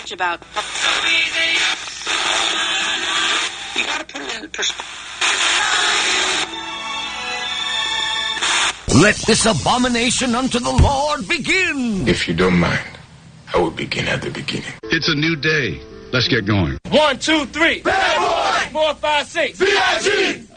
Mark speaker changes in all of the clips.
Speaker 1: much about. You gotta put it in perspective.
Speaker 2: Let this abomination unto the Lord begin.
Speaker 3: If you don't mind, I will begin at the beginning.
Speaker 4: It's a new day. Let's get going.
Speaker 5: 1, 2, 3. Bad boy. 4, 5, 6. VIG.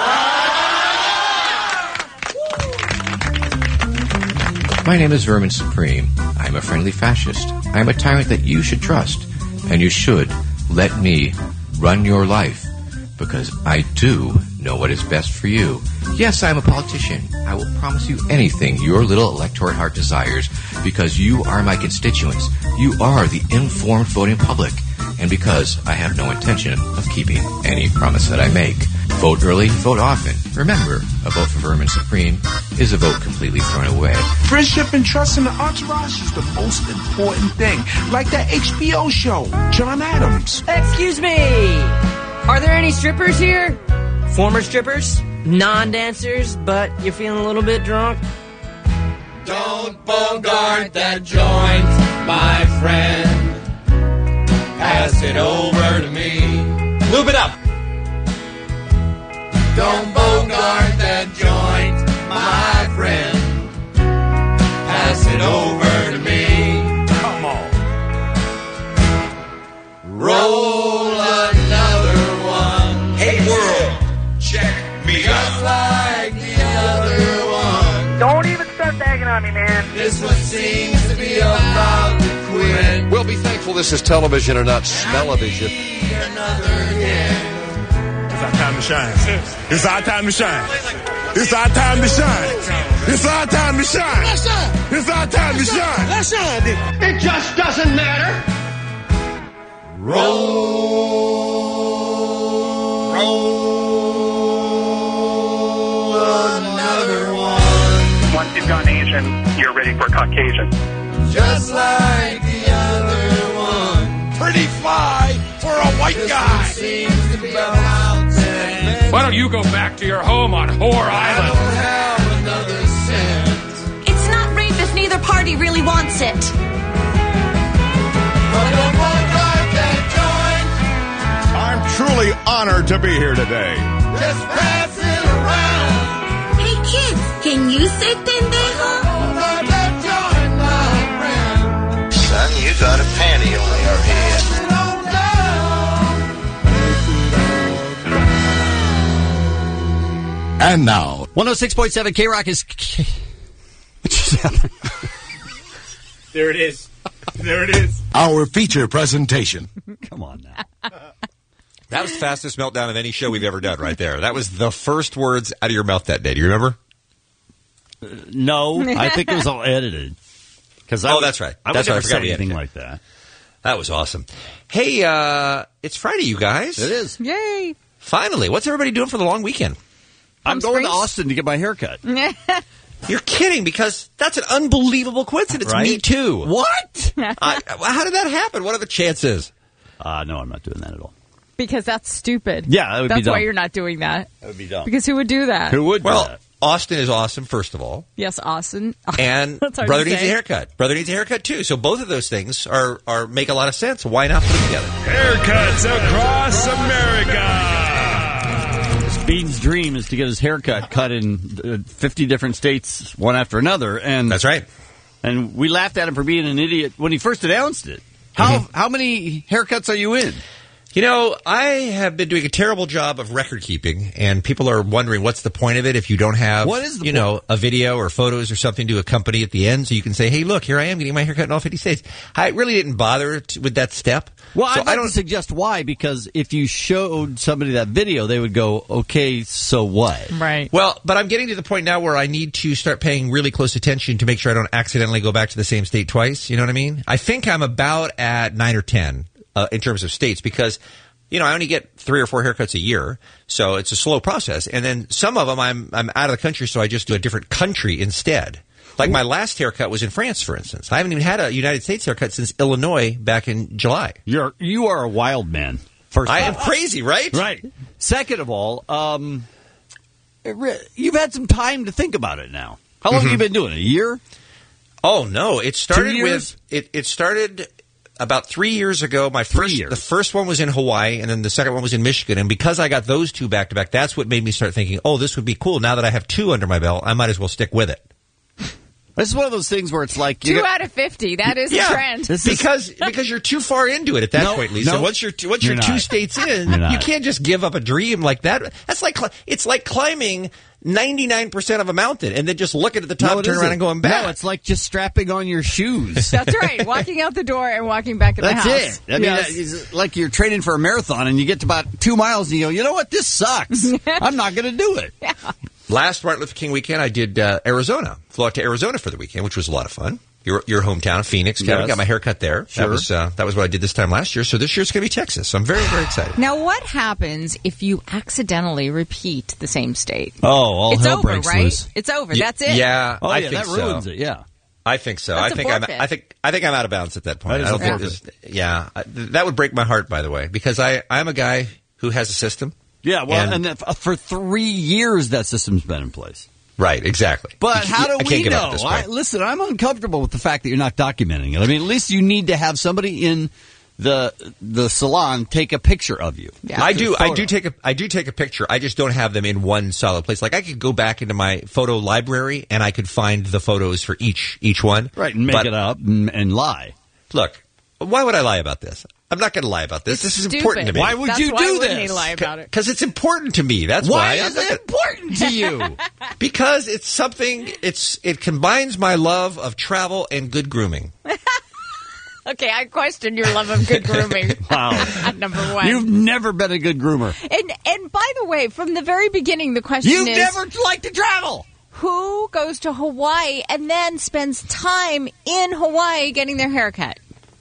Speaker 6: My name is Vermin Supreme. I'm a friendly fascist. I'm a tyrant that you should trust. And you should let me run your life. Because I do know what is best for you. Yes, I'm a politician. I will promise you anything your little electorate heart desires because you are my constituents. You are the informed voting public. And because I have no intention of keeping any promise that I make. Vote early, vote often. Remember, a vote for Vermin Supreme is a vote completely thrown away.
Speaker 7: Friendship and trust in the entourage is the most important thing. Like that HBO show, John Adams.
Speaker 8: Excuse me! Are there any strippers here? Former strippers? Non-dancers, but you're feeling a little bit drunk?
Speaker 5: Don't bogart that joint, my friend. Pass it over to me. Lube it up. Don't bogart that joint, my friend. Pass it over to me. Come on. Roll another one. Hey world, check me out. Just like the other one.
Speaker 9: Don't even start bagging on me, man.
Speaker 5: This one seems to be about to quit.
Speaker 10: We'll be thankful this is television and not smell-o-vision.
Speaker 5: Another hit.
Speaker 7: It's our time to shine. It's our time to shine. It's our time to shine. It's our time to shine.
Speaker 5: Let's shine.
Speaker 7: It's our time to shine.
Speaker 5: Let's shine. It just doesn't matter. Roll another one.
Speaker 9: Once you've gone Asian, you're ready for Caucasian.
Speaker 5: Just like the other one.
Speaker 7: Pretty fly for a white guy.
Speaker 5: Seems to be about 10 men.
Speaker 2: Why don't you go back to your home on Whore
Speaker 5: I
Speaker 2: Island?
Speaker 5: don't have another cent.
Speaker 11: It's not rape if neither party really wants it.
Speaker 5: But don't bogart that
Speaker 4: I'm truly honored to be here today.
Speaker 5: joint. Just pass it around.
Speaker 11: Hey kids, can you say pendejo?
Speaker 5: Bogart that joint, my friend.
Speaker 12: Son, you got a panty on your head.
Speaker 5: Pass it on down.
Speaker 4: And now,
Speaker 13: 106.7 K-Rock is... What just happened?
Speaker 5: There it is. There it is.
Speaker 4: our feature presentation.
Speaker 13: Come on now.
Speaker 14: That was the fastest meltdown of any show we've ever done right there. That was the first words out of your mouth that day. Do you remember?
Speaker 13: No, I think it was all edited.
Speaker 14: That's right.
Speaker 13: I
Speaker 14: That's
Speaker 13: would
Speaker 14: right. I
Speaker 13: never
Speaker 14: forgot
Speaker 13: say
Speaker 14: we
Speaker 13: anything
Speaker 14: edited.
Speaker 13: like that.
Speaker 14: That was awesome. Hey, it's Friday, you guys.
Speaker 13: It is.
Speaker 15: Yay.
Speaker 14: Finally. What's everybody doing for the long weekend?
Speaker 13: I'm going to Austin to get my hair cut.
Speaker 14: You're kidding, because that's an unbelievable coincidence.
Speaker 13: Right?
Speaker 14: Me too.
Speaker 13: What?
Speaker 14: How did that happen? What are the chances?
Speaker 13: No, I'm not doing that at all.
Speaker 15: Because that's stupid.
Speaker 13: Yeah, that would be
Speaker 15: That's
Speaker 13: dumb.
Speaker 15: why you're not doing that.
Speaker 13: That would be dumb.
Speaker 15: Because who would do that?
Speaker 13: Who would do that?
Speaker 14: Austin is awesome, first of all.
Speaker 15: Yes, Austin.
Speaker 14: And
Speaker 15: That's hard
Speaker 14: brother
Speaker 15: to
Speaker 14: needs a
Speaker 15: say.
Speaker 14: haircut. Brother needs a haircut, too. So both of those things are make a lot of sense. Why not put them together?
Speaker 7: Haircuts across America.
Speaker 13: Bean's dream is to get his haircut cut in 50 different states, one after another. And
Speaker 14: that's right.
Speaker 13: And we laughed at him for being an idiot when he first announced it. How many haircuts are you in?
Speaker 14: You know, I have been doing a terrible job of record keeping, and people are wondering what's the point of it if you don't have, a video or photos or something to accompany at the end, so you can say, hey, look, here I am getting my haircut in all 50 states. I really didn't bother with that step.
Speaker 13: Well,
Speaker 14: so
Speaker 13: I'd like to suggest why, because if you showed somebody that video, they would go, okay, so what?
Speaker 15: Right.
Speaker 14: Well, but I'm getting to the point now where I need to start paying really close attention to make sure I don't accidentally go back to the same state twice. You know what I mean? I think I'm about at 9 or 10 in terms of states, because I only get 3 or 4 haircuts a year, so it's a slow process. And then some of them I'm out of the country, so I just do a different country instead. Like my last haircut was in France, for instance. I haven't even had a United States haircut since Illinois back in July.
Speaker 13: You are a wild man. First,
Speaker 14: I am crazy, right?
Speaker 13: Right. Second of all, you've had some time to think about it now. How long have you been doing it? A year?
Speaker 14: Oh no! It started
Speaker 13: 2 years?
Speaker 14: with it started about 3 years ago, the first one was in Hawaii, and then the second one was in Michigan. And because I got those two back to back, that's what made me start thinking, oh, this would be cool. Now that I have 2 under my belt, I might as well stick with it.
Speaker 13: This is one of those things where it's like
Speaker 15: 2 out of 50. That is a trend.
Speaker 14: Because you're too far into it at that point, Lisa. Once you're 2 states in, you can't just give up a dream like that. That's like it's like climbing 99% of a mountain and then just looking at the top, turn around, and going back.
Speaker 13: No, it's like just strapping on your shoes.
Speaker 15: That's right. Walking out the door and walking back in the house.
Speaker 13: That's it. I mean, it's like you're training for a marathon and you get to about 2 miles and you go, you know what? This sucks. I'm not going to do it.
Speaker 15: Yeah.
Speaker 14: Last Martin Luther King weekend, I did Arizona. Flew out to Arizona for the weekend, which was a lot of fun. Your hometown of Phoenix. Kevin, got my hair cut there. Sure. That was what I did this time last year. So this year's going to be Texas. So I'm very, very excited.
Speaker 15: Now, what happens if you accidentally repeat the same state?
Speaker 13: Oh, all
Speaker 15: it's
Speaker 13: hell
Speaker 15: over,
Speaker 13: breaks
Speaker 15: right?
Speaker 13: loose.
Speaker 15: It's over. That's it.
Speaker 14: Yeah,
Speaker 13: I
Speaker 14: think
Speaker 13: that ruins it. Yeah,
Speaker 14: I think so.
Speaker 15: That's
Speaker 14: I think I'm out of bounds at that point.
Speaker 13: That is
Speaker 14: that would break my heart, by the way, because I'm a guy who has a system.
Speaker 13: Yeah, well, and for 3 years that system's been in place.
Speaker 14: Right, exactly.
Speaker 13: But how do we know?
Speaker 14: Listen,
Speaker 13: I'm uncomfortable with the fact that you're not documenting it. I mean, at least you need to have somebody in the salon take a picture of you.
Speaker 15: Yeah.
Speaker 14: I do take a picture. I just don't have them in one solid place. Like I could go back into my photo library and I could find the photos for each one.
Speaker 13: Right, and make it up and lie.
Speaker 14: Look, why would I lie about this? I'm not going to lie about this. This is
Speaker 15: stupid.
Speaker 14: important to me.
Speaker 13: Why would you do this?
Speaker 15: He lie about it?
Speaker 14: Because it's important to me. That's why.
Speaker 13: Why is it important to you?
Speaker 14: Because it's something. It combines my love of travel and good grooming.
Speaker 15: Okay, I question your love of good grooming.
Speaker 13: Wow.
Speaker 15: Number one.
Speaker 13: You've never been a good groomer.
Speaker 15: And by the way, from the very beginning, the question is...
Speaker 13: You've never liked to travel!
Speaker 15: Who goes to Hawaii and then spends time in Hawaii getting their hair cut?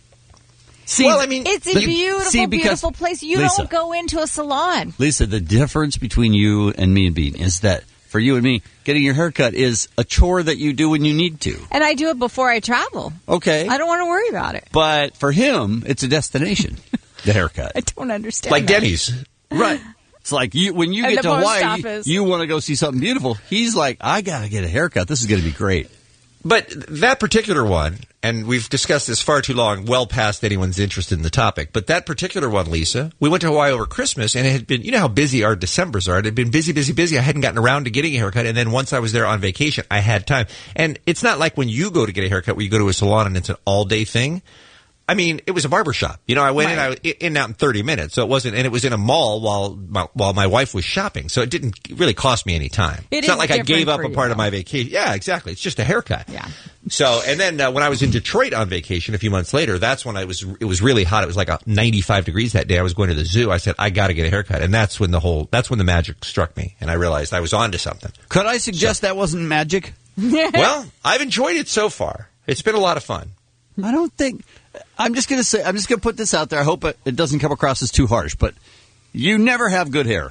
Speaker 13: See,
Speaker 15: well, I mean, it's a beautiful place. You
Speaker 13: Lisa,
Speaker 15: don't go into a salon.
Speaker 13: Lisa, the difference between you and me and Bean is that for you and me, getting your hair cut is a chore that you do when you need to.
Speaker 15: And I do it before I travel.
Speaker 13: Okay.
Speaker 15: I don't want to worry about it.
Speaker 13: But for him, it's a destination, the haircut.
Speaker 15: I don't understand
Speaker 14: like
Speaker 15: that.
Speaker 14: Denny's.
Speaker 13: Right. It's like when you get to Hawaii, you want to go see something beautiful. He's like, I got to get a haircut. This is going to be great.
Speaker 14: But that particular one, and we've discussed this far too long, well past anyone's interested in the topic, but that particular one, Lisa, we went to Hawaii over Christmas, and it had been, you know how busy our Decembers are. It had been busy. I hadn't gotten around to getting a haircut, and then once I was there on vacation, I had time. And it's not like when you go to get a haircut where you go to a salon and it's an all-day thing. I mean, it was a barbershop. You know, I went in, I was in and out in 30 minutes. So it wasn't, and it was in a mall while my wife was shopping. So it didn't really cost me any time. It's not like I gave up a part of my vacation. Yeah, exactly. It's just a haircut.
Speaker 15: Yeah.
Speaker 14: So, and then when I was in Detroit on vacation a few months later, that's when it was really hot. It was like 95 degrees that day. I was going to the zoo. I said, I got to get a haircut. And that's when the magic struck me. And I realized I was onto something.
Speaker 13: Could I suggest that wasn't magic?
Speaker 14: Well, I've enjoyed it so far. It's been a lot of fun.
Speaker 13: I don't think... I'm just going to put this out there. I hope it doesn't come across as too harsh, but you never have good hair.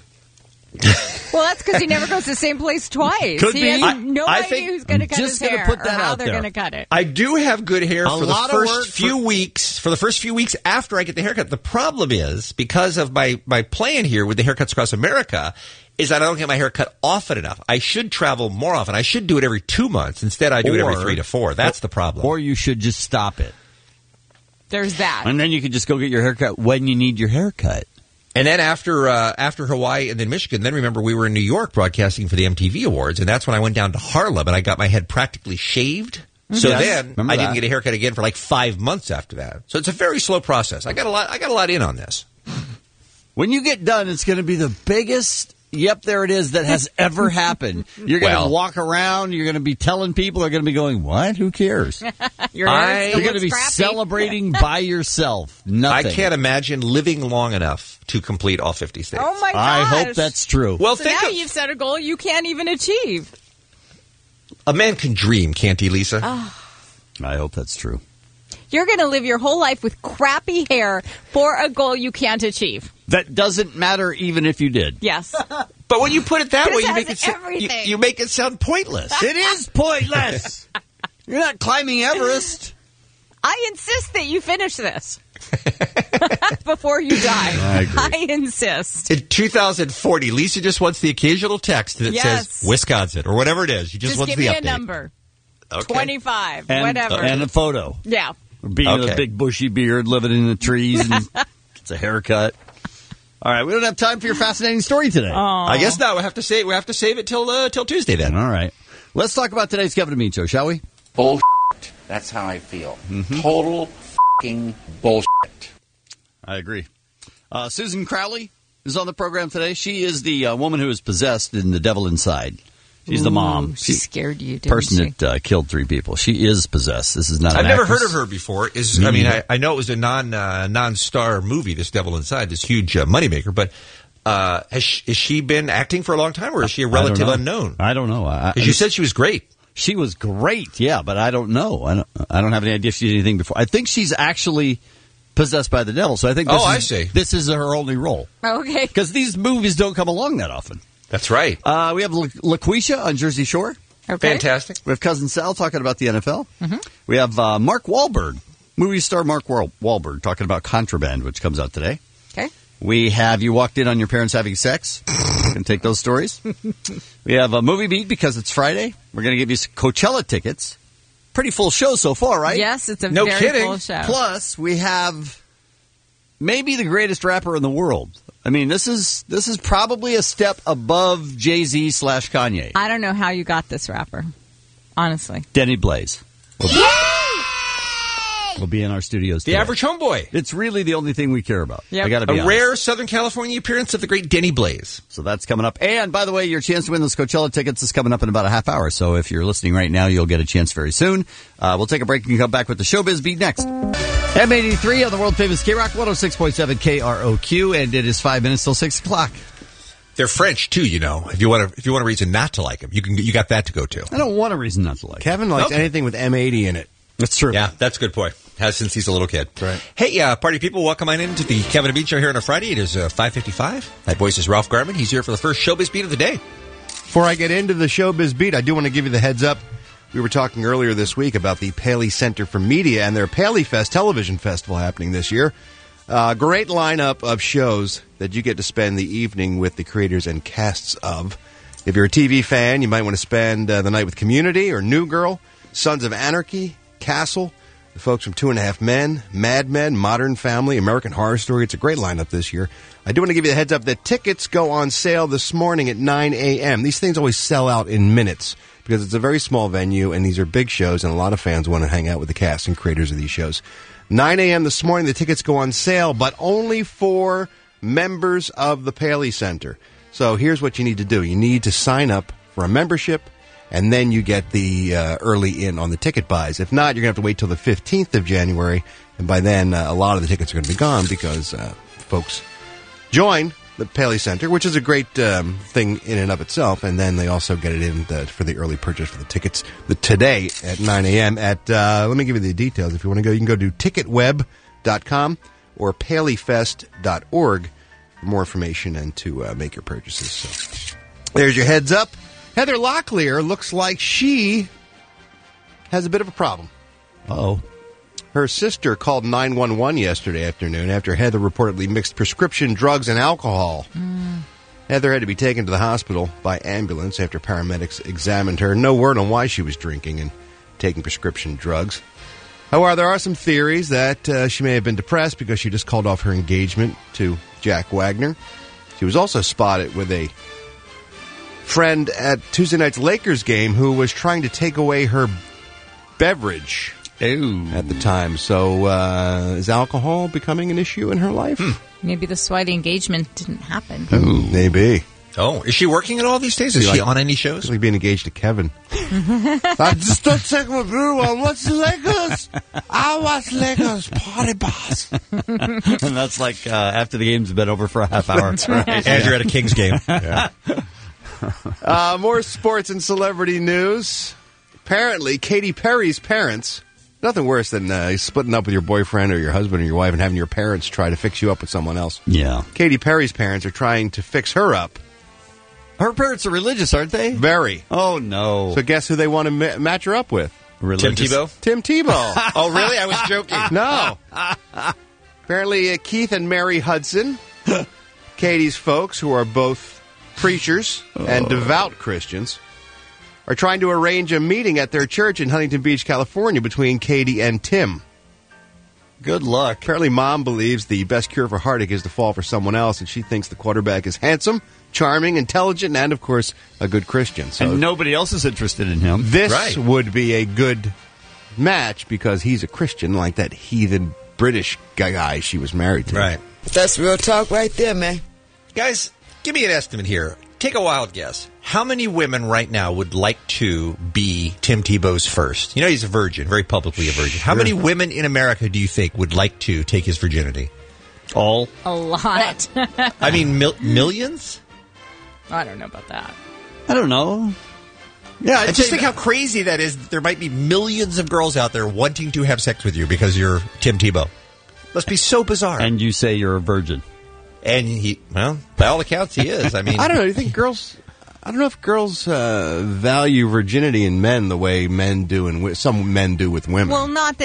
Speaker 15: Well, that's because he never goes to the same place twice.
Speaker 13: Could
Speaker 15: he
Speaker 13: be.
Speaker 15: has no idea who's going to cut his hair
Speaker 13: put that
Speaker 15: or how
Speaker 13: out
Speaker 15: they're
Speaker 13: there.
Speaker 15: going to cut it.
Speaker 14: I do have good hair for the first few
Speaker 13: weeks.
Speaker 14: For the first few weeks after I get the haircut. The problem is, because of my plan here with the Haircuts Across America, is that I don't get my hair cut often enough. I should travel more often. I should do it every 2 months. Instead, I do it every 3 to 4. That's the problem.
Speaker 13: Or you should just stop it.
Speaker 15: There's that.
Speaker 13: And then you could just go get your haircut when you need your haircut.
Speaker 14: And then after Hawaii and then Michigan, then remember we were in New York broadcasting for the MTV Awards, and that's when I went down to Harlem and I got my head practically shaved. So then I didn't get a haircut again for like 5 months after that. So it's a very slow process. I got a lot in on this.
Speaker 13: When you get done, it's going to be the biggest yep, there it is that has ever happened. You're going to walk around. You're going to be telling people. They're going to be going, what? Who cares?
Speaker 15: You're
Speaker 13: going to be celebrating by yourself. Nothing.
Speaker 14: I can't imagine living long enough to complete all 50 states.
Speaker 15: Oh, my gosh.
Speaker 13: I hope that's true.
Speaker 14: Well,
Speaker 15: so now you've set a goal you can't even achieve.
Speaker 14: A man can dream, can't he, Lisa?
Speaker 15: Oh.
Speaker 13: I hope that's true.
Speaker 15: You're going to live your whole life with crappy hair for a goal you can't achieve.
Speaker 13: That doesn't matter even if you did.
Speaker 15: Yes.
Speaker 14: But when you put it that way, you make it sound pointless.
Speaker 13: It is pointless. You're not climbing Everest.
Speaker 15: I insist that you finish this before you die. I insist.
Speaker 14: In 2040, Lisa just wants the occasional text that says Wisconsin or whatever it is. She just wants
Speaker 15: give
Speaker 14: the
Speaker 15: me
Speaker 14: update.
Speaker 15: a number.
Speaker 14: Okay.
Speaker 15: 25,
Speaker 13: and,
Speaker 15: whatever.
Speaker 13: And a photo.
Speaker 15: Yeah.
Speaker 13: Being with a big bushy beard, living in the trees, and gets a haircut. All right, we don't have time for your fascinating story today.
Speaker 15: Aww.
Speaker 14: I guess not. We have to save it till Tuesday then.
Speaker 13: All right. Let's talk about today's Kevin and Bean Show, shall we?
Speaker 16: Bullshit. That's how I feel. Total f***ing bullshit.
Speaker 13: I agree. Susan Crowley is on the program today. She is the woman who is possessed in The Devil Inside. She's the mom.
Speaker 15: She scared you, didn't
Speaker 13: person
Speaker 15: she?
Speaker 13: that killed 3 people. She is possessed. This is not.
Speaker 14: I've
Speaker 13: an
Speaker 14: never
Speaker 13: actress.
Speaker 14: heard of her before. I know it was a non-star movie, This Devil Inside, this huge moneymaker. But has she been acting for a long time, or is she a relative unknown?
Speaker 13: I don't know.
Speaker 14: Because you said she was great.
Speaker 13: She was great, yeah, but I don't know. I don't have any idea if she did anything before. I think she's actually possessed by the devil. So I think.
Speaker 14: I see.
Speaker 13: This is her only role.
Speaker 15: Okay.
Speaker 13: Because these movies don't come along that often.
Speaker 14: That's right.
Speaker 13: We have LaQuisha on Jersey Shore.
Speaker 15: Okay.
Speaker 14: Fantastic.
Speaker 13: We have Cousin Sal talking about the NFL. We have Mark Wahlberg, movie star Mark Wahlberg, talking about Contraband, which comes out today.
Speaker 15: Okay.
Speaker 13: We have You Walked In on Your Parents Having Sex. We're going to take those stories. We have a Movie Beat because it's Friday. We're going to give you some Coachella tickets. Pretty full show so far, right?
Speaker 15: Yes, it's a very full show.
Speaker 13: Plus, we have maybe the greatest rapper in the world. I mean, this is probably a step above Jay-Z / Kanye.
Speaker 15: I don't know how you got this rapper, honestly.
Speaker 13: Denny Blaze. We'll be in our studios today.
Speaker 14: The Average Homeboy.
Speaker 13: It's really the only thing we care about.
Speaker 15: Yep.
Speaker 13: I got to be honest.
Speaker 14: Rare Southern California appearance of the great Denny Blaze.
Speaker 13: So that's coming up. And, by the way, your chance to win those Coachella tickets is coming up in about a half hour. So if you're listening right now, you'll get a chance very soon. We'll take a break and come back with the Showbiz Beat next. M83 on the world-famous K-Rock 106.7 KROQ, and it is 5 minutes till 6 o'clock.
Speaker 14: They're French, too, you know. If you want a reason not to like them, you got that to go to.
Speaker 13: I don't want a reason not to like
Speaker 17: Kevin likes anything with M80 in it.
Speaker 13: That's true.
Speaker 14: Yeah, that's a good point. Has since he's a little kid.
Speaker 17: Right.
Speaker 14: Hey, party people, welcome on into the Kevin and Bean Show here on a Friday. It is 5:55. My voice is Ralph Garman. He's here for the first Showbiz Beat of the day.
Speaker 17: Before I get into the Showbiz Beat, I do want to give you the heads up. We were talking earlier this week about the Paley Center for Media and their Paley Fest television festival happening this year. Great lineup of shows that you get to spend the evening with the creators and casts of. If you're a TV fan, you might want to spend the night with Community or New Girl, Sons of Anarchy, Castle, the folks from 2.5 Men, Mad Men, Modern Family, American Horror Story. It's a great lineup this year. I do want to give you the heads up that tickets go on sale this morning at 9 a.m. These things always sell out in minutes because it's a very small venue and these are big shows and a lot of fans want to hang out with the cast and creators of these shows. 9 a.m. this morning, the tickets go on sale, but only for members of the Paley Center. So here's what you need to do. You need to sign up for a membership, and then you get the early in on the ticket buys. If not, you're going to have to wait till the 15th of January, and by then a lot of the tickets are going to be gone because folks join the Paley Center, which is a great thing in and of itself, and then they also get it in for the early purchase for the tickets today at 9 a.m. Let me give you the details. If you want to go, you can go to ticketweb.com or paleyfest.org for more information and to make your purchases. So there's your heads up. Heather Locklear looks like she has a bit of a problem.
Speaker 13: Uh-oh.
Speaker 17: Her sister called 911 yesterday afternoon after Heather reportedly mixed prescription drugs and alcohol. Heather had to be taken to the hospital by ambulance after paramedics examined her. No word on why she was drinking and taking prescription drugs. However, there are some theories that she may have been depressed because she just called off her engagement to Jack Wagner. She was also spotted with a friend at Tuesday night's Lakers game who was trying to take away her beverage at the time. So is alcohol becoming an issue in her life?
Speaker 15: Maybe that's why the engagement didn't happen.
Speaker 17: Ooh, maybe.
Speaker 14: Oh, is she working at all these days? Is she on any shows?
Speaker 17: She's like being engaged to Kevin. I just don't take my brew. I watch Lakers. I watch Lakers party bars.
Speaker 13: And that's like after the game's been over for a half hour.
Speaker 14: That's right. And you're at a Kings game.
Speaker 17: Yeah. More sports and celebrity news. Apparently, Katy Perry's parents, nothing worse than splitting up with your boyfriend or your husband or your wife and having your parents try to fix you up with someone else.
Speaker 13: Yeah.
Speaker 17: Katy Perry's parents are trying to fix her up.
Speaker 13: Her parents are religious, aren't they?
Speaker 17: Very.
Speaker 13: Oh, no.
Speaker 17: So guess who they want to match her up with?
Speaker 13: Religious.
Speaker 14: Tim
Speaker 17: Tebow.
Speaker 14: Oh, really? I was joking.
Speaker 17: No. Apparently, Keith and Mary Hudson, Katie's folks, who are both preachers and devout Christians, are trying to arrange a meeting at their church in Huntington Beach, California, between Katie and Tim.
Speaker 13: Good luck.
Speaker 17: Apparently, Mom believes the best cure for heartache is to fall for someone else, and she thinks the quarterback is handsome, charming, intelligent, and, of course, a good Christian. So
Speaker 13: and nobody else is interested in him.
Speaker 17: This would be a good match because he's a Christian, like that heathen British guy she was married to.
Speaker 14: Right.
Speaker 18: That's real talk right there, man.
Speaker 14: Guys, give me an estimate here. Take a wild guess. How many women right now would like to be Tim Tebow's first? You know, he's a virgin, very publicly a virgin. How many women in America do you think would like to take his virginity?
Speaker 13: All?
Speaker 15: A lot.
Speaker 14: I mean, millions?
Speaker 15: I don't know about that.
Speaker 13: I don't know. Yeah,
Speaker 14: I just think how crazy that is. There might be millions of girls out there wanting to have sex with you because you're Tim Tebow. Must be so bizarre.
Speaker 13: And you say you're a virgin.
Speaker 14: And well, by all accounts, he is. I mean,
Speaker 17: I don't know. Do you think girls? I don't know if girls value virginity in men the way men do, and some men do with women.
Speaker 15: Well, not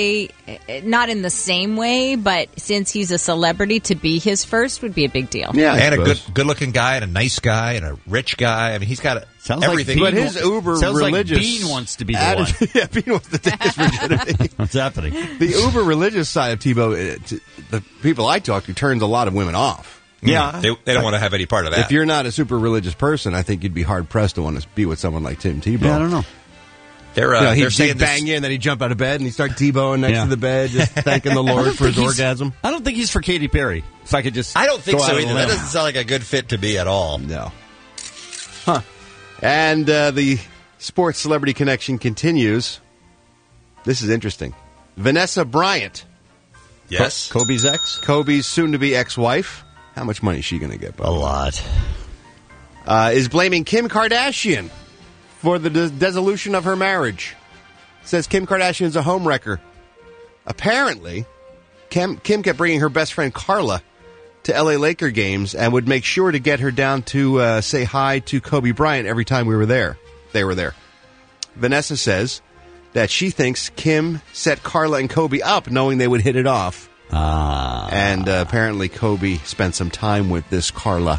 Speaker 15: in the same way, but since he's a celebrity, to be his first would be a big deal.
Speaker 17: Yeah,
Speaker 14: and a good-looking guy, and a nice guy, and a rich guy. I mean, he's got everything.
Speaker 17: But his uber
Speaker 13: sounds
Speaker 17: religious.
Speaker 13: Like Bean wants to be the one.
Speaker 17: Yeah, Bean wants to take his virginity.
Speaker 13: What's happening?
Speaker 17: The uber religious side of Tebow, the people I talk to, turns a lot of women off.
Speaker 14: Yeah. They don't want to have any part of that.
Speaker 17: If you're not a super religious person, I think you'd be hard-pressed to want to be with someone like Tim Tebow.
Speaker 13: Yeah, I don't know.
Speaker 17: He'd bang you, and then he'd jump out of bed, and he'd start Tebowing next to the bed, just thanking the Lord for his orgasm.
Speaker 13: I don't think he's for Katy Perry. If I could just
Speaker 14: I don't think
Speaker 13: go
Speaker 14: so
Speaker 13: out
Speaker 14: either.
Speaker 13: on a
Speaker 14: That
Speaker 13: limb.
Speaker 14: doesn't sound like a good fit to be at all.
Speaker 17: No. Huh. And the sports celebrity connection continues. This is interesting. Vanessa Bryant.
Speaker 14: Yes.
Speaker 13: Kobe's ex?
Speaker 17: Kobe's soon-to-be ex-wife. How much money is she going to get?
Speaker 13: A lot.
Speaker 17: Is blaming Kim Kardashian for the dissolution of her marriage. Says Kim Kardashian's a homewrecker. Apparently, Kim kept bringing her best friend Carla to L.A. Laker games and would make sure to get her down to say hi to Kobe Bryant every time we were there. They were there. Vanessa says that she thinks Kim set Carla and Kobe up knowing they would hit it off. And apparently Kobe spent some time with this Carla.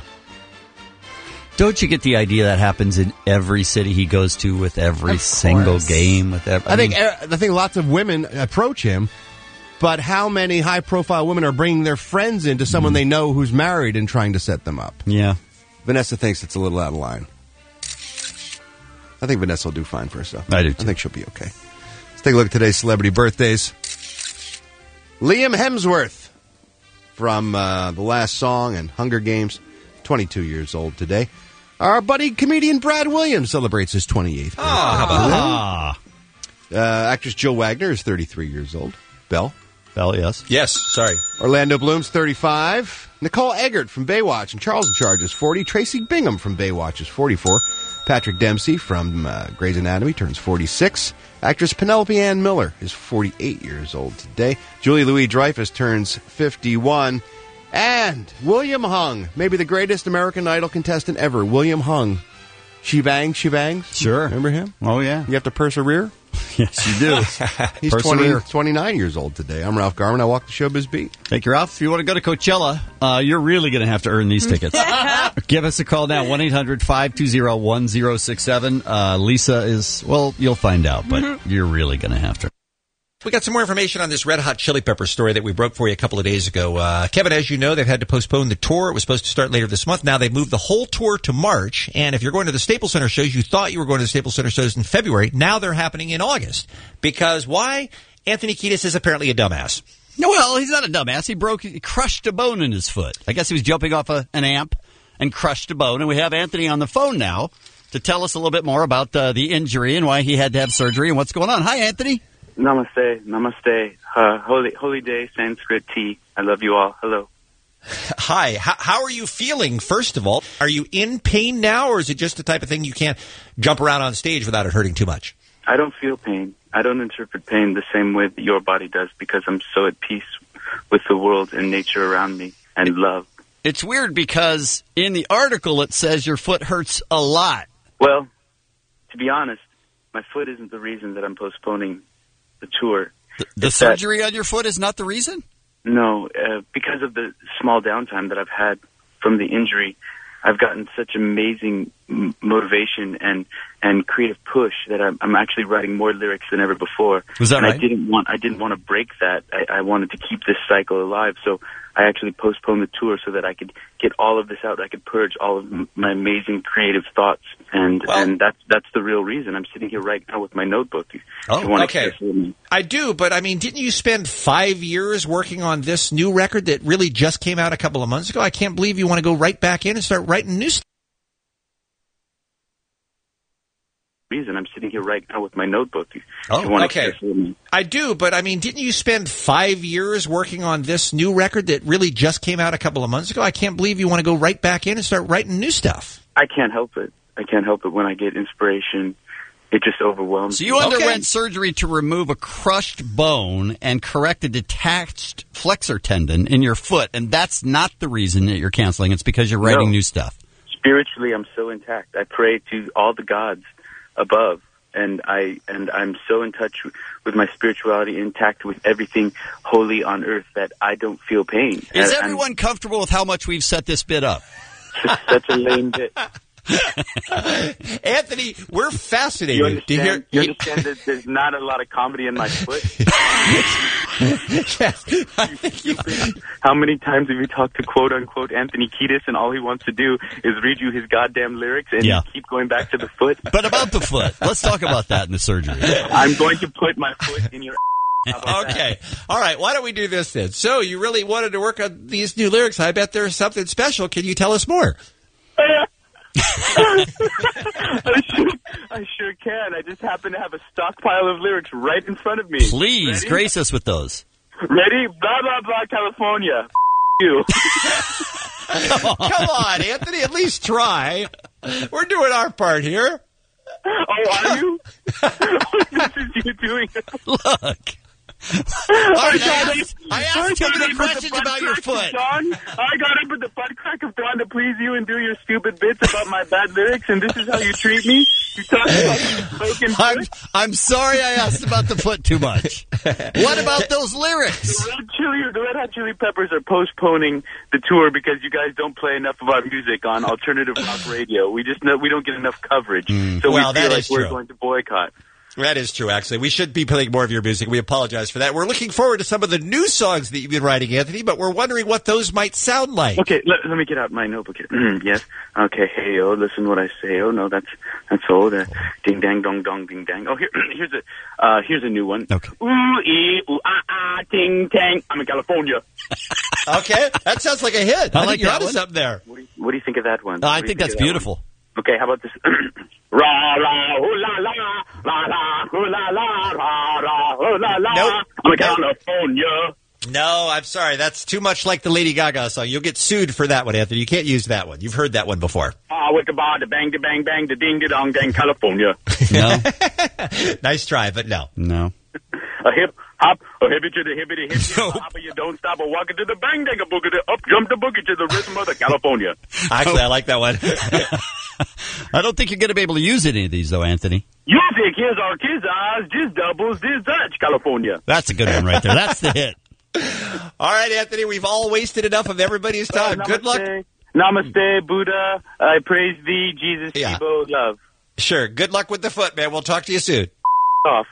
Speaker 13: Don't you get the idea that happens in every city he goes to with every single game? I
Speaker 17: think lots of women approach him, but how many high-profile women are bringing their friends into someone they know who's married and trying to set them up?
Speaker 13: Yeah.
Speaker 17: Vanessa thinks it's a little out of line. I think Vanessa will do fine for herself.
Speaker 13: I do, too.
Speaker 17: I think she'll be okay. Let's take a look at today's celebrity birthdays. Liam Hemsworth from The Last Song and Hunger Games, 22 years old today. Our buddy comedian Brad Williams celebrates his 28th birthday.
Speaker 14: How about
Speaker 17: that? Actress Jill Wagner is 33 years old. Belle,
Speaker 13: yes.
Speaker 14: Yes, sorry.
Speaker 17: Orlando Bloom's 35. Nicole Eggert from Baywatch and Charles in Charge is 40. Tracy Bingham from Baywatch is 44. Patrick Dempsey from Grey's Anatomy turns 46. Actress Penelope Ann Miller is 48 years old today. Julie Louis-Dreyfus turns 51. And William Hung, maybe the greatest American Idol contestant ever. William Hung. She bangs.
Speaker 13: Sure.
Speaker 17: Remember him?
Speaker 13: Oh, yeah.
Speaker 17: You have to persevere?
Speaker 13: Yes, you do.
Speaker 17: He's 29 years old today. I'm Ralph Garman. I walk the Showbiz Beat.
Speaker 13: Thank you, Ralph. If you want to go to Coachella, you're really going to have to earn these tickets. Give us a call now, 1-800-520-1067. Lisa is, you'll find out, but you're really going to have to.
Speaker 14: We got some more information on this Red Hot Chili Pepper story that we broke for you a couple of days ago. Kevin, as you know, they've had to postpone the tour. It was supposed to start later this month. Now they've moved the whole tour to March. And if you're going to the Staples Center shows, you thought you were going to the Staples Center shows in February. Now they're happening in August. Because why? Anthony Kiedis is apparently a dumbass.
Speaker 13: Well, he's not a dumbass. He crushed a bone in his foot. I guess he was jumping off an amp and crushed a bone. And we have Anthony on the phone now to tell us a little bit more about the injury and why he had to have surgery and what's going on. Hi, Anthony.
Speaker 19: Namaste. Holy day, Sanskrit tea. I love you all. Hello.
Speaker 14: Hi. How are you feeling, first of all? Are you in pain now, or is it just the type of thing you can't jump around on stage without it hurting too much?
Speaker 19: I don't feel pain. I don't interpret pain the same way that your body does because I'm so at peace with the world and nature around me and love.
Speaker 13: It's weird because in the article it says your foot hurts a lot.
Speaker 19: Well, to be honest, my foot isn't the reason that I'm postponing the tour.
Speaker 13: The surgery on your foot is not the reason?
Speaker 19: No, because of the small downtime that I've had from the injury, I've gotten such amazing motivation and creative push that I'm actually writing more lyrics than ever before.
Speaker 13: Was that
Speaker 19: and
Speaker 13: right?
Speaker 19: I didn't want to break that. I wanted to keep this cycle alive, so I actually postponed the tour so that I could get all of this out. I could purge all of my amazing creative thoughts, and that's the real reason. I'm sitting here right now with my notebook. If you want to hear from me.
Speaker 14: I do, but I mean, didn't you spend 5 years working on this new record that really just came out a couple of months ago? I can't believe you want to go right back in and start writing new stuff.
Speaker 19: Reason I'm sitting here right now with my notebook. If you want to hear from me.
Speaker 14: I do, but I mean, didn't you spend 5 years working on this new record that really just came out a couple of months ago? I can't believe you want to go right back in and start writing new stuff.
Speaker 19: I can't help it. I can't help it when I get inspiration. It just overwhelms
Speaker 13: So
Speaker 19: me.
Speaker 13: you underwent surgery to remove a crushed bone and correct a detached flexor tendon in your foot, and that's not the reason that you're canceling. It's because you're writing new stuff.
Speaker 19: Spiritually, I'm so intact. I pray to all the gods above, and I'm so in touch with my spirituality, intact with everything holy on earth that I don't feel pain.
Speaker 13: Is everyone comfortable with how much we've set this bit up?
Speaker 19: It's such a lame bit.
Speaker 14: Anthony, we're fascinated
Speaker 19: You understand,
Speaker 14: to hear.
Speaker 19: you understand that there's not a lot of comedy in my foot? How many times have you talked to quote-unquote Anthony Kiedis, and all he wants to do is read you his goddamn lyrics, and you keep going back to the foot?
Speaker 13: But about the foot. Let's talk about that in the surgery.
Speaker 19: I'm going to put my foot in your
Speaker 14: Okay. All right. Why don't we do this then? So you really wanted to work on these new lyrics. I bet there's something special. Can you tell us more?
Speaker 19: I sure can. I just happen to have a stockpile of lyrics right in front of me.
Speaker 13: Please,
Speaker 19: Ready?
Speaker 13: grace us with those.
Speaker 19: Ready? Blah, blah, blah, California. You.
Speaker 14: Come on, Anthony. At least try. We're doing our part here.
Speaker 19: Oh, are you? This is you doing it.
Speaker 13: Look. I asked you the questions about your foot.
Speaker 19: John, I got up at the butt crack of dawn to please you and do your stupid bits about my bad lyrics, and this is how you treat me? You talk about broken foot?
Speaker 13: I'm sorry I asked about the foot too much. What about those lyrics?
Speaker 19: The Red Hot Chili Peppers are postponing the tour because you guys don't play enough of our music on alternative rock radio. We don't get enough coverage, so we feel like we're going to boycott.
Speaker 14: That is true, actually. We should be playing more of your music. We apologize for that. We're looking forward to some of the new songs that you've been writing, Anthony, but we're wondering what those might sound like.
Speaker 19: Okay, let me get out my notebook here. Yes. Okay, hey, oh, listen what I say. Oh, no, that's old. Ding, dang, dong, dong, ding, dang. Oh, here's a new one.
Speaker 13: Okay.
Speaker 19: Ooh, ee, ooh, ah, ah, ting, tang. I'm in California.
Speaker 14: Okay, that sounds like a hit.
Speaker 13: I like that
Speaker 14: one. Up there.
Speaker 19: What do you think of that one?
Speaker 13: I think that's beautiful.
Speaker 19: Okay, how about this? Ra la hoo la la la la hoo la la ra ra hoo la la.
Speaker 14: Nope.
Speaker 19: I'm in California.
Speaker 14: No, I'm sorry. That's too much like the Lady Gaga song. You'll get sued for that one, Anthony. You can't use that one. You've heard that one before.
Speaker 19: Ah, with the bar, the bang, the bang, bang, the ding, the dong, dang, California.
Speaker 13: No.
Speaker 14: Nice try, but no.
Speaker 13: No.
Speaker 19: A hip hop, a hippie to the hippity hip, hop, you don't stop a walking to the bang, dang, a boogie, up jump the boogie to the rhythm of the California.
Speaker 14: Actually, I like that one.
Speaker 13: I don't think you're going to be able to use any of these, though, Anthony.
Speaker 19: Music, here's our kids' eyes, just doubles, this Dutch, California.
Speaker 13: That's a good one right there. That's the hit.
Speaker 14: All right, Anthony, we've all wasted enough of everybody's time. Good luck.
Speaker 19: Namaste, Buddha. I praise thee, Jesus, Shivo, love.
Speaker 14: Sure. Good luck with the foot, man. We'll talk to you soon.
Speaker 19: Off.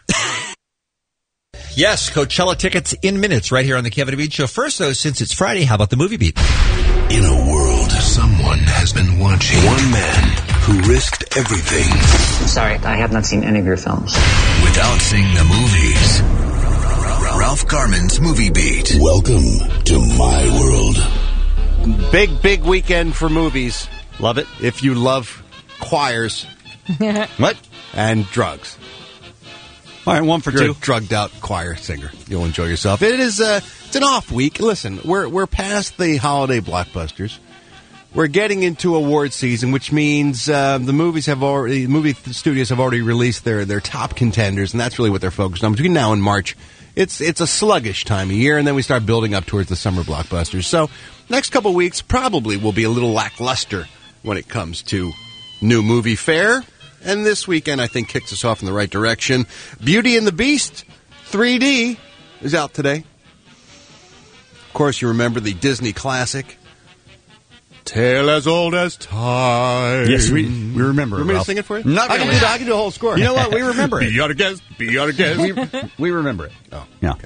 Speaker 14: Yes, Coachella tickets in minutes right here on the Kevin and Bean Show. First, though, since it's Friday, how about the movie beat?
Speaker 3: In a world, someone has been watching. One man who risked everything.
Speaker 20: Sorry, I have not seen any of your films.
Speaker 3: Without seeing the movies. Ralph Garman's Movie Beat. Welcome to my world.
Speaker 17: Big weekend for movies.
Speaker 13: Love it.
Speaker 17: If you love choirs.
Speaker 13: What?
Speaker 17: And drugs.
Speaker 13: All right, one for
Speaker 17: You're
Speaker 13: two.
Speaker 17: a drugged out choir singer. You'll enjoy yourself. It is it's an off week. Listen, we're past the holiday blockbusters. We're getting into award season, which means the movie studios have already released their top contenders, and that's really what they're focused on. Between now and March, it's a sluggish time of year, and then we start building up towards the summer blockbusters. So next couple of weeks probably will be a little lackluster when it comes to new movie fare. And this weekend, I think, kicks us off in the right direction. Beauty and the Beast 3D is out today. Of course, you remember the Disney classic. Tale as old as time.
Speaker 13: Yes, we remember it.
Speaker 17: Want me to
Speaker 13: Ralph.
Speaker 17: sing it for you?
Speaker 13: Not
Speaker 17: I can
Speaker 13: really.
Speaker 17: do I can do a whole score.
Speaker 13: You know what? We remember it.
Speaker 17: Be our guest. Be our guest.
Speaker 13: We remember it.
Speaker 17: Oh,
Speaker 13: yeah.
Speaker 17: Okay.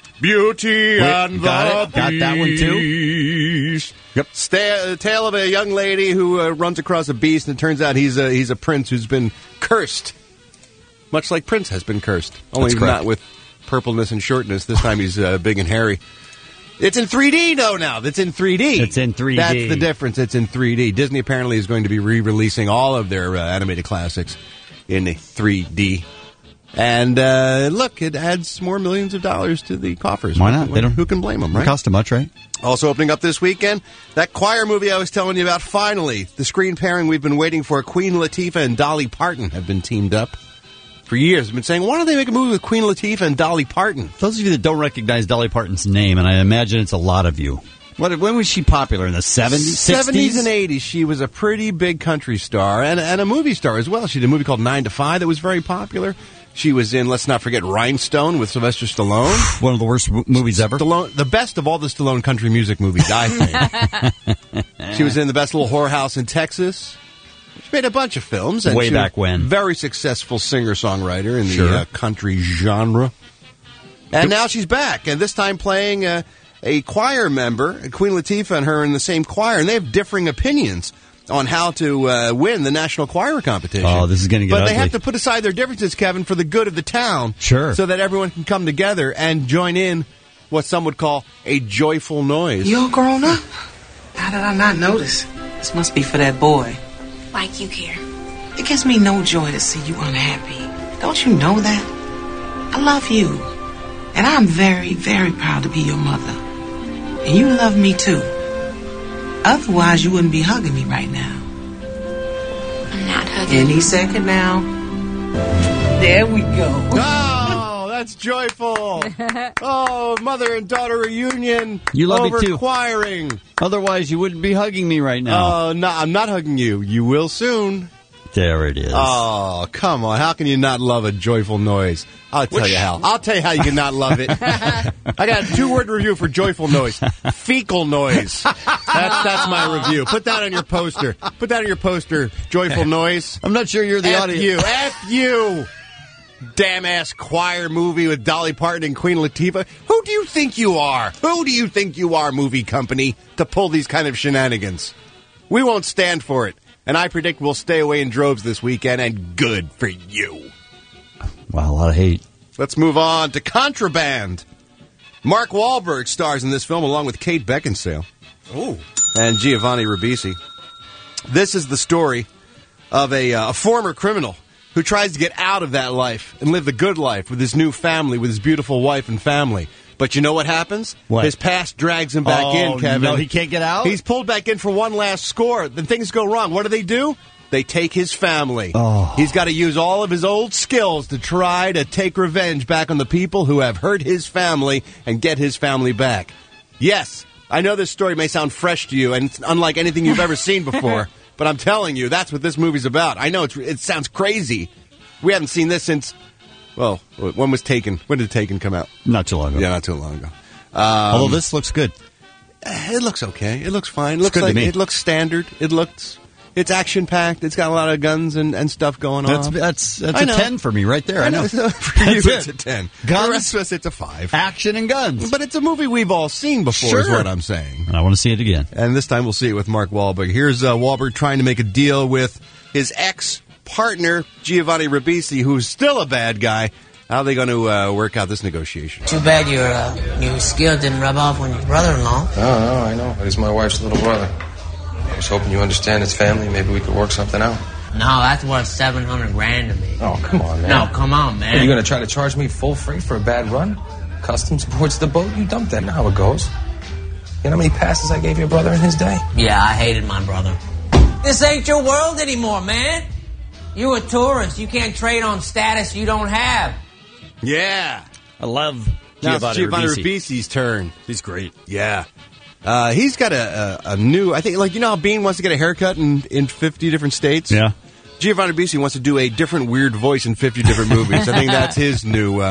Speaker 17: Beauty and
Speaker 13: got
Speaker 17: the
Speaker 13: it. Got that one too.
Speaker 17: Beast. Yep. Tale of a young lady who runs across a beast, and it turns out he's a prince who's been cursed, much like Prince has been cursed. Only not with purpleness and shortness. This time he's big and hairy. It's in 3D, though, now. It's in 3D.
Speaker 13: It's in 3D.
Speaker 17: That's the difference. It's in 3D. Disney apparently is going to be re-releasing all of their animated classics in 3D. And look, it adds more millions of dollars to the coffers.
Speaker 13: Why not?
Speaker 17: Who can blame them, right?
Speaker 13: It cost too much, right?
Speaker 17: Also opening up this weekend, that choir movie I was telling you about, finally. The screen pairing we've been waiting for. Queen Latifah and Dolly Parton have been teamed up. For years, I've been saying, why don't they make a movie with Queen Latifah and Dolly Parton?
Speaker 13: Those of you that don't recognize Dolly Parton's name, and I imagine it's a lot of you. When was she popular? In the 70s?
Speaker 17: 70s and 80s. She was a pretty big country star and a movie star as well. She did a movie called 9 to 5 that was very popular. She was in, let's not forget, Rhinestone with Sylvester Stallone.
Speaker 13: One of the worst movies ever.
Speaker 17: Stallone, the best of all the Stallone country music movies, I think. She was in The Best Little Whorehouse in Texas. She made a bunch of films. And
Speaker 13: way back when.
Speaker 17: Very successful singer-songwriter in the country genre. And now she's back, and this time playing a choir member. Queen Latifah and her in the same choir, and they have differing opinions on how to win the National Choir Competition.
Speaker 13: Oh, this is going to get ugly.
Speaker 17: But they have to put aside their differences, Kevin, for the good of the town.
Speaker 13: Sure.
Speaker 17: So that everyone can come together and join in what some would call a joyful noise.
Speaker 21: You all grown up? How did I not notice? This must be for that boy.
Speaker 11: Like you care.
Speaker 21: It gives me no joy to see you unhappy. Don't you know that? I love you. And I'm very, very proud to be your mother. And you love me too. Otherwise, you wouldn't be hugging me right now.
Speaker 11: I'm not hugging you.
Speaker 21: Any second now. There we go.
Speaker 17: Oh, that's joyful. Oh, mother and daughter reunion.
Speaker 13: You love me too.
Speaker 17: Over choiring.
Speaker 13: Otherwise, you wouldn't be hugging me right now.
Speaker 17: Oh, no, I'm not hugging you. You will soon.
Speaker 13: There it is.
Speaker 17: Oh, come on. How can you not love a joyful noise? I'll tell you how. I'll tell you how you can not love it. I got a 2-word review for joyful noise. Fecal noise. That's my review. Put that on your poster. Put that on your poster. Joyful noise.
Speaker 13: I'm not sure you're the audience.
Speaker 17: F you. Damn-ass choir movie with Dolly Parton and Queen Latifah. Who do you think you are? Who do you think you are, movie company, to pull these kind of shenanigans? We won't stand for it. And I predict we'll stay away in droves this weekend, and good for you.
Speaker 13: Wow, a lot of hate.
Speaker 17: Let's move on to Contraband. Mark Wahlberg stars in this film along with Kate Beckinsale.
Speaker 14: Ooh.
Speaker 17: And Giovanni Ribisi. This is the story of a former criminal who tries to get out of that life and live the good life with his new family, with his beautiful wife and family. But you know what happens?
Speaker 13: What?
Speaker 17: His past drags him back in, Kevin.
Speaker 13: No, he can't get out?
Speaker 17: He's pulled back in for one last score. Then things go wrong. What do? They take his family.
Speaker 13: Oh.
Speaker 17: He's got to use all of his old skills to try to take revenge back on the people who have hurt his family and get his family back. Yes, I know this story may sound fresh to you, and it's unlike anything you've ever seen before, but I'm telling you, that's what this movie's about. I know it sounds crazy. We haven't seen this since... Well, when was Taken? When did Taken come out?
Speaker 13: Not too long ago.
Speaker 17: Yeah, not too long ago.
Speaker 13: Although this looks good.
Speaker 17: It looks okay. It looks fine. It looks
Speaker 13: good to me.
Speaker 17: It looks standard. It's action packed. It's got a lot of guns and stuff going on.
Speaker 13: That's a 10 for me right there. I know.
Speaker 17: For you, it's a 10.
Speaker 13: Guns,
Speaker 17: the rest of us, it's a 5.
Speaker 13: Action and guns.
Speaker 17: But it's a movie we've all seen before, is what I'm saying.
Speaker 13: And I want to see it again.
Speaker 17: And this time we'll see it with Mark Wahlberg. Here's Wahlberg trying to make a deal with his ex-partner, Giovanni Ribisi, who's still a bad guy. How are they going to work out this negotiation?
Speaker 21: Too bad your skill didn't rub off on your brother-in-law.
Speaker 22: No, I know. But he's my wife's little brother. I was hoping you understand his family. Maybe we could work something out.
Speaker 21: No, that's worth $700,000 to me.
Speaker 22: Oh, come on, man.
Speaker 21: No, come on, man.
Speaker 22: Are you going to try to charge me full freight for a bad run? Customs boards the boat. You dumped that. You know how it goes. You know how many passes I gave your brother in his day?
Speaker 21: Yeah, I hated my brother. This ain't your world anymore, man. You're a tourist. You can't trade on status you don't have.
Speaker 17: Yeah.
Speaker 13: I love
Speaker 17: Now it's Giovanni
Speaker 13: Ribisi.
Speaker 17: Ribisi's turn.
Speaker 13: He's great.
Speaker 17: Yeah. He's got a new, I think, like, you know how Bean wants to get a haircut in 50 different states?
Speaker 13: Yeah.
Speaker 17: Giovanni Ribisi wants to do a different weird voice in 50 different movies. I think that's his new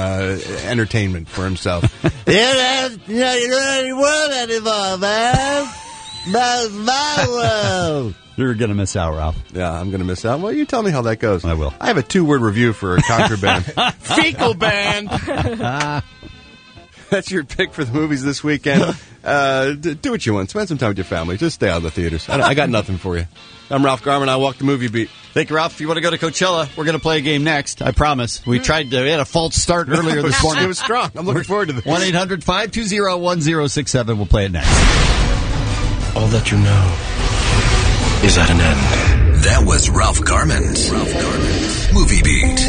Speaker 17: entertainment for himself. You know any world anymore, man.
Speaker 13: my world. You're going to miss out, Ralph.
Speaker 17: Yeah, I'm going to miss out. Well, you tell me how that goes.
Speaker 13: I will.
Speaker 17: I have a 2-word review for Contraband.
Speaker 4: Fecal band.
Speaker 17: That's your pick for the movies this weekend. Do what you want. Spend some time with your family. Just stay out of the theaters. I got nothing for you. I'm Ralph Garman. I walk the movie beat.
Speaker 13: Thank you, Ralph. If you want to go to Coachella, we're going to play a game next. I promise. We had a false start earlier this morning.
Speaker 17: It was strong. I'm looking forward to this.
Speaker 13: 1-800-520-1067. We'll play it next.
Speaker 22: All that you know is at an end.
Speaker 3: That was Ralph Garman's Movie Beat.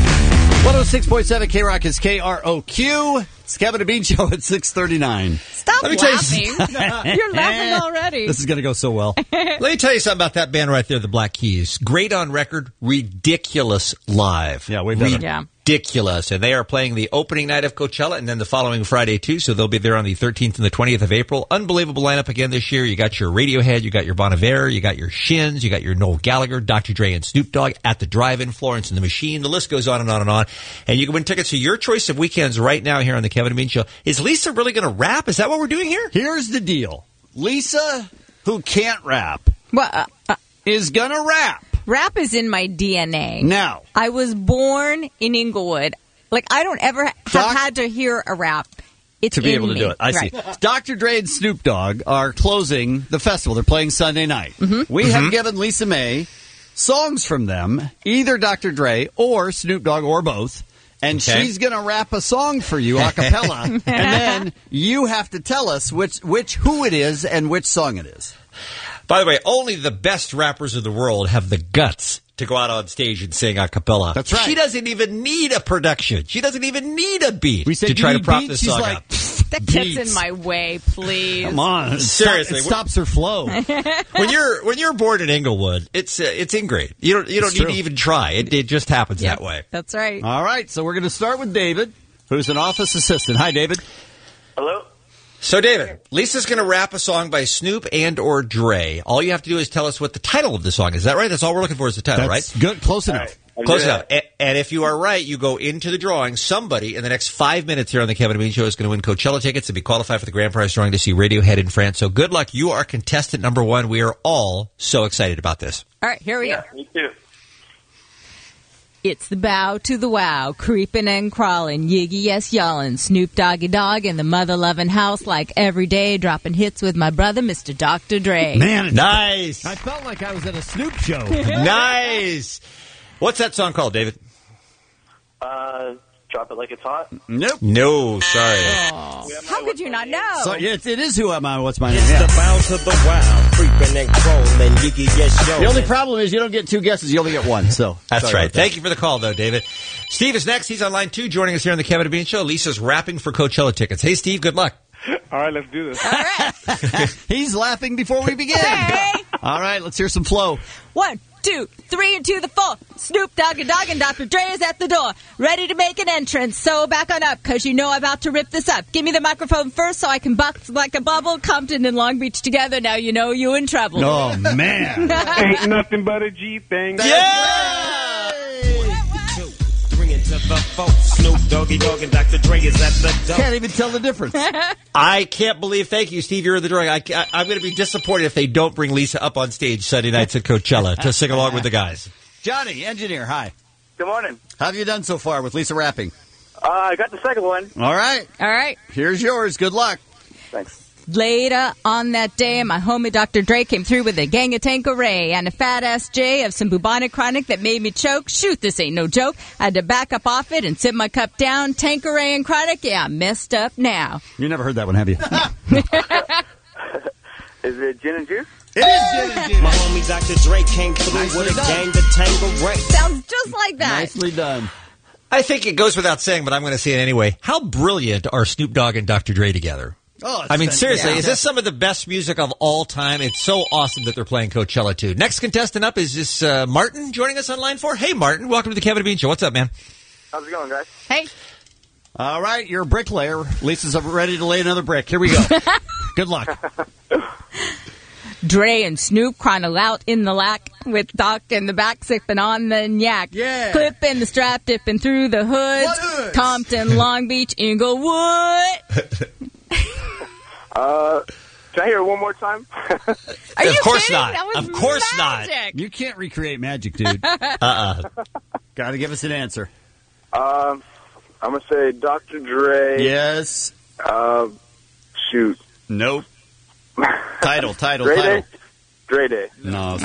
Speaker 13: 106.7 K-Rock is KROQ. It's Kevin and Bean Show at 6:39.
Speaker 15: Stop
Speaker 14: Let me tell you
Speaker 15: laughing. You're laughing already.
Speaker 13: This is going to go so well.
Speaker 14: Let me tell you something about that band right there, the Black Keys. Great on record, ridiculous live.
Speaker 13: Yeah, way better.
Speaker 15: Yeah.
Speaker 14: Ridiculous. And they are playing the opening night of Coachella and then the following Friday, too. So they'll be there on the 13th and the 20th of April. Unbelievable lineup again this year. You got your Radiohead, you got your Bon Iver, you got your Shins, you got your Noel Gallagher, Dr. Dre and Snoop Dogg at the Drive-In, Florence and the Machine. The list goes on and on and on. And you can win tickets to your choice of weekends right now here on the Kevin and Bean Show. Is Lisa really going to rap? Is that what we're doing here?
Speaker 13: Here's the deal. Lisa, who can't rap,
Speaker 15: Well,
Speaker 13: is going to rap.
Speaker 15: rap is in my DNA.
Speaker 13: Now.
Speaker 15: I was born in Inglewood. Like, I don't ever have had to hear a rap. It's
Speaker 13: to be
Speaker 15: in
Speaker 13: able to
Speaker 15: me.
Speaker 13: do it. I see. Dr. Dre and Snoop Dogg are closing the festival. They're playing Sunday night. We have given Lisa May songs from them, either Dr. Dre or Snoop Dogg or both. And she's going to rap a song for you a cappella. And then you have to tell us who it is and which song it is.
Speaker 14: By the way, only the best rappers in the world have the guts to go out on stage and sing a cappella.
Speaker 13: That's right.
Speaker 14: She doesn't even need a production. She doesn't even need a beat
Speaker 13: We said
Speaker 14: to try
Speaker 13: you
Speaker 14: to prop
Speaker 13: need
Speaker 14: this
Speaker 13: beats?
Speaker 14: song
Speaker 13: She's like,
Speaker 14: up.
Speaker 15: That gets in my way, please.
Speaker 13: Come on.
Speaker 14: Seriously.
Speaker 13: It stops her flow.
Speaker 14: When you're born in Inglewood, it's ingrained. You don't need to even try. It just happens that way.
Speaker 15: That's right.
Speaker 13: All right, so we're going to start with David, who's an office assistant. Hi, David.
Speaker 1: Hello?
Speaker 14: So, David, Lisa's going to rap a song by Snoop and or Dre. All you have to do is tell us what the title of the song is. Is that right? That's all we're looking for is the title,
Speaker 13: That's
Speaker 14: right?
Speaker 13: Good. Close enough.
Speaker 14: Close enough. And if you are right, you go into the drawing. Somebody in the next 5 minutes here on the Kevin and Bean Show is going to win Coachella tickets and be qualified for the grand prize drawing to see Radiohead in France. So good luck. You are contestant number one. We are all so excited about this.
Speaker 15: All right, here we go.
Speaker 1: Me too.
Speaker 15: It's the bow to the wow, creeping and crawling, Yiggy yes yallin', Snoop Doggy Dogg in the mother-loving house like every day, dropping hits with my brother, Mr. Dr. Dre.
Speaker 13: Man,
Speaker 14: nice.
Speaker 13: I felt like I was at a Snoop show.
Speaker 14: Nice. What's that song called, David?
Speaker 1: Drop It Like It's Hot.
Speaker 13: Nope.
Speaker 14: No, sorry.
Speaker 15: Oh. How could you not know?
Speaker 13: So, it is Who Am I? What's My Name?
Speaker 6: It's
Speaker 13: Yeah.
Speaker 6: the bounce of the wow, creeping and crawling, Yiggy yes yo.
Speaker 13: The only problem is you don't get two guesses. You only get one. So
Speaker 14: That's
Speaker 13: sorry
Speaker 14: right.
Speaker 13: about that.
Speaker 14: Thank you for the call, though, David. Steve is next. He's on line 2, joining us here on the Kevin and Bean Show. Lisa's rapping for Coachella tickets. Hey, Steve, good luck.
Speaker 1: All right, let's do this.
Speaker 15: All right.
Speaker 13: He's laughing before we begin.
Speaker 15: Hey.
Speaker 13: All right, let's hear some flow.
Speaker 15: 1, 2, 3, and to the 4. Snoop Doggy Dogg and Dr. Dre is at the door, ready to make an entrance. So back on up, because you know I'm about to rip this up. Give me the microphone first so I can box like a bubble. Compton and Long Beach together. Now you know you in trouble.
Speaker 13: Oh, man.
Speaker 1: Ain't nothing but a G thing.
Speaker 14: Yeah!
Speaker 6: To the folks, Snoop Doggy Dogg and Dr. Dre is at the door.
Speaker 13: Can't even tell the difference.
Speaker 14: I can't believe, thank you, Steve, you're in the drawing. I'm going to be disappointed if they don't bring Lisa up on stage Sunday nights at Coachella to sing along with the guys.
Speaker 13: Johnny, engineer, hi.
Speaker 1: Good morning.
Speaker 13: How have you done so far with Lisa rapping?
Speaker 1: I got the second one.
Speaker 13: All right.
Speaker 15: All right.
Speaker 13: Here's yours. Good luck.
Speaker 1: Thanks.
Speaker 15: Later on that day, my homie Dr. Dre came through with a gang of Tanqueray and a fat-ass J of some bubonic chronic that made me choke. Shoot, this ain't no joke. I had to back up off it and sit my cup down. Tanqueray and chronic, yeah, I'm messed up now.
Speaker 13: You never heard that one, have you?
Speaker 1: Is it gin and juice?
Speaker 13: It is gin and juice.
Speaker 6: My homie Dr. Dre came through with a gang of Tanqueray.
Speaker 15: Sounds just like that.
Speaker 13: Nicely done.
Speaker 14: I think it goes without saying, but I'm going to say it anyway. How brilliant are Snoop Dogg and Dr. Dre together?
Speaker 13: Oh, it's
Speaker 14: I mean,
Speaker 13: fantastic.
Speaker 14: seriously,
Speaker 13: Yeah.
Speaker 14: is this some of the best music of all time? It's so awesome that they're playing Coachella, too. Next contestant up is this Martin joining us on line 4. Hey, Martin, welcome to the Kevin and Bean Show. What's up, man?
Speaker 1: How's it going, guys?
Speaker 15: Hey.
Speaker 13: All right, you're a bricklayer. Lisa's ready to lay another brick. Here we go. Good luck.
Speaker 15: Dre and Snoop chrono out in the lack with Doc in the back sipping on the yak.
Speaker 13: Yeah.
Speaker 15: Clipping the strap, dipping through the hoods.
Speaker 13: What hoods?
Speaker 15: Compton, Long Beach, Inglewood.
Speaker 1: Can I hear it one more time?
Speaker 15: Are
Speaker 14: Of
Speaker 15: you
Speaker 14: course
Speaker 15: kidding?
Speaker 14: not.
Speaker 15: That was
Speaker 14: Of course
Speaker 15: magic.
Speaker 13: You can't recreate magic, dude. Got to give us an answer.
Speaker 1: I'm going to say Dr. Dre.
Speaker 13: Yes.
Speaker 1: Shoot.
Speaker 13: Nope. Title.
Speaker 1: Dre Day? Dre Day.
Speaker 13: No,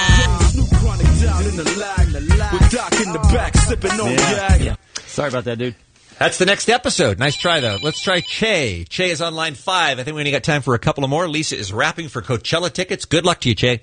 Speaker 14: Yeah.
Speaker 13: Sorry about that, dude.
Speaker 14: That's the next episode. Nice try, though. Let's try Che. Che is on line 5. I think we only got time for a couple of more. Lisa is wrapping for Coachella tickets. Good luck to you, Che.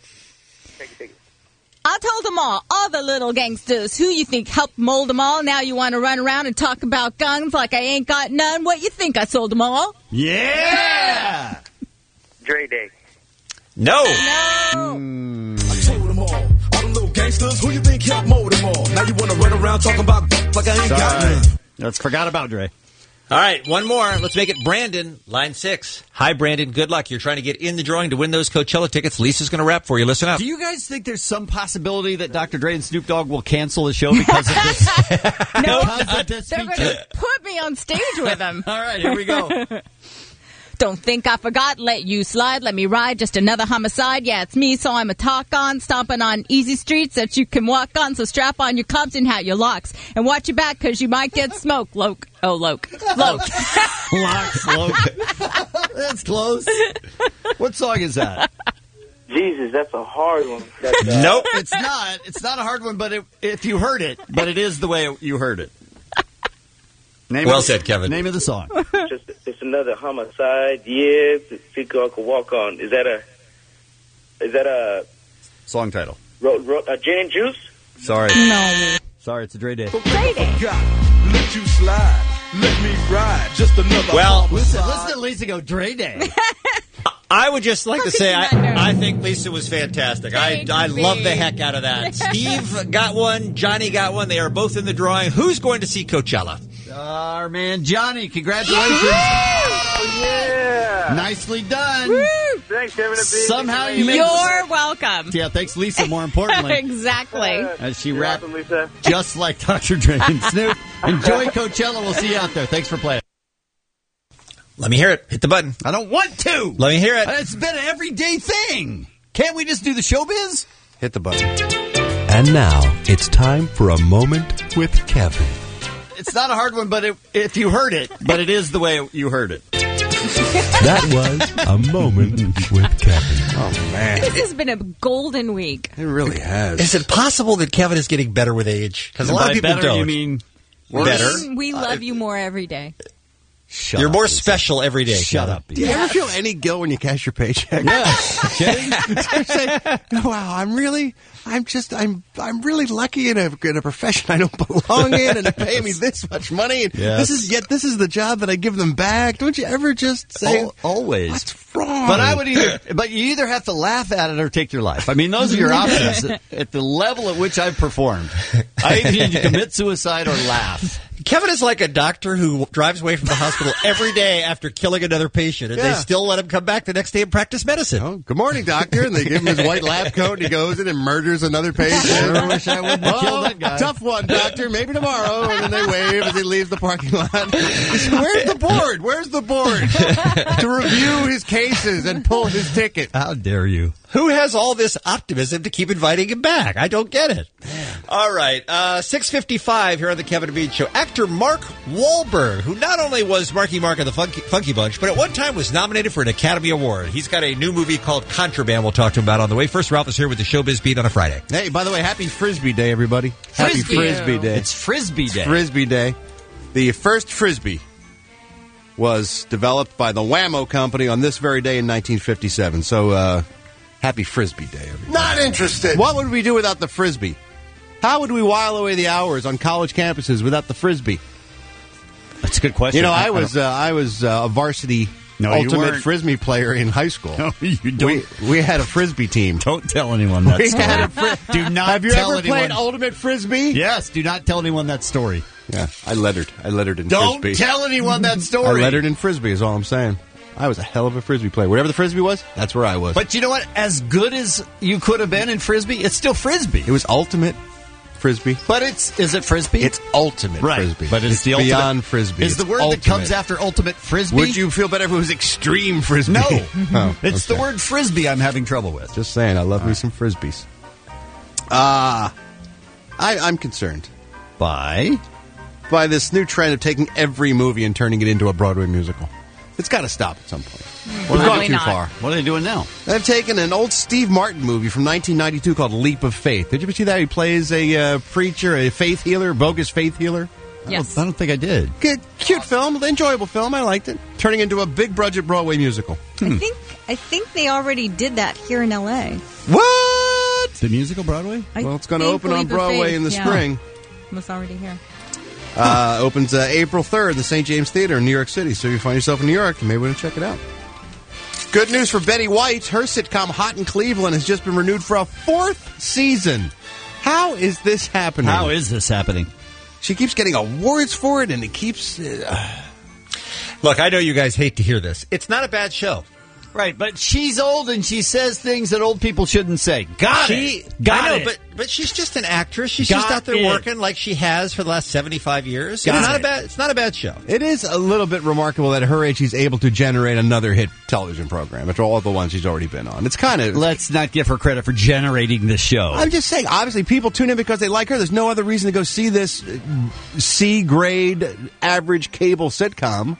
Speaker 15: I told them all the little gangsters. Who you think helped mold them all? Now you want to run around and talk about guns like I ain't got none? What you think I sold them all?
Speaker 13: Yeah!
Speaker 1: Dre Day.
Speaker 14: No.
Speaker 22: I told them all them little gangsters. Who you think helped mold them all? Now you want to run around talking about like I ain't got none.
Speaker 13: Let's forgot about Dre.
Speaker 14: All right, one more. Let's make it Brandon, line 6. Hi, Brandon. Good luck. You're trying to get in the drawing to win those Coachella tickets. Lisa's going to rap for you. Listen up.
Speaker 13: Do you guys think there's some possibility that Dr. Dre and Snoop Dogg will cancel the show because of this?
Speaker 15: No,
Speaker 13: Because of this
Speaker 15: they're going
Speaker 13: feature?
Speaker 15: to put me on stage with them.
Speaker 13: All right, here we go.
Speaker 15: Don't think I forgot, let you slide, let me ride, just another homicide. Yeah, it's me, so I'm a talk on, stomping on easy streets that you can walk on. So strap on your cuffs and hat your locks, and watch your back, cause you might get smoked. Loke.
Speaker 13: Locks, That's close. What song is that?
Speaker 1: Jesus, that's a hard one.
Speaker 14: Nope.
Speaker 13: It's not. It's not a hard one, but if you heard it, but it is the way you heard it.
Speaker 14: Well said, Kevin.
Speaker 13: Name of the song.
Speaker 1: It's another homicide. Yeah, think I could walk on. Is that a
Speaker 13: Song title.
Speaker 1: Gin and Juice?
Speaker 13: Sorry.
Speaker 15: No.
Speaker 13: Sorry, it's a Dre Day.
Speaker 22: Let you slide. Let me ride. Just another.
Speaker 14: Well,
Speaker 13: Listen to Lisa go, Dre Day.
Speaker 14: I would just like to say
Speaker 15: could you not know?
Speaker 14: I think Lisa was fantastic.
Speaker 15: Thanks,
Speaker 14: I love the
Speaker 15: babe.
Speaker 14: heck out of that. Steve got one. Johnny got one. They are both in the drawing. Who's going to see Coachella?
Speaker 13: Our man Johnny, congratulations.
Speaker 1: Oh, yeah.
Speaker 13: Nicely done.
Speaker 15: Woo!
Speaker 1: Thanks, Kevin and B.
Speaker 13: Somehow you made
Speaker 15: You're welcome.
Speaker 13: Yeah, thanks, Lisa, more importantly.
Speaker 15: Exactly.
Speaker 13: As she
Speaker 1: You're
Speaker 13: rapped
Speaker 1: welcome, Lisa.
Speaker 13: just like Dr. Dre and Snoop. Enjoy Coachella. We'll see you out there. Thanks for playing.
Speaker 14: Let me hear it. Hit the button.
Speaker 13: I don't want to.
Speaker 14: Let me hear it.
Speaker 13: It's been an everyday thing. Can't we just do the showbiz?
Speaker 17: Hit the button.
Speaker 3: And now it's time for a moment with Kevin.
Speaker 13: It's not a hard one, but if you heard it, but it is the way you heard it.
Speaker 3: That was a moment with Kevin.
Speaker 17: Oh, man.
Speaker 15: This has been a golden week.
Speaker 17: It really has.
Speaker 14: Is it possible that Kevin is getting better with age? Because a lot
Speaker 13: By
Speaker 14: of people
Speaker 13: better,
Speaker 14: don't.
Speaker 13: you mean
Speaker 14: better?
Speaker 15: We love you more every day.
Speaker 13: Shut
Speaker 14: You're
Speaker 13: up,
Speaker 14: more
Speaker 13: Lisa.
Speaker 14: special every day.
Speaker 13: Shut
Speaker 14: Kevin.
Speaker 13: up.
Speaker 17: Do you ever feel any guilt when you cash your paycheck?
Speaker 13: Yes. Kidding?
Speaker 17: Say, wow, I'm really really lucky in a profession I don't belong in, and they pay me this much money. And
Speaker 13: Yes.
Speaker 17: this is the job that I give them back. Don't you ever just say
Speaker 13: Always.
Speaker 17: what's wrong?
Speaker 13: But you either have to laugh at it or take your life. I mean, those are your options. At the level at which I've performed, I either need to commit suicide or laugh.
Speaker 14: Kevin is like a doctor who drives away from the hospital every day after killing another patient, and they
Speaker 17: Yeah.
Speaker 14: still let him come back the next day and practice medicine.
Speaker 17: Oh, good morning, doctor. And they give him his white lab coat, and he goes in and murders another patient.
Speaker 13: I wish I wouldn't have killed that guy.
Speaker 17: Tough one, doctor. Maybe tomorrow. And then they wave as he leaves the parking lot. Where's the board? Where's the board to review his cases and pull his ticket?
Speaker 13: How dare you?
Speaker 14: Who has all this optimism to keep inviting him back? I don't get it. All right, 6:55 here on the Kevin and Bean Show. Actor Mark Wahlberg, who not only was Marky Mark of the Funky Bunch, but at one time was nominated for an Academy Award. He's got a new movie called Contraband we'll talk to him about on the way. First, Ralph is here with the Showbiz Beat on a Friday.
Speaker 17: Hey, by the way, happy Frisbee Day, everybody. Happy Frisbee Day.
Speaker 13: It's Frisbee Day.
Speaker 17: Frisbee Day. The first Frisbee was developed by the Whammo Company on this very day in 1957. So, happy Frisbee Day, everybody.
Speaker 12: Not interested.
Speaker 17: What would we do without the Frisbee? How would we while away the hours on college campuses without the Frisbee?
Speaker 13: That's a good question.
Speaker 17: You know, I was a varsity
Speaker 13: No, you
Speaker 17: ultimate
Speaker 13: weren't.
Speaker 17: Frisbee player in high school.
Speaker 13: No, you don't.
Speaker 17: We had a Frisbee team.
Speaker 13: Don't tell anyone that
Speaker 17: We
Speaker 13: story.
Speaker 17: had a
Speaker 13: Do not
Speaker 17: Have you
Speaker 13: tell
Speaker 17: ever
Speaker 13: anyone.
Speaker 17: played ultimate Frisbee?
Speaker 13: Yes, do not tell anyone that story.
Speaker 17: Yeah, I lettered in
Speaker 13: Don't
Speaker 17: Frisbee.
Speaker 13: tell anyone that
Speaker 17: I
Speaker 13: story.
Speaker 17: lettered in Frisbee is all I'm saying. I was a hell of a Frisbee player. Wherever the Frisbee was, that's where I was.
Speaker 13: But you know what? As good as you could have been in Frisbee, it's still Frisbee.
Speaker 17: It was ultimate Frisbee.
Speaker 13: But is it Frisbee?
Speaker 17: It's ultimate
Speaker 13: right.
Speaker 17: Frisbee.
Speaker 13: But it's the ultimate.
Speaker 17: Beyond Frisbee.
Speaker 13: Is the
Speaker 17: It's
Speaker 13: word
Speaker 17: ultimate.
Speaker 13: that comes after ultimate Frisbee?
Speaker 17: Would you feel better if it was extreme Frisbee?
Speaker 13: No.
Speaker 17: Oh,
Speaker 13: it's
Speaker 17: okay.
Speaker 13: the word Frisbee I'm having trouble with.
Speaker 17: Just saying, I love me some Frisbees. I'm concerned.
Speaker 13: By
Speaker 17: this new trend of taking every movie and turning it into a Broadway musical. It's got to stop at some point. We've gone too far.
Speaker 13: What are they doing now?
Speaker 17: They've taken an old Steve Martin movie from 1992 called Leap of Faith. Did you ever see that? He plays a preacher, a faith healer, bogus faith healer.
Speaker 15: Yes.
Speaker 13: I don't think I did.
Speaker 17: Good, cute film, enjoyable film. I liked it. Turning into a big budget Broadway musical.
Speaker 15: I think they already did that here in L.A.
Speaker 17: What?
Speaker 13: The musical Broadway?
Speaker 17: Well, it's going to open on Broadway in the spring.
Speaker 15: It was already here.
Speaker 17: Opens April 3rd in the St. James Theater in New York City. So if you find yourself in New York, you may want to check it out. Good news for Betty White. Her sitcom Hot in Cleveland has just been renewed for a 4th season. How is this happening?
Speaker 13: How is this happening?
Speaker 17: She keeps getting awards for it, and it keeps...
Speaker 14: Look, I know you guys hate to hear this. It's not a bad show.
Speaker 13: Right, but she's old and she says things that old people shouldn't say. Got it.
Speaker 14: I know, but she's just an actress. She's just out there working like she has for the last 75 years. It's not a bad show.
Speaker 17: It is a little bit remarkable that at her age she's able to generate another hit television program after all the ones she's already been on. It's kind of...
Speaker 13: Let's not give her credit for generating this show.
Speaker 17: I'm just saying, obviously people tune in because they like her. There's no other reason to go see this C-grade average cable sitcom.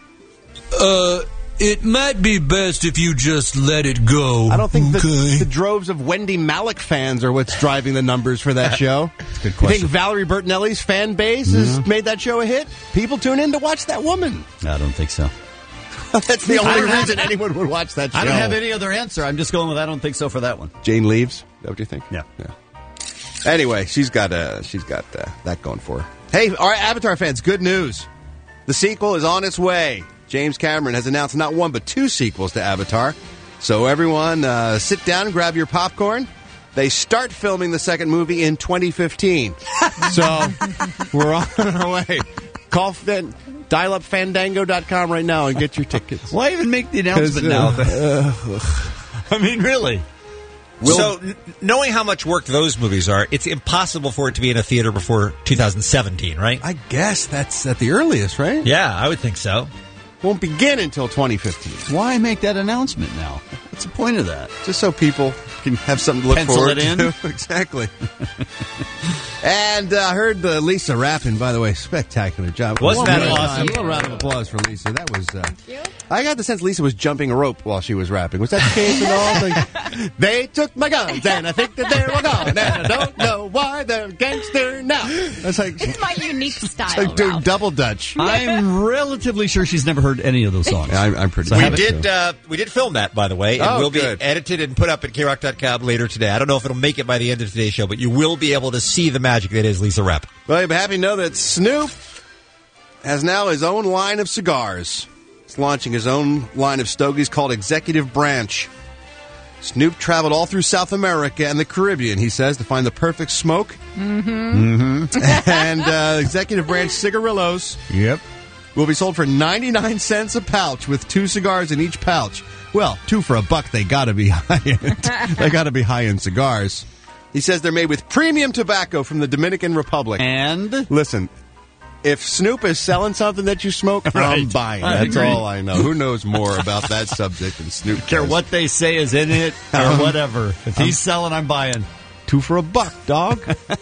Speaker 2: It might be best if you just let it go.
Speaker 17: I don't think the droves of Wendy Malick fans are what's driving the numbers for that show.
Speaker 13: That's a good question.
Speaker 17: You think Valerie Bertinelli's fan base has made that show a hit? People tune in to watch that woman.
Speaker 13: I don't think so.
Speaker 17: That's the only reason anyone would watch that show.
Speaker 13: I don't have any other answer. I'm just going with I don't think so for that one.
Speaker 17: Jane leaves? Is that what you think?
Speaker 13: Yeah.
Speaker 17: Anyway, she's got that going for her. Hey, our Avatar fans, good news. The sequel is on its way. James Cameron has announced not one but 2 sequels to Avatar. So everyone, sit down and grab your popcorn. They start filming the second movie in 2015. So we're on our way. Call dialupfandango.com right now and get your tickets.
Speaker 13: Why even make the announcement now? I mean, really.
Speaker 14: Knowing how much work those movies are, it's impossible for it to be in a theater before 2017, right?
Speaker 17: I guess that's at the earliest, right?
Speaker 14: Yeah, I would think so.
Speaker 17: Won't begin until 2015.
Speaker 13: Why make that announcement now? What's the point of that?
Speaker 17: Just so people can have something to look
Speaker 13: Pencil
Speaker 17: forward
Speaker 13: it in?
Speaker 17: to. Exactly. And I heard Lisa rapping, by the way. Spectacular job.
Speaker 14: Wasn't that awesome?
Speaker 17: A little round of applause for Lisa. That was... I got the sense Lisa was jumping a rope while she was rapping. Was that the case at all? Like, they took my guns, and I think that they're all gone, and I don't know why they're gangster now. That's like...
Speaker 15: It's my unique style,
Speaker 17: It's like doing
Speaker 15: Ralph.
Speaker 17: double Dutch.
Speaker 13: I'm relatively sure she's never heard any of those songs.
Speaker 17: Yeah, I'm pretty
Speaker 13: So
Speaker 17: sure.
Speaker 14: We did film that, by the way, and will be edited and put up at KROC.com later today. I don't know if it'll make it by the end of today's show, but you will be able to see the magic that is Lisa Rapp.
Speaker 17: Well, you'll be happy to know that Snoop has now his own line of cigars. He's launching his own line of stogies called Executive Branch. Snoop traveled all through South America and the Caribbean, he says, to find the perfect smoke. Mm-hmm. And Executive Branch cigarillos will be sold for 99 cents a pouch with 2 cigars in each pouch. Well, 2 for $1, they got to be high-end. They got to be high-end cigars. He says they're made with premium tobacco from the Dominican Republic.
Speaker 13: And?
Speaker 17: Listen, if Snoop is selling something that you smoke, I'm buying. That's all I know. Who knows more about that subject than Snoop does?
Speaker 13: Care what they say is in it or whatever. If he's selling, I'm buying.
Speaker 17: 2 for $1, dog.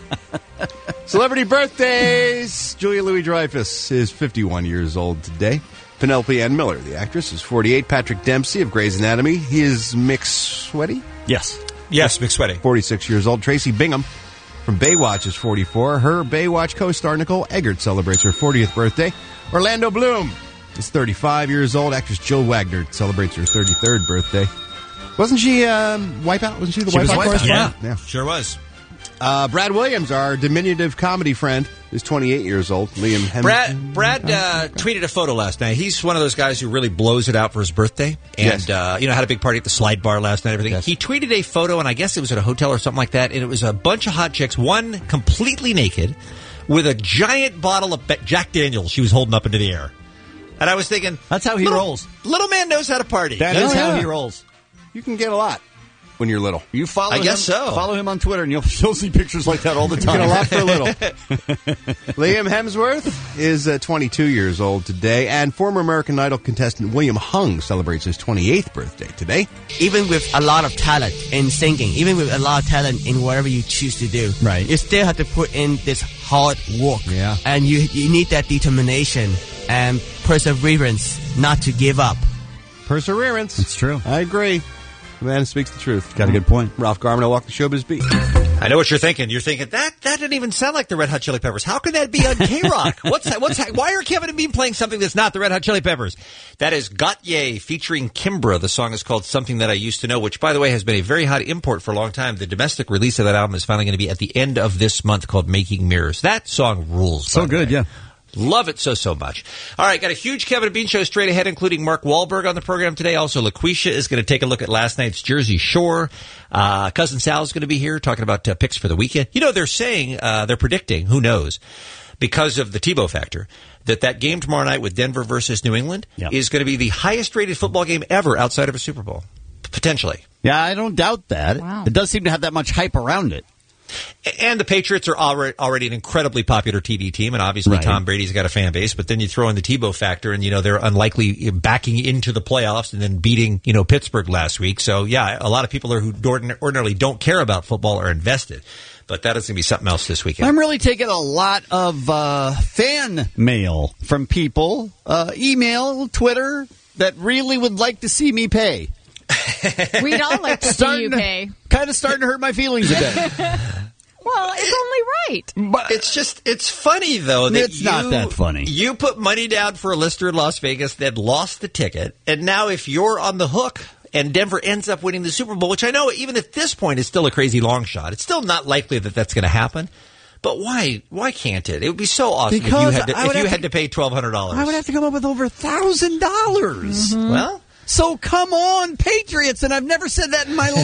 Speaker 17: Celebrity birthdays. Julia Louis-Dreyfus is 51 years old today. Penelope Ann Miller, the actress, is 48. Patrick Dempsey of Grey's Anatomy. He is Mick Sweaty.
Speaker 13: Yes.
Speaker 14: Yes, Mick Sweaty.
Speaker 17: 46 years old. Tracy Bingham from Baywatch is 44. Her Baywatch co-star Nicole Eggert celebrates her 40th birthday. Orlando Bloom is 35 years old. Actress Jill Wagner celebrates her 33rd birthday. Wasn't she Wipeout? Wasn't she the Wipeout correspondent?
Speaker 14: Yeah, sure was.
Speaker 17: Brad Williams, our diminutive comedy friend, is 28 years old. Liam Hemsworth.
Speaker 14: Brad tweeted a photo last night. He's one of those guys who really blows it out for his birthday. And, had a big party at the Slide Bar last night and everything. Yes. He tweeted a photo, and I guess it was at a hotel or something like that, and it was a bunch of hot chicks, one completely naked, with a giant bottle of Jack Daniels she was holding up into the air. And I was thinking...
Speaker 13: That's how he rolls.
Speaker 14: Little man knows how to party.
Speaker 13: That is how he rolls.
Speaker 17: You can get a lot. when you're little.
Speaker 13: You follow
Speaker 14: I
Speaker 13: him,
Speaker 14: guess so.
Speaker 13: Follow him on Twitter, and you'll see pictures like that all the time.
Speaker 17: Get a lot for little. Liam Hemsworth is 22 years old today, and former American Idol contestant William Hung celebrates his 28th birthday today.
Speaker 8: Even with a lot of talent in singing, even with a lot of talent in whatever you choose to do,
Speaker 13: right,
Speaker 8: you still have to put in this hard work.
Speaker 13: Yeah.
Speaker 8: And you need that determination and perseverance not to give up.
Speaker 17: Perseverance.
Speaker 13: It's true.
Speaker 17: I agree. The man speaks the truth.
Speaker 13: Got a good point.
Speaker 17: Ralph Garman will walk the showbiz beat.
Speaker 14: I know what you're thinking. You're thinking, that didn't even sound like the Red Hot Chili Peppers. How could that be on K-Rock? Why are Kevin and Bean playing something that's not the Red Hot Chili Peppers? That is Gautier featuring Kimbra. The song is called Something That I Used to Know, which, by the way, has been a very hot import for a long time. The domestic release of that album is finally going to be at the end of this month, called Making Mirrors. That song rules.
Speaker 13: So good, yeah.
Speaker 14: Love it so much. All right, got a huge Kevin and Bean show straight ahead, including Mark Wahlberg on the program today. Also, LaQuisha is going to take a look at last night's Jersey Shore. Cousin Sal is going to be here talking about picks for the weekend. You know, they're saying, they're predicting, who knows, because of the Tebow factor, that game tomorrow night with Denver versus New England is going to be the highest rated football game ever outside of a Super Bowl. Potentially.
Speaker 13: Yeah, I don't doubt that. Wow. It does seem to have that much hype around it.
Speaker 14: And the Patriots are already an incredibly popular TV team, and obviously Tom Brady's got a fan base, but then you throw in the Tebow factor, and, they're unlikely backing into the playoffs and then beating, Pittsburgh last week. So, yeah, a lot of people who ordinarily don't care about football are invested. But that is going to be something else this weekend.
Speaker 13: I'm really taking a lot of fan mail from people, email, Twitter, that really would like to see me pay.
Speaker 15: We'd all like to see you pay.
Speaker 13: Kind of starting to hurt my feelings a bit.
Speaker 15: Well, it's only right.
Speaker 14: But it's funny, though. That
Speaker 13: it's not that funny.
Speaker 14: You put money down for a lister in Las Vegas that lost the ticket, and now if you're on the hook and Denver ends up winning the Super Bowl, which I know even at this point is still a crazy long shot, it's still not likely that that's going to happen. But why can't it? It would be so awesome if you had to pay $1,200.
Speaker 13: I would have to come up with over $1,000.
Speaker 14: Mm-hmm. Well...
Speaker 13: So come on, Patriots, and I've never said that in my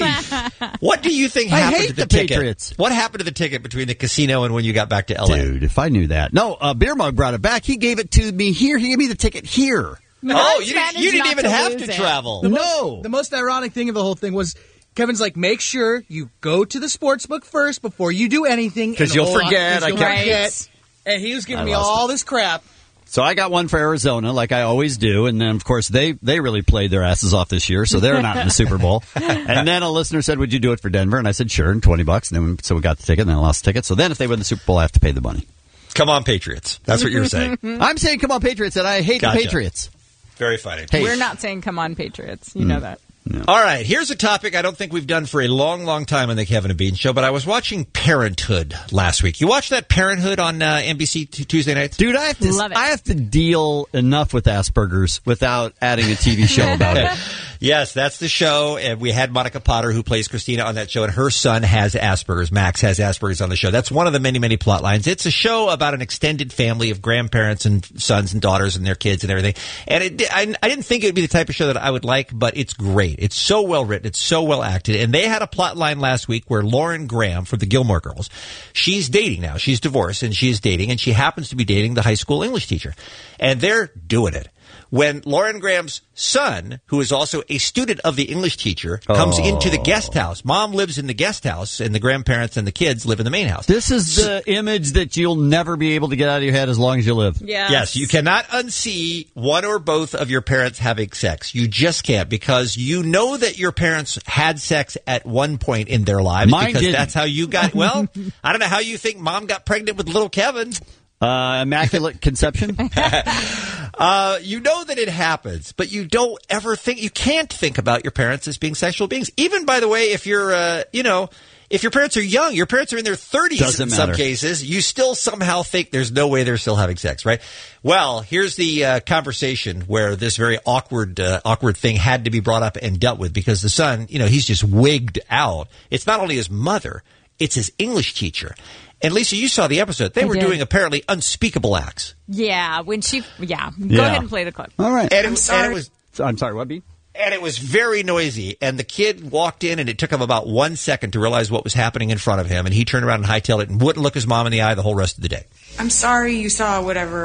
Speaker 13: life.
Speaker 14: What do you think happened
Speaker 13: I hate
Speaker 14: to the
Speaker 13: ticket?
Speaker 14: Patriots. What happened to the ticket between the casino and when you got back to L.A.?
Speaker 13: Dude, if I knew that. No, Beer Mug brought it back. He gave it to me here. He gave me the ticket here.
Speaker 14: Oh, you didn't even have to travel.
Speaker 13: No.
Speaker 10: The most ironic thing of the whole thing was Kevin's like, make sure you go to the sports book first before you do anything.
Speaker 13: Because you'll forget.
Speaker 10: And he was giving me all this crap.
Speaker 13: So I got one for Arizona, like I always do, and then, of course, they really played their asses off this year, so they're not in the Super Bowl. And then a listener said, would you do it for Denver? And I said, sure, and $20. And then so we got the ticket, and then I lost the ticket. So then if they win the Super Bowl, I have to pay the money.
Speaker 14: Come on, Patriots. That's what you're saying.
Speaker 13: I'm saying come on, Patriots, and I hate the Patriots.
Speaker 14: Very funny.
Speaker 13: Hey.
Speaker 15: We're not saying come on, Patriots. You know that.
Speaker 13: No.
Speaker 14: All right, here's a topic I don't think we've done for a long, long time on the Kevin and Bean Show, but I was watching Parenthood last week. You watched that Parenthood on NBC Tuesday nights?
Speaker 13: Dude, I have to deal enough with Asperger's without adding a TV show about it.
Speaker 14: Yes, that's the show, and we had Monica Potter, who plays Christina, on that show, and her son has Asperger's. Max has Asperger's on the show. That's one of the many, many plot lines. It's a show about an extended family of grandparents and sons and daughters and their kids and everything. And I didn't think it would be the type of show that I would like, but it's great. It's so well written. It's so well acted. And they had a plot line last week where Lauren Graham from the Gilmore Girls, she's dating now. She's divorced, and she's dating, and she happens to be dating the high school English teacher. And they're doing it. When Lauren Graham's son, who is also a student of the English teacher, comes into the guest house. Mom lives in the guest house, and the grandparents and the kids live in the main house.
Speaker 13: This is the image that you'll never be able to get out of your head as long as you live.
Speaker 14: Yes, you cannot unsee one or both of your parents having sex. You just can't, because you know that your parents had sex at one point in their lives.
Speaker 13: Mine
Speaker 14: because
Speaker 13: didn't.
Speaker 14: That's how you got, well, I don't know how you think Mom got pregnant with little Kevin.
Speaker 13: Immaculate conception?
Speaker 14: You know that it happens, but you don't ever think, you can't think about your parents as being sexual beings. Even, by the way, if you're, if your parents are young, your parents are in their 30s in some cases, you still somehow think there's no way they're still having sex, right? Well, here's the conversation where this very awkward thing had to be brought up and dealt with, because the son, he's just wigged out. It's not only his mother, it's his English teacher. And Lisa, you saw the episode. They were doing apparently unspeakable acts.
Speaker 15: Yeah, Go ahead and play the clip.
Speaker 13: All right.
Speaker 15: I'm sorry,
Speaker 13: what, B?
Speaker 14: And it was very noisy. And the kid walked in, and it took him about 1 second to realize what was happening in front of him. And he turned around and hightailed it and wouldn't look his mom in the eye the whole rest of the day.
Speaker 21: I'm sorry you saw whatever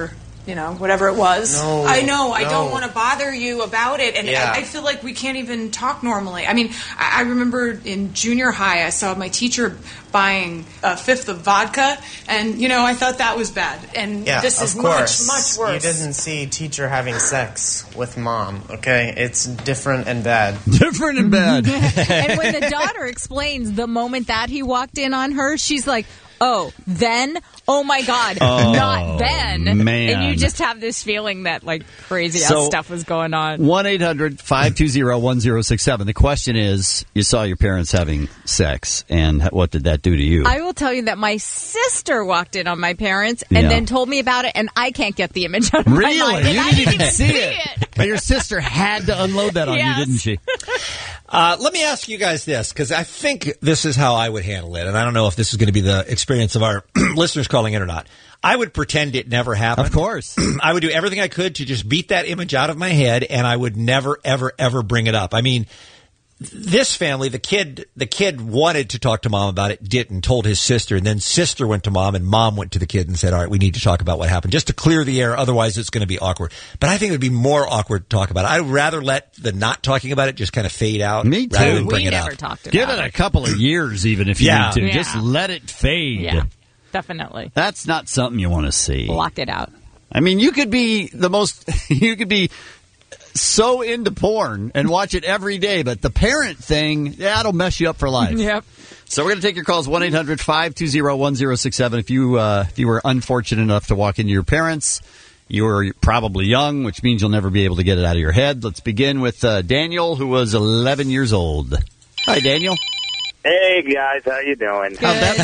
Speaker 5: whatever it was.
Speaker 9: No,
Speaker 5: I know. I
Speaker 9: no.
Speaker 5: don't want to bother you about it. And
Speaker 9: Yeah.
Speaker 5: I feel like we can't even talk normally. I mean, I remember in junior high, I saw my teacher buying a fifth of vodka, and, I thought that was bad. And
Speaker 9: Yeah,
Speaker 5: this is
Speaker 9: of course.
Speaker 5: much worse.
Speaker 9: You didn't see teacher having sex with mom, okay? It's different and bad.
Speaker 13: Different and bad.
Speaker 15: And when the daughter explains the moment that he walked in on her, she's like, oh, then? Oh, my God.
Speaker 13: Oh,
Speaker 15: not then.
Speaker 13: man.
Speaker 15: And you just have this feeling that, crazy ass
Speaker 13: So,
Speaker 15: stuff was going on.
Speaker 13: 1-800-520-1067. The question is, you saw your parents having sex, and what did that do to you?
Speaker 15: I will tell you that my sister walked in on my parents and then told me about it, and I can't get the image out of my mind.
Speaker 13: Really?
Speaker 15: And
Speaker 13: You
Speaker 15: I
Speaker 13: didn't
Speaker 15: didn't
Speaker 13: even see it. But your sister had to unload that on
Speaker 15: Yes.
Speaker 13: you, didn't she?
Speaker 14: Let me ask you guys this, because I think this is how I would handle it, and I don't know if this is going to be the experience of our listeners calling in or not. I would pretend it never happened.
Speaker 13: Of course.
Speaker 14: I would do everything I could to just beat that image out of my head, and I would never, ever, ever bring it up. I mean, this family, the kid wanted to talk to mom about it, didn't, told his sister, and then sister went to mom, and mom went to the kid and said, all right, we need to talk about what happened, just to clear the air, otherwise it's going to be awkward. But I think it would be more awkward to talk about it. I'd rather let the not talking about it just kind of fade out.
Speaker 13: Me too.
Speaker 14: Rather than bring
Speaker 15: We
Speaker 14: it
Speaker 15: never
Speaker 14: up.
Speaker 15: talked about
Speaker 13: Give it a couple of years, even if you
Speaker 14: Yeah.
Speaker 13: need to.
Speaker 15: Yeah.
Speaker 13: Just let it fade.
Speaker 15: Yeah, definitely.
Speaker 13: That's not something you want to see.
Speaker 15: Block it out.
Speaker 13: I mean, you could be you could be so into porn and watch it every day, but the parent thing, that'll mess you up for life.
Speaker 15: Yep.
Speaker 13: So we're going to take your calls, 1-800-520-1067. If you were unfortunate enough to walk into your parents, you were probably young, which means you'll never be able to get it out of your head. Let's begin with Daniel, who was 11 years old. Hi, Daniel.
Speaker 23: Hey, guys. How you doing?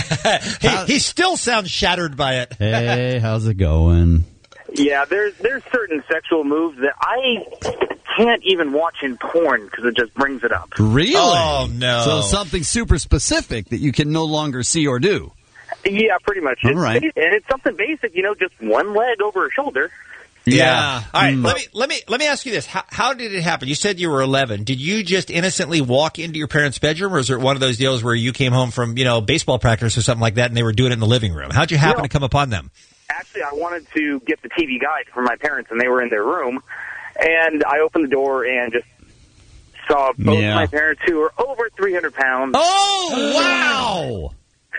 Speaker 14: He still sounds shattered by it.
Speaker 13: Hey, how's it going?
Speaker 23: Yeah, there's certain sexual moves that I can't even watch in porn because it just brings it up.
Speaker 13: Really?
Speaker 14: Oh, no.
Speaker 13: So something super specific that you can no longer see or do.
Speaker 23: Yeah, pretty much.
Speaker 13: All right.
Speaker 23: And it's something basic, just one leg over a shoulder.
Speaker 14: Yeah. All right. Let me ask you this. How did it happen? You said you were 11. Did you just innocently walk into your parents' bedroom, or is it one of those deals where you came home from, baseball practice or something like that, and they were doing it in the living room? How'd you happen to come upon them?
Speaker 23: Actually, I wanted to get the TV guide for my parents, and they were in their room. And I opened the door and just saw both my parents, who are over 300 pounds.
Speaker 14: Oh, wow!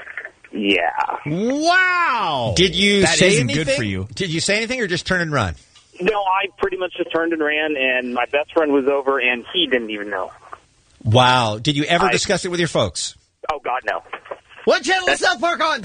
Speaker 23: Yeah.
Speaker 13: Wow!
Speaker 14: Did you
Speaker 23: That
Speaker 14: say
Speaker 23: isn't
Speaker 14: anything?
Speaker 23: good for you.
Speaker 14: Did you say anything or just turn and run?
Speaker 23: No, I pretty much just turned and ran, and my best friend was over, and he didn't even know.
Speaker 14: Wow. Did you ever discuss it with your folks?
Speaker 23: Oh, God, no.
Speaker 13: What channel is South Park on?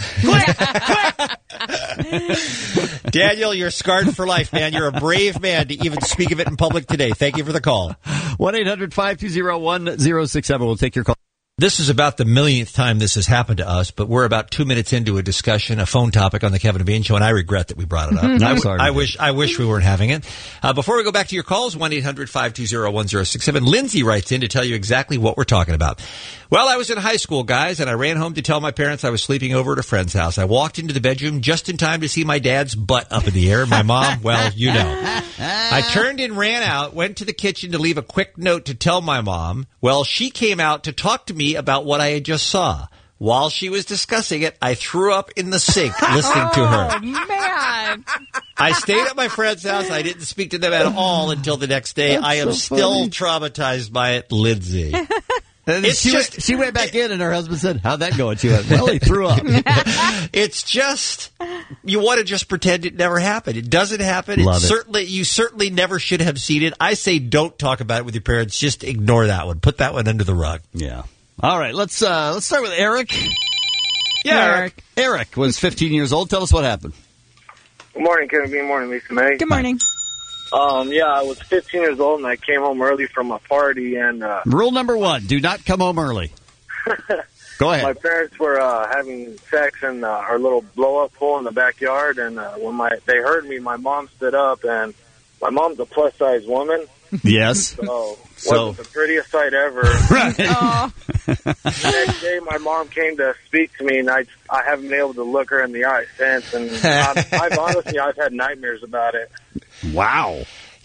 Speaker 14: Daniel, you're scarred for life, man. You're a brave man to even speak of it in public today. Thank you for the call.
Speaker 13: 1-800-520-1067. We'll take your call.
Speaker 14: This is about the millionth time this has happened to us, but we're about 2 minutes into a discussion, a phone topic on the Kevin and Bean Show, and I regret that we brought it up.
Speaker 13: I'm sorry.
Speaker 14: I wish we weren't having it. Before we go back to your calls, 1-800-520-1067. Lindsay writes in to tell you exactly what we're talking about. Well, I was in high school, guys, and I ran home to tell my parents I was sleeping over at a friend's house. I walked into the bedroom just in time to see my dad's butt up in the air. My mom, well, you know. I turned and ran out, went to the kitchen to leave a quick note to tell my mom. Well, she came out to talk to me about what I had just saw. While she was discussing it, I threw up in the sink listening to her.
Speaker 15: Oh, man.
Speaker 14: I stayed at my friend's house. I didn't speak to them at all until the next day.
Speaker 13: That's
Speaker 14: I am
Speaker 13: so
Speaker 14: still
Speaker 13: funny.
Speaker 14: traumatized by it, Lindsay.
Speaker 13: And
Speaker 14: It's
Speaker 13: she went back in, and her husband said, how'd that go? And she went, well, he threw up.
Speaker 14: It's just, you want to just pretend it never happened. It doesn't happen.
Speaker 13: Love it.
Speaker 14: You certainly never should have seen it. I say don't talk about it with your parents. Just ignore that one. Put that one under the rug.
Speaker 13: Yeah. All right, let's start with Eric.
Speaker 14: Yeah, Eric.
Speaker 13: Eric was 15 years old. Tell us what happened.
Speaker 24: Good morning, Kevin. Good morning, Lisa May.
Speaker 15: Good morning.
Speaker 24: Yeah, I was 15 years old, and I came home early from a party, and
Speaker 13: Rule number 1, do not come home early. Go ahead.
Speaker 24: my parents were having sex in our little blow-up pool in the backyard, and when they heard me, my mom stood up, and my mom's a plus-size woman.
Speaker 13: Yes.
Speaker 24: So wasn't the prettiest sight ever.
Speaker 15: Oh.
Speaker 24: The next day, my mom came to speak to me, and I haven't been able to look her in the eye since, and I've honestly, I've had nightmares about it.
Speaker 13: Wow.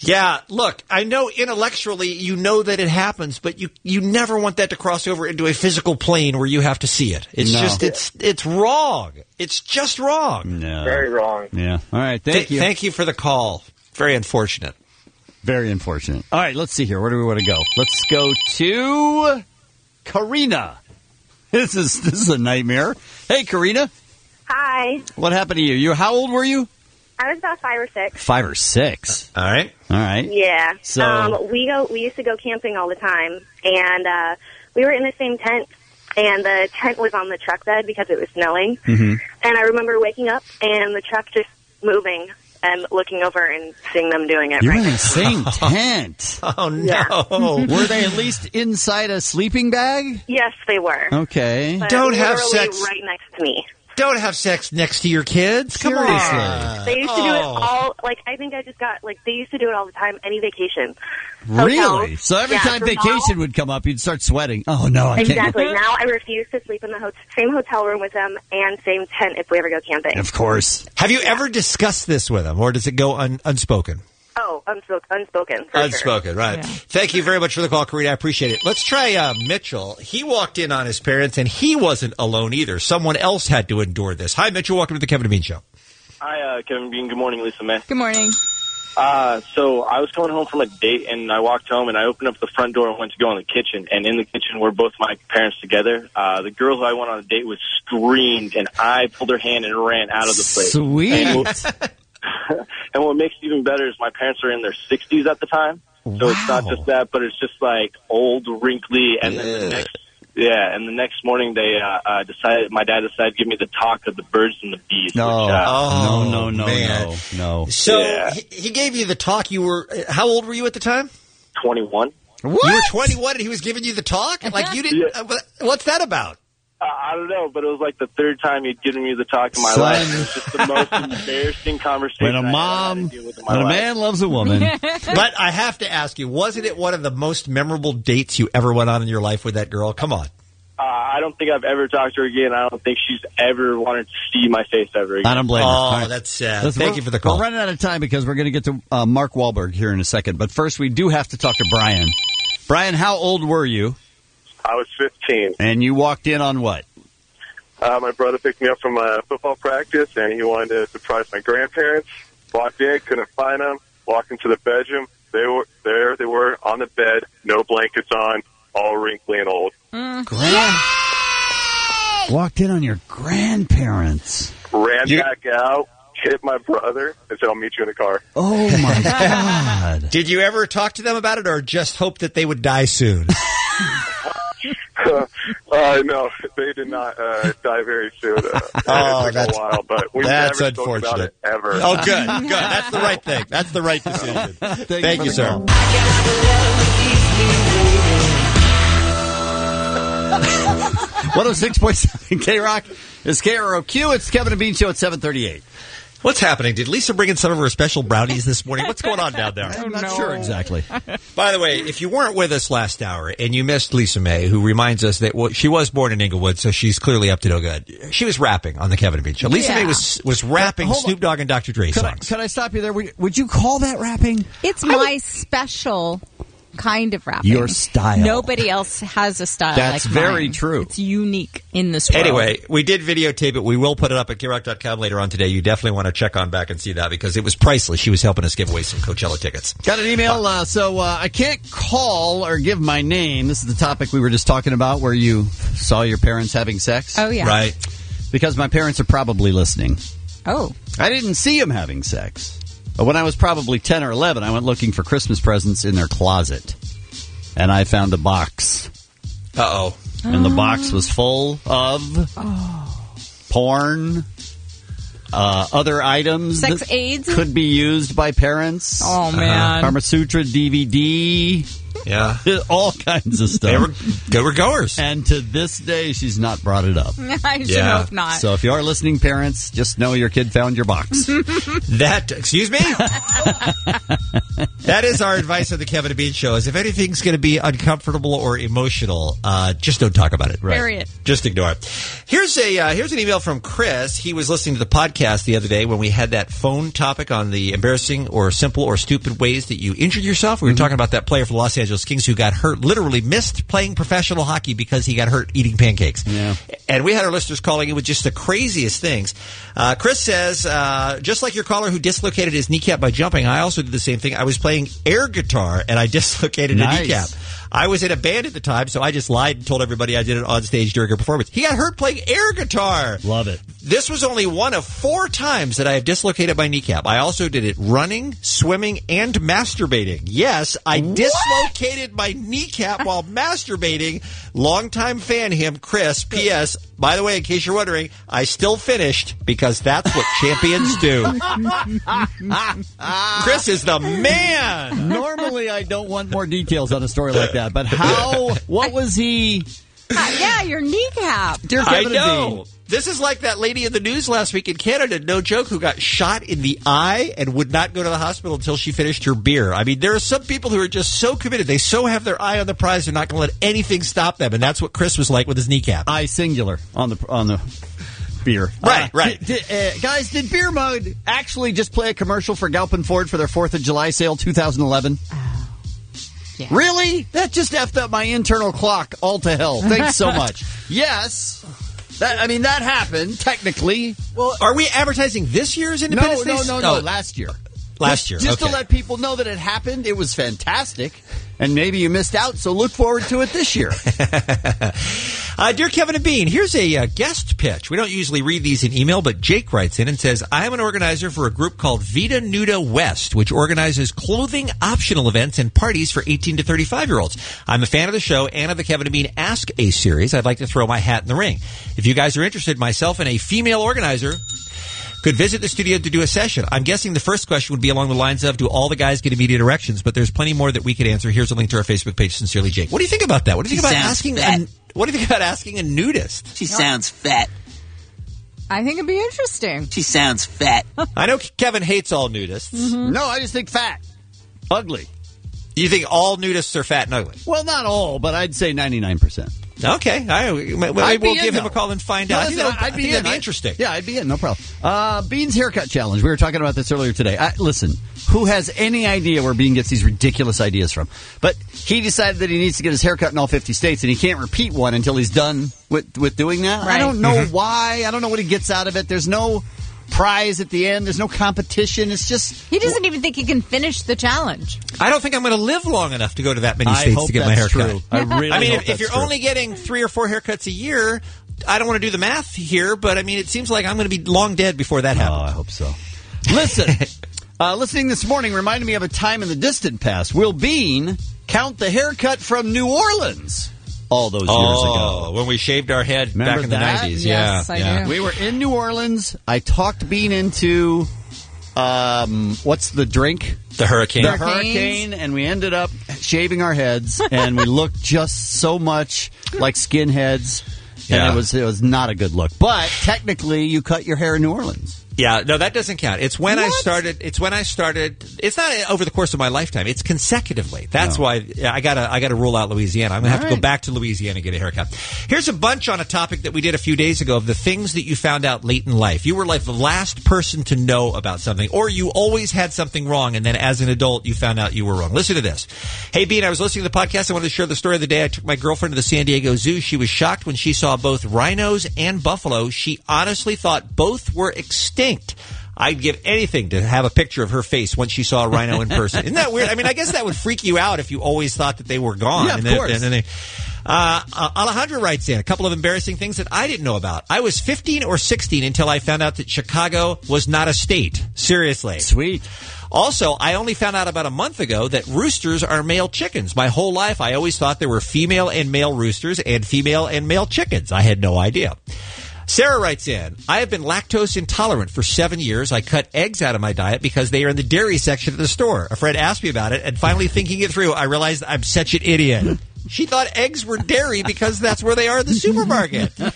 Speaker 14: Yeah, look, I know intellectually you know that it happens, but you never want that to cross over into a physical plane where you have to see it. It's just, it's wrong. It's just wrong.
Speaker 13: No.
Speaker 24: Very wrong.
Speaker 13: Yeah. All right, thank you.
Speaker 14: Thank you for the call. Very unfortunate.
Speaker 13: Very unfortunate. All right, let's see here. Where do we want to go? Let's go to Karina. This is a nightmare. Hey, Karina.
Speaker 7: Hi.
Speaker 13: What happened to you? How old were you?
Speaker 7: I was about 5 or 6.
Speaker 13: 5 or 6.
Speaker 14: All right.
Speaker 7: Yeah.
Speaker 13: So
Speaker 7: we used to go camping all the time, and we were in the same tent, and the tent was on the truck bed because it was snowing.
Speaker 13: Mm-hmm.
Speaker 7: And I remember waking up and the truck just moving and looking over and seeing them doing it.
Speaker 13: You're
Speaker 7: right
Speaker 13: in the
Speaker 7: next
Speaker 13: same
Speaker 7: to us.
Speaker 13: tent.
Speaker 14: Oh no!
Speaker 7: Yeah.
Speaker 13: Were they at least inside a sleeping bag?
Speaker 7: Yes, they were.
Speaker 13: Okay.
Speaker 7: But
Speaker 14: Don't have
Speaker 7: literally
Speaker 14: sex.
Speaker 7: right next to me.
Speaker 14: Don't have sex next to your kids. Come
Speaker 13: Seriously.
Speaker 14: on.
Speaker 7: They used to do it all, I think I just got, they used to do it all the time, any vacation.
Speaker 13: Really?
Speaker 7: Hotels.
Speaker 13: So every
Speaker 7: Yeah,
Speaker 13: time
Speaker 7: so
Speaker 13: vacation would come up, you'd start sweating. Oh, no, I can't.
Speaker 7: Exactly. Now I refuse to sleep in the same hotel room with them and same tent if we ever go camping.
Speaker 13: Of course.
Speaker 14: Have you ever discussed this with them, or does it go unspoken?
Speaker 7: Oh, unspoken. For
Speaker 14: Unspoken, right. Yeah. Thank you very much for the call, Karina. I appreciate it. Let's try Mitchell. He walked in on his parents, and he wasn't alone either. Someone else had to endure this. Hi, Mitchell. Welcome to the Kevin and Bean Show.
Speaker 16: Hi, Kevin Bean. Good morning, Lisa May.
Speaker 15: Good morning.
Speaker 16: So I was coming home from a date, and I walked home, and I opened up the front door and went to go in the kitchen. And in the kitchen were both my parents together. The girl who I went on a date with screamed, and I pulled her hand and ran out of the place.
Speaker 13: Sweet.
Speaker 16: And what makes it even better is my parents are in their 60s at the time. So it's not just that, but it's just like old, wrinkly. And then the next morning they my dad decided to give me the talk of the birds and the bees.
Speaker 13: No,
Speaker 14: man.
Speaker 13: no.
Speaker 14: So he gave you the talk. How old were you at the time?
Speaker 16: 21.
Speaker 14: What? You were 21 and he was giving you the talk? Like you didn't, what's that about?
Speaker 16: I don't know, but it was like the third time he'd given me the talk in my life. It was just the most embarrassing conversation
Speaker 13: When a man loves a woman.
Speaker 14: But I have to ask you, wasn't it one of the most memorable dates you ever went on in your life with that girl? Come on.
Speaker 16: I don't think I've ever talked to her again. I don't think she's ever wanted to see my face ever again.
Speaker 13: I don't blame her.
Speaker 14: Oh,
Speaker 13: Right.
Speaker 14: that's sad.
Speaker 13: Listen,
Speaker 14: Thank you for the call.
Speaker 13: We're running out of time because we're going to get to Mark Wahlberg here in a second. But first, we do have to talk to Brian. Brian, how old were you?
Speaker 24: I was 15.
Speaker 13: And you walked in on what?
Speaker 24: My brother picked me up from football practice, and he wanted to surprise my grandparents. Walked in, couldn't find them. Walked into the bedroom. They were on the bed, no blankets on, all wrinkly and old.
Speaker 13: Walked in on your grandparents.
Speaker 24: Ran back out, hit my brother, and said, "I'll meet you in the car."
Speaker 13: Oh, my God.
Speaker 14: Did you ever talk to them about it or just hope that they would die soon?
Speaker 24: No, they did not die very soon. It took
Speaker 14: that's
Speaker 24: a while, but we
Speaker 14: that's
Speaker 24: never spoke about
Speaker 14: unfortunate.
Speaker 24: it ever.
Speaker 14: Oh, good. That's the right thing. That's the right decision. Thank you, sir.
Speaker 13: 106.7 K-Rock is KROQ. It's Kevin and Bean Show at 7:38.
Speaker 14: What's happening? Did Lisa bring in some of her special brownies this morning? What's going on down there?
Speaker 13: I'm not sure exactly.
Speaker 14: By the way, if you weren't with us last hour and you missed Lisa May, who reminds us that she was born in Inglewood, so she's clearly up to no good. She was rapping on the Kevin and Bean Show. Lisa May was rapping Snoop Dogg and Dr. Dre songs.
Speaker 13: Could I stop you there? Would you call that rapping?
Speaker 15: It's my special kind of rapping.
Speaker 13: Your style.
Speaker 15: Nobody else has a style
Speaker 13: That's
Speaker 15: like
Speaker 13: very
Speaker 15: mine.
Speaker 13: true.
Speaker 15: It's unique in this world.
Speaker 14: Anyway, we did videotape it. We will put it up at KROC.com later on today. You definitely want to check on back and see that because it was priceless. She was helping us give away some Coachella tickets.
Speaker 13: Got an email. So I can't call or give my name. This is the topic we were just talking about where you saw your parents having sex.
Speaker 15: Oh, yeah.
Speaker 14: Right.
Speaker 13: Because my parents are probably listening.
Speaker 15: Oh.
Speaker 13: I didn't see them having sex. But when I was probably 10 or 11, I went looking for Christmas presents in their closet. And I found a box.
Speaker 14: Uh-oh.
Speaker 13: And the box was full of porn, other items
Speaker 15: Sex
Speaker 13: that
Speaker 15: aids?
Speaker 13: could be used by parents.
Speaker 15: Oh, man.
Speaker 13: Kama Sutra DVD.
Speaker 14: Yeah.
Speaker 13: All kinds of stuff.
Speaker 14: They were goers.
Speaker 13: And to this day, she's not brought it up.
Speaker 15: I should hope not.
Speaker 13: So if you are listening, parents, just know your kid found your box.
Speaker 14: Excuse me? That is our advice on the Kevin and Bean Show, is if anything's going to be uncomfortable or emotional, just don't talk about it.
Speaker 15: Right. Period.
Speaker 14: Just ignore it. Here's an email from Chris. He was listening to the podcast the other day when we had that phone topic on the embarrassing or simple or stupid ways that you injured yourself. We were talking about that player for the Los Angeles Kings who got hurt, literally missed playing professional hockey because he got hurt eating pancakes.
Speaker 13: Yeah.
Speaker 14: And we had our listeners calling in with just the craziest things. Chris says, just like your caller who dislocated his kneecap by jumping, I also did the same thing. I was playing air guitar and I dislocated a kneecap. I was in a band at the time, so I just lied and told everybody I did it on stage during a performance. He got hurt playing air guitar.
Speaker 13: Love it.
Speaker 14: This was only one of 4 times that I have dislocated my kneecap. I also did it running, swimming, and masturbating. Yes, I dislocated my kneecap while masturbating. Longtime fan him, Chris. P.S. By the way, in case you're wondering, I still finished because that's what champions do. Chris is the man.
Speaker 13: Normally, I don't want more details on a story like that, but what was he?
Speaker 15: Yeah, your kneecap.
Speaker 13: Dear
Speaker 14: I
Speaker 13: Kevin
Speaker 14: know.
Speaker 13: and Bean.
Speaker 14: This is like that lady in the news last week in Canada, no joke, who got shot in the eye and would not go to the hospital until she finished her beer. I mean, there are some people who are just so committed. They so have their eye on the prize, they're not going to let anything stop them. And that's what Chris was like with his kneecap.
Speaker 13: Eye singular on the beer.
Speaker 14: Right.
Speaker 13: Guys, did Beer Mug actually just play a commercial for Galpin Ford for their 4th of July sale 2011?
Speaker 15: Yeah.
Speaker 13: Really? That just effed up my internal clock all to hell. Thanks so much. Yes. That happened, technically.
Speaker 14: Well, are we advertising this year's Independence Day?
Speaker 13: No, last year.
Speaker 14: Last year,
Speaker 13: Just to let people know that it happened. It was fantastic. And maybe you missed out, so look forward to it this year.
Speaker 14: Dear Kevin and Bean, here's a guest pitch. We don't usually read these in email, but Jake writes in and says, I am an organizer for a group called Vita Nuda West, which organizes clothing optional events and parties for 18 to 35-year-olds. I'm a fan of the show and of the Kevin and Bean Ask A series. I'd like to throw my hat in the ring. If you guys are interested, myself and a female organizer could visit the studio to do a session. I'm guessing the first question would be along the lines of, do all the guys get immediate erections? But there's plenty more that we could answer. Here's a link to our Facebook page. Sincerely, Jake. What do you think about that? What do you think about asking? What do you think about asking a nudist?
Speaker 11: She sounds fat.
Speaker 15: I think it'd be interesting.
Speaker 11: She sounds fat.
Speaker 14: I know Kevin hates all nudists.
Speaker 15: Mm-hmm.
Speaker 13: No, I just think fat. Ugly.
Speaker 14: You think all nudists are fat and ugly?
Speaker 13: Well, not all, but I'd say 99%.
Speaker 14: Okay. We'll give him a call and find out.
Speaker 13: I'd be
Speaker 14: interesting.
Speaker 13: Yeah, I'd be in. No problem. Bean's haircut challenge. We were talking about this earlier today. Listen, who has any idea where Bean gets these ridiculous ideas from? But he decided that he needs to get his haircut in all 50 states, and he can't repeat one until he's done with doing that.
Speaker 15: Right.
Speaker 13: I don't know why. I don't know what he gets out of it. There's no prize at the end. There's no competition. It's just...
Speaker 15: He doesn't even think he can finish the challenge.
Speaker 14: I don't think I'm going to live long enough to go to that many states to get my haircut.
Speaker 13: True. I mean,
Speaker 14: if you're only getting 3 or 4 haircuts a year, I don't want to do the math here, but I mean, it seems like I'm going to be long dead before that happens.
Speaker 13: Oh, I hope so. Listen, listening this morning reminded me of a time in the distant past. Will Bean count the haircut from New Orleans? All those years ago.
Speaker 14: When we shaved our head back in the 90s.
Speaker 15: Yes, I do.
Speaker 13: We were in New Orleans. I talked Bean into, what's the drink?
Speaker 14: The Hurricane.
Speaker 13: The Hurricane, and we ended up shaving our heads, and we looked just so much like skinheads, and it was not a good look. But technically, you cut your hair in New Orleans.
Speaker 14: Yeah, no, that doesn't count. It's when I started. It's not over the course of my lifetime. It's consecutively. That's why I gotta rule out Louisiana. I'm gonna have to go back to Louisiana and get a haircut. Here's a bunch on a topic that we did a few days ago of the things that you found out late in life. You were like the last person to know about something, or you always had something wrong, and then as an adult you found out you were wrong. Listen to this. Hey, Bean, I was listening to the podcast. I wanted to share the story of the day I took my girlfriend to the San Diego Zoo. She was shocked when she saw both rhinos and buffalo. She honestly thought both were extinct. I'd give anything to have a picture of her face once she saw a rhino in person. Isn't that weird? I mean, I guess that would freak you out if you always thought that they were gone.
Speaker 13: Yeah, of course.
Speaker 14: Alejandro writes in a couple of embarrassing things that I didn't know about. I was 15 or 16 until I found out that Chicago was not a state. Seriously.
Speaker 13: Sweet.
Speaker 14: Also, I only found out about a month ago that roosters are male chickens. My whole life, I always thought there were female and male roosters and female and male chickens. I had no idea. Sarah writes in, I have been lactose intolerant for 7 years. I cut eggs out of my diet because they are in the dairy section of the store. A friend asked me about it, and finally thinking it through, I realized I'm such an idiot. She thought eggs were dairy because that's where they are in the supermarket.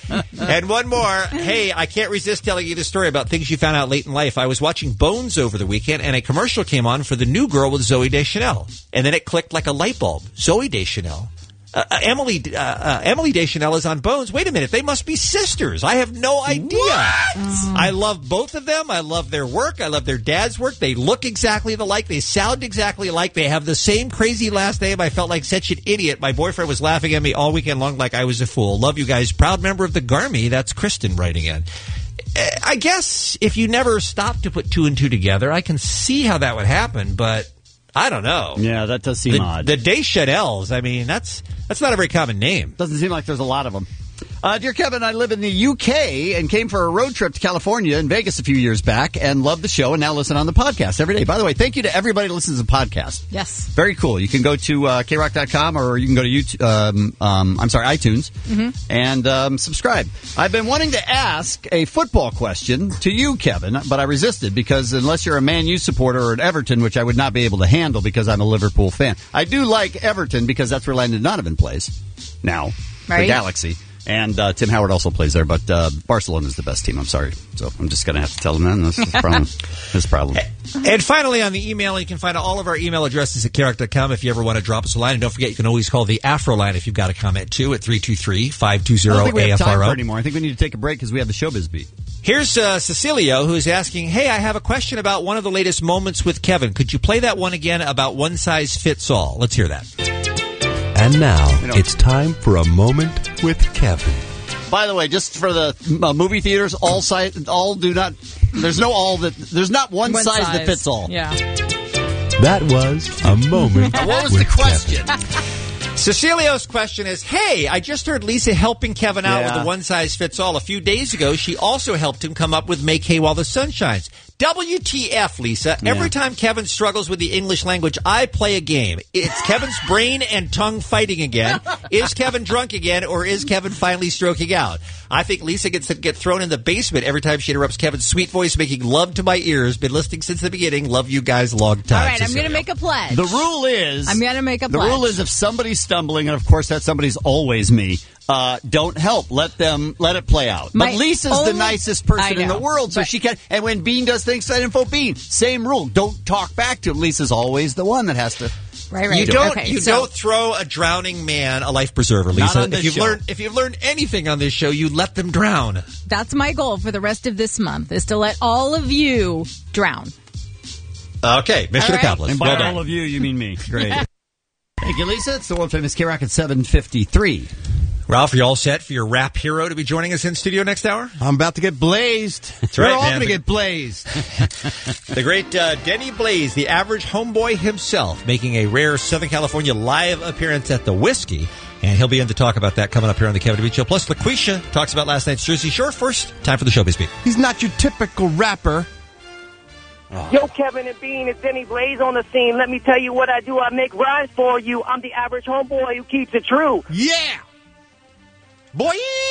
Speaker 14: And one more. Hey, I can't resist telling you the story about things you found out late in life. I was watching Bones over the weekend, and a commercial came on for the new girl with Zooey Deschanel. And then it clicked like a light bulb. Zooey Deschanel. Emily Deschanel is on Bones. Wait a minute. They must be sisters. I have no idea. What? I love both of them. I love their work. I love their dad's work. They look exactly alike. They sound exactly alike. They have the same crazy last name. I felt like such an idiot. My boyfriend was laughing at me all weekend long like I was a fool. Love you guys. Proud member of the Garmy. That's Kristen writing in. I guess if you never stop to put two and two together, I can see how that would happen, but I don't know.
Speaker 13: Yeah, that does seem odd.
Speaker 14: The Deschanels, I mean, that's not a very common name.
Speaker 13: Doesn't seem like there's a lot of them. Dear Kevin, I live in the UK and came for a road trip to California and Vegas a few years back and love the show and now listen on the podcast every day. By the way, thank you to everybody who listens to the podcast.
Speaker 15: Yes.
Speaker 13: Very cool. You can go to krock.com or you can go to YouTube, iTunes and subscribe. I've been wanting to ask a football question to you, Kevin, but I resisted because unless you're a Man U supporter or an Everton, which I would not be able to handle because I'm a Liverpool fan. I do like Everton because that's where Landon Donovan plays now,
Speaker 15: right.
Speaker 13: The Galaxy. And Tim Howard also plays there, but Barcelona is the best team. I'm sorry. So I'm just going to have to tell them that. That's his problem.
Speaker 14: And finally, on the email, you can find all of our email addresses at KROC.com if you ever want to drop us a line. And don't forget, you can always call the Afro line if you've got a comment, too, at 323-520-AFRO.
Speaker 13: I don't think we have time for anymore. I think we need to take a break because we have the Showbiz Beat.
Speaker 14: Here's Cecilio, who's asking, hey, I have a question about one of the latest moments with Kevin. Could you play that one again about one size fits all? Let's hear that.
Speaker 11: And now, it's time for a moment with Kevin.
Speaker 13: By the way, just for the movie theaters, there's not one size that fits all.
Speaker 15: Yeah.
Speaker 11: That was a moment.
Speaker 13: What was the question?
Speaker 14: Cecilio's question is, hey, I just heard Lisa helping Kevin out with the one size fits all. A few days ago, she also helped him come up with Make Hay While the Sun Shines. WTF, Lisa. Yeah. Every time Kevin struggles with the English language, I play a game. It's Kevin's brain and tongue fighting again. Is Kevin drunk again, or is Kevin finally stroking out? I think Lisa gets to get thrown in the basement every time she interrupts Kevin's sweet voice, making love to my ears. Been listening since the beginning. Love you guys long time.
Speaker 15: All right, I'm going to make a pledge.
Speaker 13: The rule is...
Speaker 15: I'm going to make a pledge.
Speaker 13: The rule is if somebody's stumbling, and of course that somebody's always me, don't help. Let it play out. But Lisa's the nicest person in the world, so she can... And when Bean does things, send info Bean. Same rule. Don't talk back to him. Lisa's always the one that has to...
Speaker 15: Right.
Speaker 14: You don't throw a drowning man a life preserver, Lisa. If you've learned anything on this show, you let them drown.
Speaker 15: That's my goal for the rest of this month, is to let all of you drown.
Speaker 14: Okay, mission accomplished.
Speaker 13: And by all of you, you mean me. Great. Thank you, Lisa. It's the world famous KROC at 7:53.
Speaker 14: Ralph, are you all set for your rap hero to be joining us in studio next hour?
Speaker 17: I'm about to get blazed.
Speaker 14: That's
Speaker 17: We're
Speaker 14: right,
Speaker 17: all
Speaker 14: man.
Speaker 17: going to get blazed.
Speaker 14: The great Denny Blaze, the average homeboy himself, making a rare Southern California live appearance at the Whiskey. And he'll be in to talk about that coming up here on the Kevin DeVito Show. Plus, LaQuisha talks about last night's Jersey Shore. First, time for the Showbiz Beat.
Speaker 17: He's not your typical rapper.
Speaker 23: Oh. Yo, Kevin and Bean, it's Denny Blaze on the scene. Let me tell you what I do. I make rhymes for you. I'm the average homeboy who keeps it true.
Speaker 17: Yeah! Boy!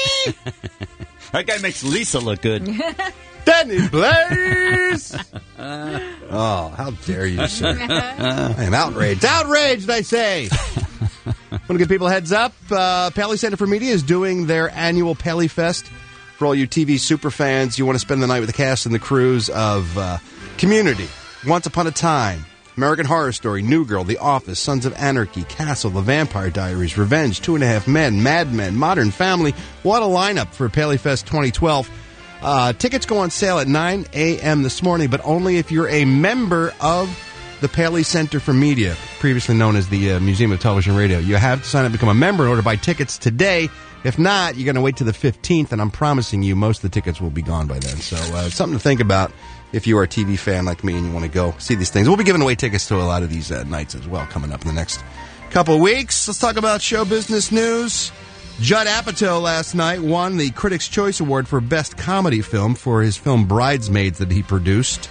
Speaker 13: That guy makes Lisa look good.
Speaker 17: Denny Blaze! Oh, how dare you, sir. I am outraged. Outraged, I say! Want to give people a heads up? Paley Center for Media is doing their annual Paley Fest. For all you TV super fans, you want to spend the night with the cast and the crews of Community, Once Upon a Time, American Horror Story, New Girl, The Office, Sons of Anarchy, Castle, The Vampire Diaries, Revenge, 2.5 Men, Mad Men, Modern Family. What a lineup for Paley Fest 2012. Tickets go on sale at 9 a.m. this morning, but only if you're a member of the Paley Center for Media, previously known as the Museum of Television and Radio. You have to sign up and become a member in order to buy tickets today. If not, you're going to wait till the 15th, and I'm promising you most of the tickets will be gone by then. So it's something to think about if you are a TV fan like me and you want to go see these things. We'll be giving away tickets to a lot of these nights as well coming up in the next couple of weeks. Let's talk about show business news. Judd Apatow last night won the Critics' Choice Award for Best Comedy Film for his film Bridesmaids that he produced.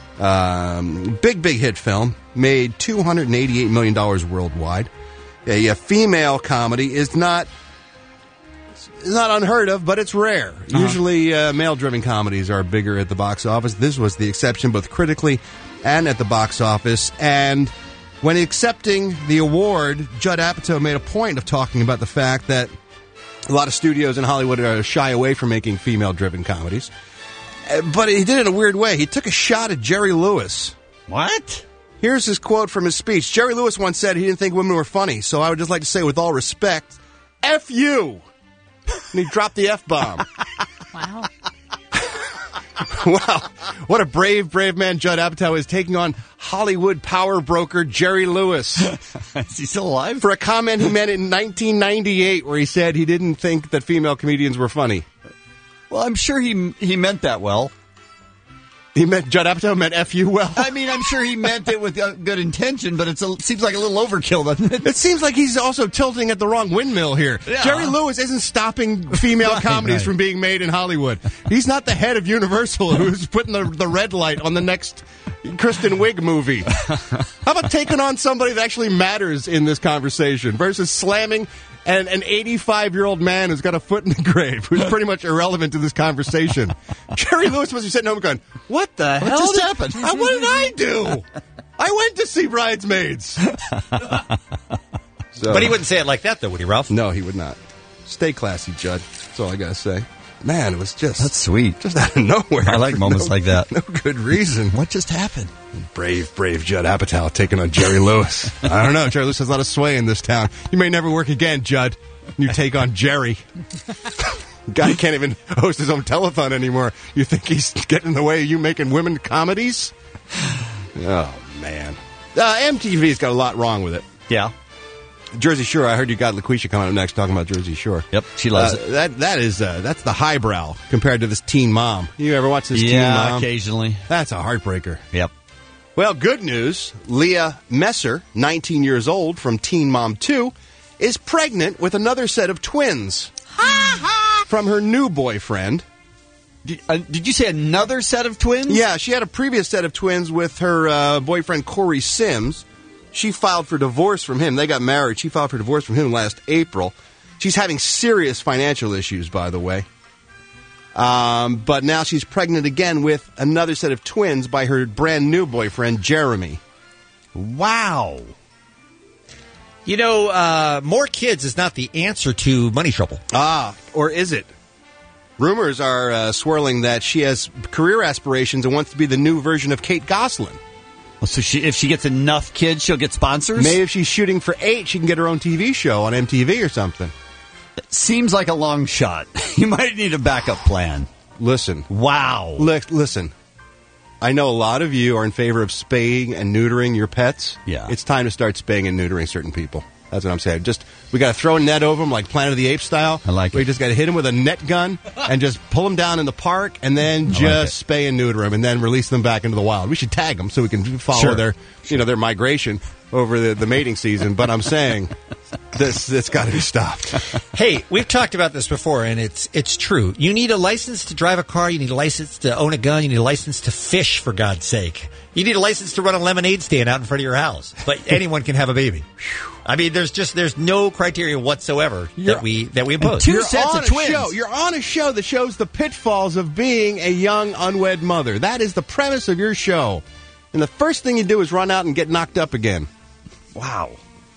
Speaker 17: Big hit film. Made $288 million worldwide. A female comedy is not unheard of, but it's rare. Uh-huh. Usually male-driven comedies are bigger at the box office. This was the exception, both critically and at the box office. And when accepting the award, Judd Apatow made a point of talking about the fact that A lot of studios in Hollywood shy away from making female-driven comedies. But he did it in a weird way. He took a shot at Jerry Lewis.
Speaker 13: What?
Speaker 17: Here's his quote from his speech. Jerry Lewis once said he didn't think women were funny, so I would just like to say with all respect, F you! And he dropped the F-bomb.
Speaker 15: Wow.
Speaker 17: Wow. What a brave man Judd Apatow is, taking on Hollywood power broker Jerry Lewis.
Speaker 13: Is he still alive?
Speaker 17: For a comment he made in 1998 where he said he didn't think that female comedians were funny.
Speaker 13: Well, I'm sure he meant that well.
Speaker 17: Judd Apatow meant F you well?
Speaker 13: I mean, I'm sure he meant it with good intention, but it seems like a little overkill, doesn't it?
Speaker 17: It seems like he's also tilting at the wrong windmill here.
Speaker 13: Yeah.
Speaker 17: Jerry Lewis isn't stopping female comedies from being made in Hollywood. He's not the head of Universal who's putting the red light on the next Kristen Wiig movie. How about taking on somebody that actually matters in this conversation versus slamming an 85-year-old man who's got a foot in the grave, who's pretty much irrelevant to this conversation. Jerry Lewis must be sitting home going, what the hell
Speaker 13: just happened?
Speaker 17: What did I do? I went to see Bridesmaids. So,
Speaker 14: But he wouldn't say it like that, though, would he, Ralph?
Speaker 17: No, he would not. Stay classy, Judd. That's all I got to say. Man, it was just...
Speaker 13: That's sweet.
Speaker 17: Just out of nowhere.
Speaker 13: I like moments like that.
Speaker 17: No good reason.
Speaker 13: What just happened?
Speaker 17: Brave Judd Apatow taking on Jerry Lewis. I don't know. Jerry Lewis has a lot of sway in this town. You may never work again, Judd. You take on Jerry. Guy can't even host his own telethon anymore. You think he's getting in the way of you making women comedies? Oh, man. MTV's got a lot wrong with it.
Speaker 13: Yeah.
Speaker 17: Jersey Shore, I heard you got LaQuisha coming up next talking about Jersey Shore.
Speaker 13: Yep, she loves it.
Speaker 17: That's the highbrow compared to this Teen Mom. You ever watch this Teen Mom?
Speaker 13: Yeah, occasionally.
Speaker 17: That's a heartbreaker.
Speaker 13: Yep.
Speaker 17: Well, good news. Leah Messer, 19 years old, from Teen Mom 2, is pregnant with another set of twins from her new boyfriend.
Speaker 13: Did you say another set of twins?
Speaker 17: Yeah, she had a previous set of twins with her boyfriend Corey Sims. She filed for divorce from him. They got married. She filed for divorce from him last April. She's having serious financial issues, by the way. But now she's pregnant again with another set of twins by her brand new boyfriend, Jeremy.
Speaker 13: Wow.
Speaker 14: You know, more kids is not the answer to money trouble.
Speaker 17: Or is it? Rumors are swirling that she has career aspirations and wants to be the new version of Kate Gosselin.
Speaker 13: Well, so if she gets enough kids, she'll get sponsors?
Speaker 17: Maybe if she's shooting for 8, she can get her own TV show on MTV or something.
Speaker 13: It seems like a long shot. You might need a backup plan.
Speaker 17: Listen.
Speaker 13: Wow.
Speaker 17: Listen. I know a lot of you are in favor of spaying and neutering your pets.
Speaker 13: Yeah.
Speaker 17: It's time to start spaying and neutering certain people. That's what I'm saying. We got to throw a net over them like Planet of the Apes style.
Speaker 13: I like it.
Speaker 17: We just got to hit them with a net gun and just pull them down in the park and then just spay and neuter them and then release them back into the wild. We should tag them so we can follow their migration over the mating season. But I'm saying it's got to be stopped.
Speaker 14: Hey, we've talked about this before, and it's true. You need a license to drive a car. You need a license to own a gun. You need a license to fish, for God's sake. You need a license to run a lemonade stand out in front of your house. But anyone can have a baby. I mean, there's no criteria whatsoever that we impose.
Speaker 17: Two sets of twins. You're on a show that shows the pitfalls of being a young, unwed mother. That is the premise of your show. And the first thing you do is run out and get knocked up again.
Speaker 13: Wow.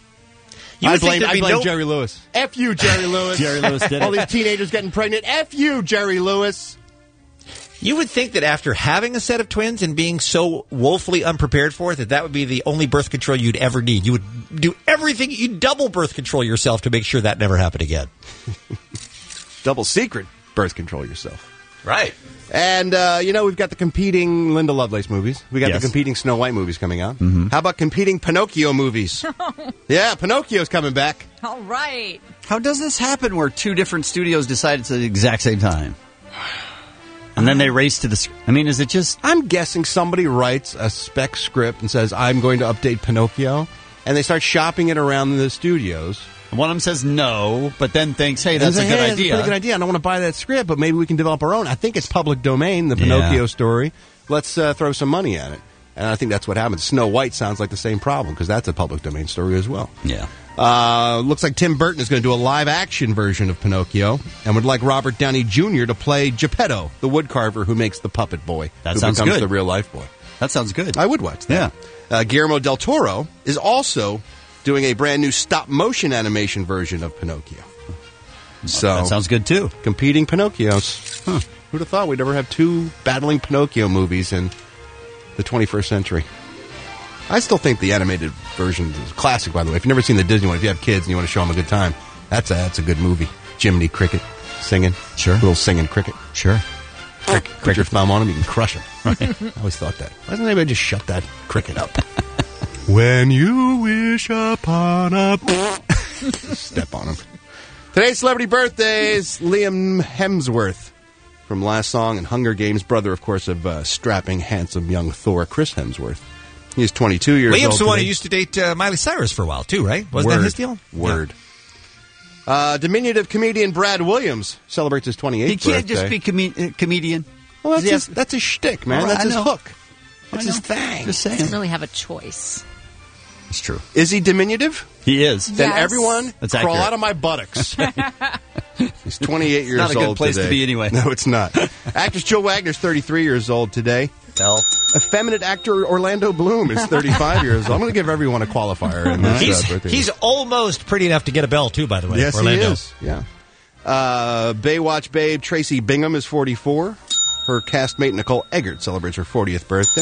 Speaker 17: I blame Jerry Lewis. F you, Jerry Lewis.
Speaker 13: Jerry Lewis did it.
Speaker 17: All these teenagers getting pregnant. F you, Jerry Lewis.
Speaker 14: You would think that after having a set of twins and being so woefully unprepared for it, that would be the only birth control you'd ever need. You would do everything. You'd double birth control yourself to make sure that never happened again.
Speaker 17: Double secret birth control yourself.
Speaker 14: Right.
Speaker 17: And, we've got the competing Linda Lovelace movies. We got the competing Snow White movies coming out.
Speaker 13: Mm-hmm.
Speaker 17: How about competing Pinocchio movies? Yeah, Pinocchio's coming back.
Speaker 15: All right.
Speaker 13: How does this happen where two different studios decide it's at the exact same time? And then they race to the... I mean, is it just...
Speaker 17: I'm guessing somebody writes a spec script and says, I'm going to update Pinocchio, and they start shopping it around the studios.
Speaker 13: One of them says no, but then thinks, hey, that's a good idea.
Speaker 17: That's a pretty good idea. I don't want to buy that script, but maybe we can develop our own. I think it's public domain, the Pinocchio story. Let's throw some money at it. And I think that's what happens. Snow White sounds like the same problem, because that's a public domain story as well.
Speaker 13: Yeah.
Speaker 17: Looks like Tim Burton is going to do a live-action version of Pinocchio and would like Robert Downey Jr. to play Geppetto, the woodcarver who makes the puppet boy.
Speaker 13: That sounds good.
Speaker 17: Who becomes the real-life boy.
Speaker 13: That sounds good.
Speaker 17: I would watch that. Yeah. Guillermo del Toro is also doing a brand-new stop-motion animation version of Pinocchio. So
Speaker 13: that sounds good, too.
Speaker 17: Competing Pinocchios. Huh. Who'd have thought we'd ever have two battling Pinocchio movies in the 21st century? I still think the animated version is a classic, by the way. If you've never seen the Disney one, if you have kids and you want to show them a good time, that's a good movie. Jiminy Cricket singing.
Speaker 13: Sure.
Speaker 17: Little singing cricket.
Speaker 13: Sure.
Speaker 17: Put your thumb on him, you can crush him. Right. I always thought that. Why doesn't anybody just shut that cricket up? When you wish upon a... Step on him. Today's celebrity birthdays, Liam Hemsworth from Last Song and Hunger Games, brother, of course, of strapping, handsome young Thor, Chris Hemsworth. He's 22 years old.
Speaker 14: Liam's the one who used to date Miley Cyrus for a while, too, right? Wasn't that his deal?
Speaker 17: Word. Yeah. Diminutive comedian Brad Williams celebrates his 28th birthday.
Speaker 13: He can't just be comedian.
Speaker 17: Well, that's his shtick, man.
Speaker 13: Right,
Speaker 17: that's his hook. That's his thing.
Speaker 13: Just saying.
Speaker 15: Doesn't really have a choice.
Speaker 13: It's true.
Speaker 17: Is he diminutive?
Speaker 13: He is.
Speaker 17: Then everyone
Speaker 13: That's
Speaker 17: crawl
Speaker 13: accurate.
Speaker 17: out of my buttocks. He's 28 years old
Speaker 13: Not a good place
Speaker 17: today.
Speaker 13: to be anyway.
Speaker 17: No, it's not. Actress Jill Wagner's 33 years old today. Effeminate actor Orlando Bloom is 35 years old. I'm going to give everyone a qualifier in this birthday.
Speaker 4: He's almost pretty enough to get a bell, too, by the way.
Speaker 17: Yes,
Speaker 4: Orlando.
Speaker 17: he is. Yeah. Baywatch babe Tracy Bingham is 44. Her castmate Nicole Eggert celebrates her 40th birthday.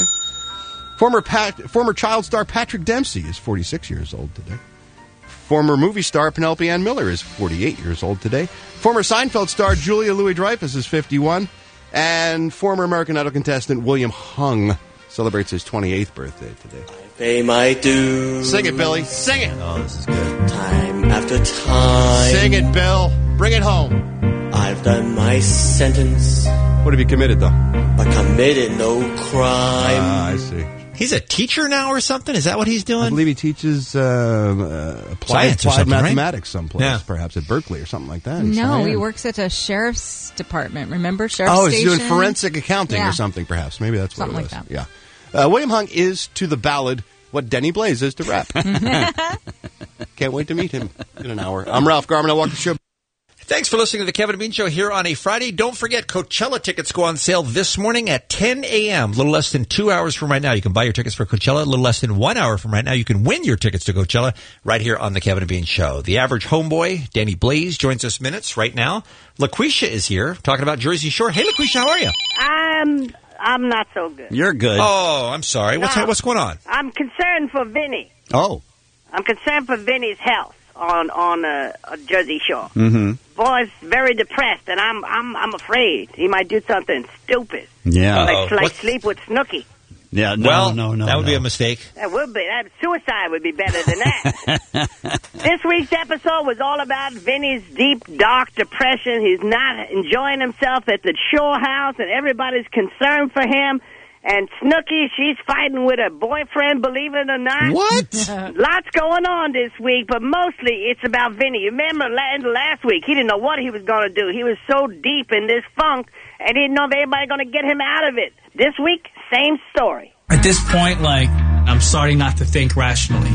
Speaker 17: Former child star Patrick Dempsey is 46 years old today. Former movie star Penelope Ann Miller is 48 years old today. Former Seinfeld star Julia Louis-Dreyfus is 51. And former American Idol contestant William Hung celebrates his 28th birthday today.
Speaker 18: Pay my dues.
Speaker 17: Sing it, Billy. Sing it.
Speaker 18: Oh, this is good. Time after time.
Speaker 17: Sing it, Bill. Bring it home.
Speaker 18: I've done my sentence.
Speaker 17: What have you committed, though?
Speaker 18: I committed no crime.
Speaker 17: I see.
Speaker 4: He's a teacher now or something? Is that what he's doing?
Speaker 17: I believe he teaches applied mathematics someplace, perhaps at Berkeley or something like that.
Speaker 15: No, he works at a sheriff's department. Remember? Sheriff's
Speaker 17: Station?
Speaker 15: Station?
Speaker 17: He's doing forensic accounting or something, perhaps. Maybe that's what it was. Something like that. Yeah. William Hung is to the ballad what Denny Blaze is to rap. Can't wait to meet him in an hour. I'm Ralph Garman. I walk the show.
Speaker 14: Thanks for listening to the Kevin and Bean Show here on a Friday. Don't forget, Coachella tickets go on sale this morning at 10 a.m. A little less than 2 hours from right now. You can buy your tickets for Coachella. A little less than 1 hour from right now. You can win your tickets to Coachella right here on the Kevin and Bean Show. The average homeboy, Danny Blaze, joins us minutes right now. LaQuisha is here talking about Jersey Shore. Hey, LaQuisha, how are you?
Speaker 19: I'm not so good.
Speaker 13: You're good.
Speaker 14: Oh, I'm sorry. What's going on?
Speaker 19: I'm concerned for Vinny.
Speaker 13: Oh.
Speaker 19: I'm concerned for Vinny's health on Jersey Shore.
Speaker 13: Mm-hmm.
Speaker 19: Boy's very depressed, and I'm afraid he might do something stupid.
Speaker 13: Yeah.
Speaker 19: Like sleep with Snooki.
Speaker 13: Yeah, no.
Speaker 4: That would be a mistake.
Speaker 19: That would be. Suicide would be better than that. This week's episode was all about Vinny's deep, dark depression. He's not enjoying himself at the Shore House, and everybody's concerned for him. And Snooki, she's fighting with her boyfriend, believe it or not.
Speaker 13: What?
Speaker 19: Lots going on this week, but mostly it's about Vinny. You remember last week, he didn't know what he was going to do. He was so deep in this funk, and he didn't know if anybody going to get him out of it. This week, same story.
Speaker 20: At this point, I'm starting not to think rationally.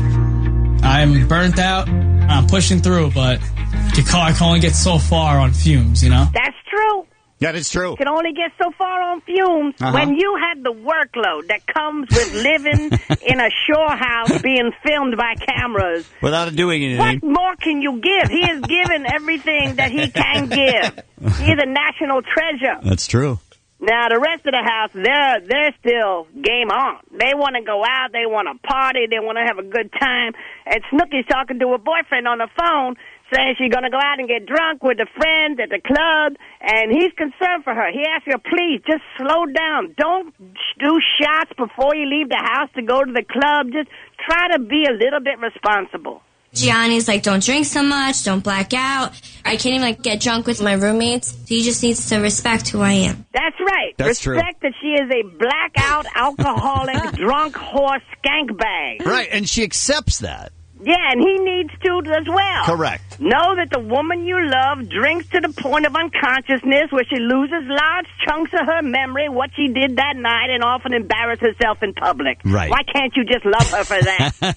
Speaker 20: I'm burnt out. I'm pushing through, but your car can only get so far on fumes, you know?
Speaker 19: That's true.
Speaker 13: That is true.
Speaker 19: You can only get so far on fumes.
Speaker 13: Uh-huh.
Speaker 19: When you had the workload that comes with living in a shore house being filmed by cameras.
Speaker 13: Without doing anything.
Speaker 19: What more can you give? He has given everything that he can give. He's a national treasure.
Speaker 13: That's true.
Speaker 19: Now, the rest of the house, they're still game on. They want to go out. They want to party. They want to have a good time. And Snooki's talking to her boyfriend on the phone, saying she's going to go out and get drunk with the friends at the club, and he's concerned for her. He asks her, please, just slow down. Don't do shots before you leave the house to go to the club. Just try to be a little bit responsible.
Speaker 25: Gianni's like, don't drink so much, don't black out. I can't even get drunk with my roommates. He just needs to respect who I am.
Speaker 19: That's right.
Speaker 13: That's
Speaker 19: respect
Speaker 13: true.
Speaker 19: That she is a blackout, alcoholic, drunk horse skank bag.
Speaker 13: Right, and she accepts that.
Speaker 19: Yeah, and he needs to as well.
Speaker 13: Correct.
Speaker 19: Know that the woman you love drinks to the point of unconsciousness where she loses large chunks of her memory, what she did that night, and often embarrass herself in public.
Speaker 13: Right.
Speaker 19: Why can't you just love her for that?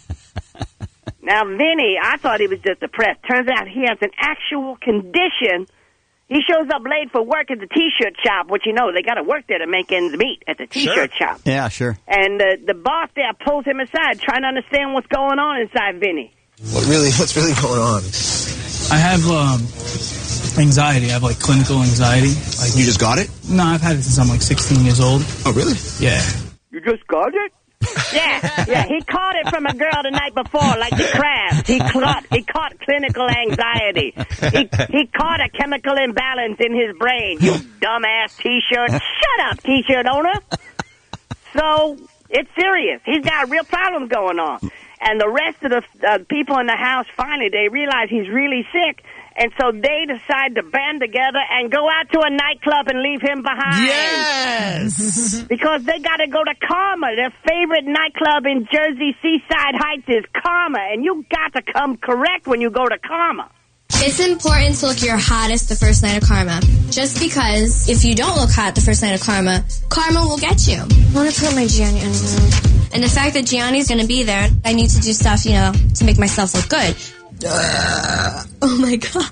Speaker 19: Now, Vinny, I thought he was just depressed. Turns out he has an actual condition. He shows up late for work at the T-shirt shop, which, they got to work there to make ends meet at the T-shirt shop.
Speaker 13: Yeah, sure.
Speaker 19: And the boss there pulls him aside, trying to understand what's going on inside Vinny.
Speaker 26: What's really going on?
Speaker 20: I have Anxiety. I have like clinical anxiety. Like,
Speaker 1: You just got it?
Speaker 20: No, I've had it since I'm like 16 years old.
Speaker 1: Oh, really?
Speaker 20: Yeah.
Speaker 19: You just got it? Yeah. He caught it from a girl the night before, like the crabs. He caught clinical anxiety. He caught a chemical imbalance in his brain. You dumbass T-shirt. Shut up, T-shirt owner. So it's serious. He's got real problems going on. And the rest of the people in the house, finally, they realize he's really sick. And so they decide to band together and go out to a nightclub and leave him behind.
Speaker 13: Yes!
Speaker 19: Because they got to go to Karma. Their favorite nightclub in Jersey Seaside Heights is Karma. And you got to come correct when you go to Karma.
Speaker 25: It's important to look your hottest the first night of Karma. Just because if you don't look hot the first night of Karma, Karma will get you. I want to put my Gianni underwear. And the fact that Gianni's going to be there, I need to do stuff, to make myself look good. Oh my God.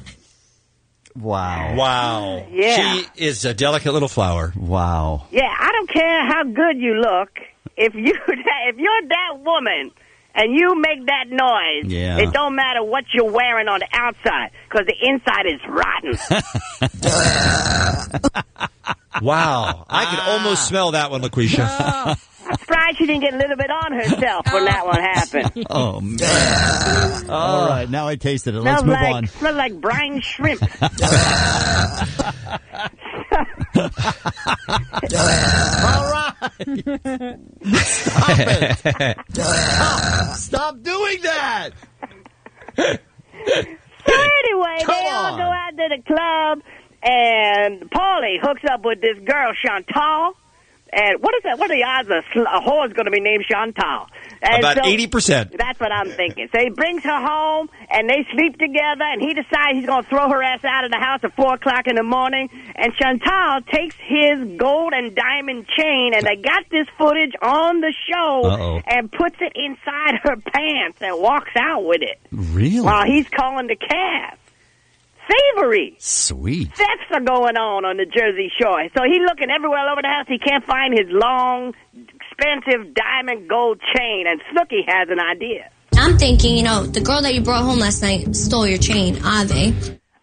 Speaker 13: Wow.
Speaker 19: Yeah.
Speaker 14: She is a delicate little flower.
Speaker 13: Wow.
Speaker 19: Yeah, I don't care how good you look. If you're that woman and you make that noise, it don't matter what you're wearing on the outside, because the inside is rotten.
Speaker 14: Wow. I could almost smell that one, LaQuisha.
Speaker 19: I'm surprised she didn't get a little bit on herself when that one happened.
Speaker 13: Oh, man. All right, now I tasted it. Let's move on.
Speaker 19: Smells like brine shrimp.
Speaker 13: All right. Stop it. Stop doing that.
Speaker 19: So anyway, they all go out to the club, and Paulie hooks up with this girl, Chantal. And what is that? What are the odds a whore's going to be named Chantal? And
Speaker 14: About 80%.
Speaker 19: That's what I'm thinking. So he brings her home, and they sleep together, and he decides he's going to throw her ass out of the house at 4 o'clock in the morning. And Chantal takes his gold and diamond chain, and they got this footage on the show, and puts it inside her pants and walks out with it.
Speaker 13: Really?
Speaker 19: While he's calling the cab. Thievery.
Speaker 13: Sweet.
Speaker 19: Thefts are going on the Jersey Shore. So he's looking everywhere all over the house. He can't find his long, expensive diamond gold chain. And Snooki has an idea.
Speaker 25: I'm thinking, the girl that you brought home last night stole your chain, Avi.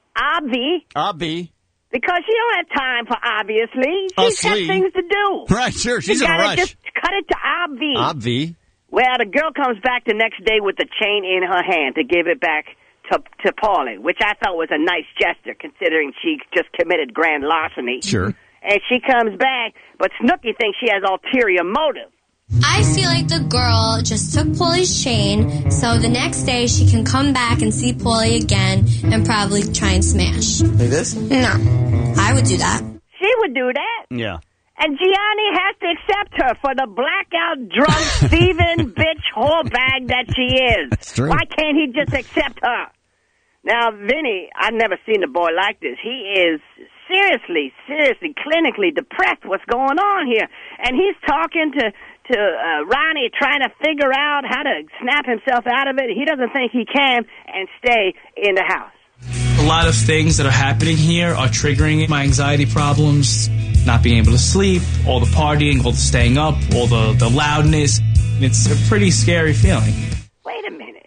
Speaker 13: Avi.
Speaker 19: Because she don't have time for obviously. She's got things to do.
Speaker 13: Right, sure. She's in a rush.
Speaker 19: Just cut it to Avi.
Speaker 13: Avi.
Speaker 19: Well, the girl comes back the next day with the chain in her hand to give it back to Paulie, which I thought was a nice gesture, considering she just committed grand larceny.
Speaker 13: Sure.
Speaker 19: And she comes back, but Snooki thinks she has ulterior motive.
Speaker 25: I feel like the girl just took Paulie's chain, so the next day she can come back and see Paulie again and probably try and smash.
Speaker 8: Like this?
Speaker 25: No. I would do that.
Speaker 19: She would do that.
Speaker 13: Yeah.
Speaker 19: And Gianni has to accept her for the blackout, drunk, thieving, bitch, whore bag that she is.
Speaker 13: That's true.
Speaker 19: Why can't he just accept her? Now, Vinny, I've never seen a boy like this. He is seriously, clinically depressed. What's going on here? And he's talking to Ronnie, trying to figure out how to snap himself out of it. He doesn't think he can and stay in the house.
Speaker 20: A lot of things that are happening here are triggering my anxiety problems. Not being able to sleep, all the partying, all the staying up, all the loudness. It's a pretty scary feeling.
Speaker 19: Wait a minute.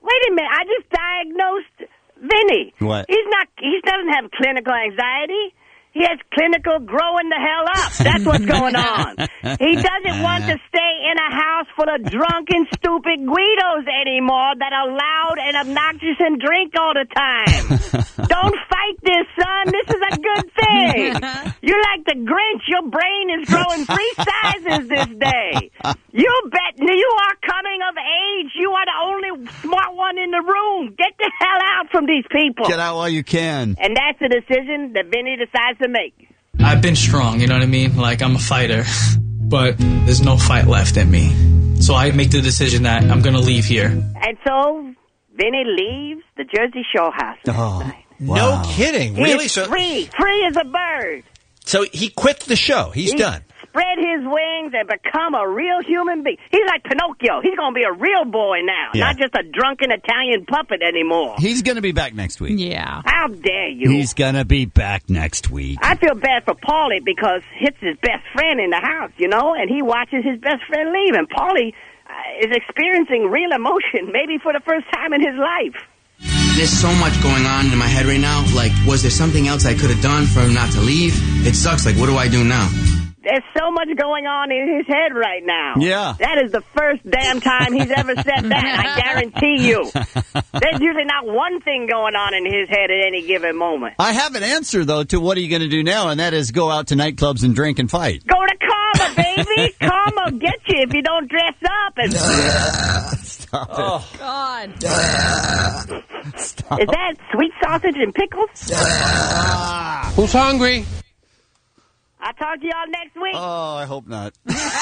Speaker 19: I just diagnosed Vinny.
Speaker 13: What?
Speaker 19: He doesn't have clinical anxiety. He has clinical growing the hell up. That's what's going on. He doesn't want to stay in a house full of drunken, stupid Guidos anymore that are loud and obnoxious and drink all the time. Don't fight this, son. This is a good thing. You're like the Grinch. Your brain is growing 3 sizes this day. You bet you are coming of age. You are the only smart one in the room. Get the hell out from these people.
Speaker 13: Get out while you can.
Speaker 19: And that's the decision that Vinny decides to make.
Speaker 20: I've been strong, you know what I mean? Like, I'm a fighter, but there's no fight left in me. So I make the decision that I'm going to leave here.
Speaker 19: And so Vinny leaves the Jersey Shore house.
Speaker 13: Wow.
Speaker 14: No kidding. Really?
Speaker 19: He's free as a bird.
Speaker 14: So he quit the show. He's done.
Speaker 19: Spread his wings and become a real human being. He's like Pinocchio. He's going to be a real boy now, not just a drunken Italian puppet anymore.
Speaker 13: He's going to be back next week.
Speaker 15: Yeah.
Speaker 19: How dare you?
Speaker 13: He's going to be back next week.
Speaker 19: I feel bad for Paulie because it's his best friend in the house, and he watches his best friend leave. And Paulie is experiencing real emotion, maybe for the first time in his life.
Speaker 21: There's so much going on in my head right now. Like, was there something else I could have done for him not to leave? It sucks. Like, what do I do now?
Speaker 19: There's so much going on in his head right now.
Speaker 13: Yeah.
Speaker 19: That is the first damn time he's ever said that, I guarantee you. There's usually not one thing going on in his head at any given moment.
Speaker 13: I have an answer, though, to what are you going to do now, and that is go out to nightclubs and drink and fight.
Speaker 19: Go to Karma, baby. Karma will get you if you don't dress up. And...
Speaker 13: Stop it.
Speaker 15: Oh, God.
Speaker 13: Stop.
Speaker 19: Is that sweet sausage and pickles?
Speaker 1: Who's hungry?
Speaker 19: I'll talk to y'all next week.
Speaker 13: Oh, I hope not.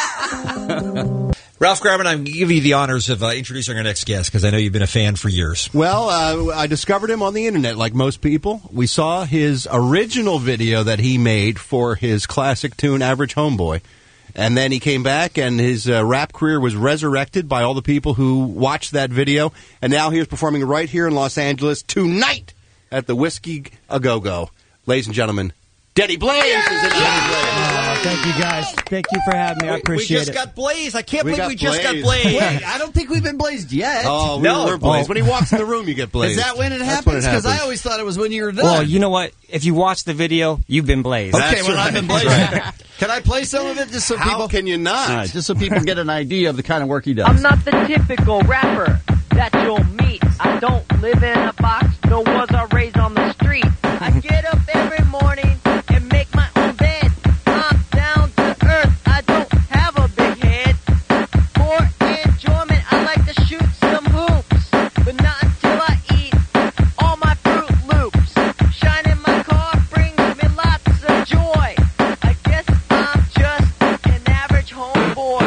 Speaker 14: Ralph Garman, I'm going to give you the honors of introducing our next guest because I know you've been a fan for years.
Speaker 17: Well, I discovered him on the internet like most people. We saw his original video that he made for his classic tune, Average Homeboy. And then he came back, and his rap career was resurrected by all the people who watched that video. And now he is performing right here in Los Angeles tonight at the Whiskey A Go-Go. Ladies and gentlemen, Denny Blaze is in Denny Blaze.
Speaker 3: Thank you, guys. Thank you for having me. I appreciate it.
Speaker 14: We just got Blaze. I can't
Speaker 17: We
Speaker 14: believe
Speaker 17: got
Speaker 14: we just
Speaker 17: Blaze.
Speaker 14: got Blaze.
Speaker 13: Wait, I don't think we've been blazed yet.
Speaker 17: Oh,
Speaker 14: No.
Speaker 17: we're Blaze. When he walks in the room, you get Blaze.
Speaker 13: Is that when it
Speaker 17: That's
Speaker 13: happens?
Speaker 17: when it
Speaker 13: Because I
Speaker 17: happens.
Speaker 13: always thought it was when you were done.
Speaker 3: Well, you know what? If you watch the video, you've been blazed.
Speaker 13: Okay,
Speaker 17: That's
Speaker 13: well,
Speaker 17: right.
Speaker 13: I've been blazed.
Speaker 17: That's
Speaker 13: Can I play some of it just so
Speaker 17: How
Speaker 13: people
Speaker 17: can you not?
Speaker 13: All right, just so people get an idea of the kind of work he does.
Speaker 6: I'm not the typical rapper that you'll meet. I don't live in a box, nor was I raised on the street. I get up every morning and make my own bed. I'm down to earth, I don't have a big head. For enjoyment, I like to shoot some hoops, but not until I eat all my Fruit Loops. Shining my car brings me lots of joy. I guess I'm just an average homeboy.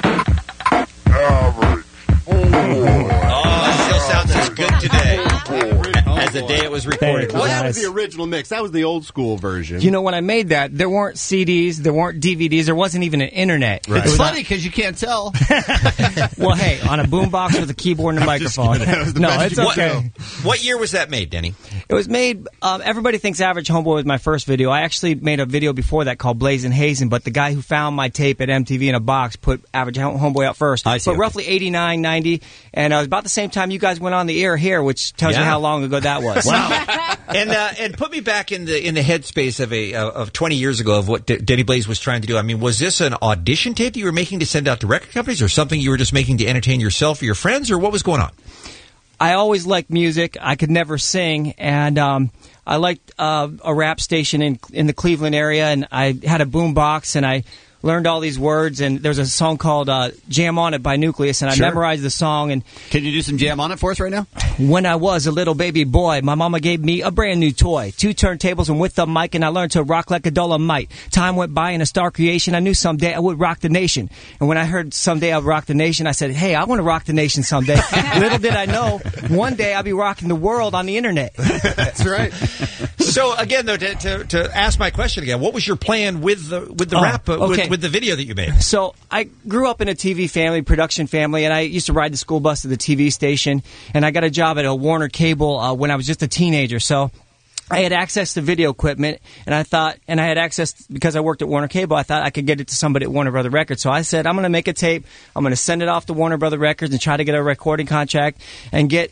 Speaker 14: Oh, it still sounds as good today as the day it was recorded.
Speaker 17: Well, that was the original mix. That was the old school version.
Speaker 3: You know, when I made that, there weren't CDs, there weren't DVDs, there wasn't even an internet.
Speaker 17: Right.
Speaker 3: It was
Speaker 13: It's funny because you can't tell.
Speaker 3: well, hey, on a boombox with a keyboard and a microphone. No, it's okay.
Speaker 14: What year was that made, Denny?
Speaker 3: It was made, everybody thinks Average Homeboy was my first video. I actually made a video before that called Blazing Hazing, but the guy who found my tape at MTV in a box put Average Homeboy out first.
Speaker 13: I see,
Speaker 3: But
Speaker 13: okay.
Speaker 3: roughly 89, 90, and it was about the same time you guys went on the air here, which tells you how long ago that was.
Speaker 14: Wow. And put me back in the headspace of 20 years ago of what Denny Blaze was trying to do. I mean, was this an audition tape that you were making to send out to record companies, or something you were just making to entertain yourself or your friends, or what was going on?
Speaker 3: I always liked music. I could never sing, and I liked a rap station in the Cleveland area, and I had a boom box, and I learned all these words, and there's a song called Jam On It by Nucleus, and I
Speaker 13: Sure.
Speaker 3: memorized the song. And
Speaker 13: Can you do some jam on it for us right now?
Speaker 3: when I was a little baby boy, my mama gave me a brand new toy, 2 turntables and with a mic, and I learned to rock like a Dolomite. Time went by in a star creation. I knew someday I would rock the nation. And when I heard someday I would rock the nation, I said, hey, I want to rock the nation someday. Little did I know, one day I'll be rocking the world on the internet.
Speaker 17: That's right.
Speaker 14: So again, though, to ask my question again, what was your plan with the rap
Speaker 3: okay.
Speaker 14: with the video that you made?
Speaker 3: So I grew up in a TV family, production family, and I used to ride the school bus to the TV station, and I got a job at a Warner Cable when I was just a teenager. So I had access to video equipment, and I had access, because I worked at Warner Cable, I thought I could get it to somebody at Warner Brother Records. So I said, I'm going to make a tape, I'm going to send it off to Warner Brother Records and try to get a recording contract and get...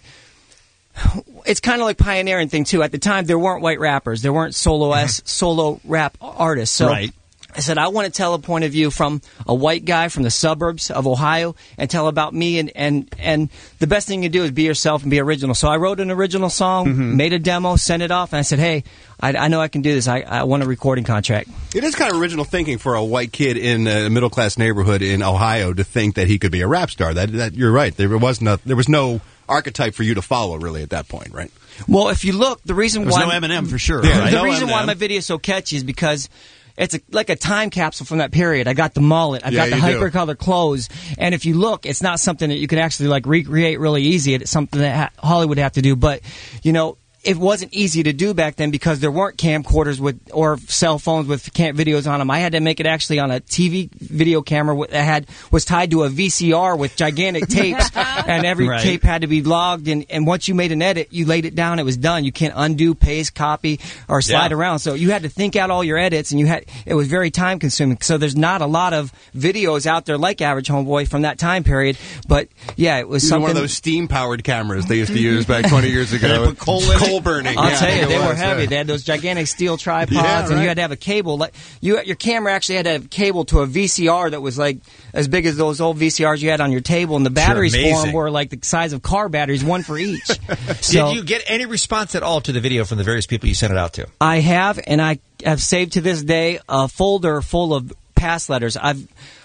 Speaker 3: It's kind of like pioneering thing, too. At the time, there weren't white rappers. There weren't solo rap artists. So
Speaker 13: Right.
Speaker 3: I said, I want to tell a point of view from a white guy from the suburbs of Ohio and tell about me. And the best thing you do is be yourself and be original. So I wrote an original song, made a demo, sent it off, and I said, hey, I know I can do this. I want a recording contract.
Speaker 17: It is kind of original thinking for a white kid in a middle class neighborhood in Ohio to think that he could be a rap star. That you're right. There was no archetype for you to follow really at that point, right?
Speaker 3: Well, if you look, the reason
Speaker 13: There's
Speaker 3: why
Speaker 13: no Eminem for sure.
Speaker 17: Yeah,
Speaker 13: right?
Speaker 3: the
Speaker 17: no
Speaker 3: reason why
Speaker 17: Eminem.
Speaker 3: my video is so catchy is because it's like a time capsule from that period. I got the mullet. I've got the
Speaker 17: you do.
Speaker 3: hypercolor clothes. And if you look, it's not something that you can actually like recreate really easy. It's something that Hollywood have to do. But, you know, it wasn't easy to do back then because there weren't camcorders or cell phones with videos on them. I had to make it actually on a TV video camera that was tied to a VCR with gigantic tapes, and every tape had to be logged. And once you made an edit, you laid it down, it was done. You can't undo, paste, copy, or slide around. So you had to think out all your edits, and it was very time consuming. So there's not a lot of videos out there like Average Homeboy from that time period. But yeah, it was something.
Speaker 17: One of those steam powered cameras they used to use back 20 years ago. Coal burning.
Speaker 3: I'll tell you, they were heavy. They had those gigantic steel tripods, and you had to have a cable. Your camera actually had to have a cable to a VCR that was like as big as those old VCRs you had on your table, and the batteries for them were like the size of car batteries, one for each. So,
Speaker 14: did you get any response at all to the video from the various people you sent it out to?
Speaker 3: I have, and I have saved to this day a folder full of past letters. I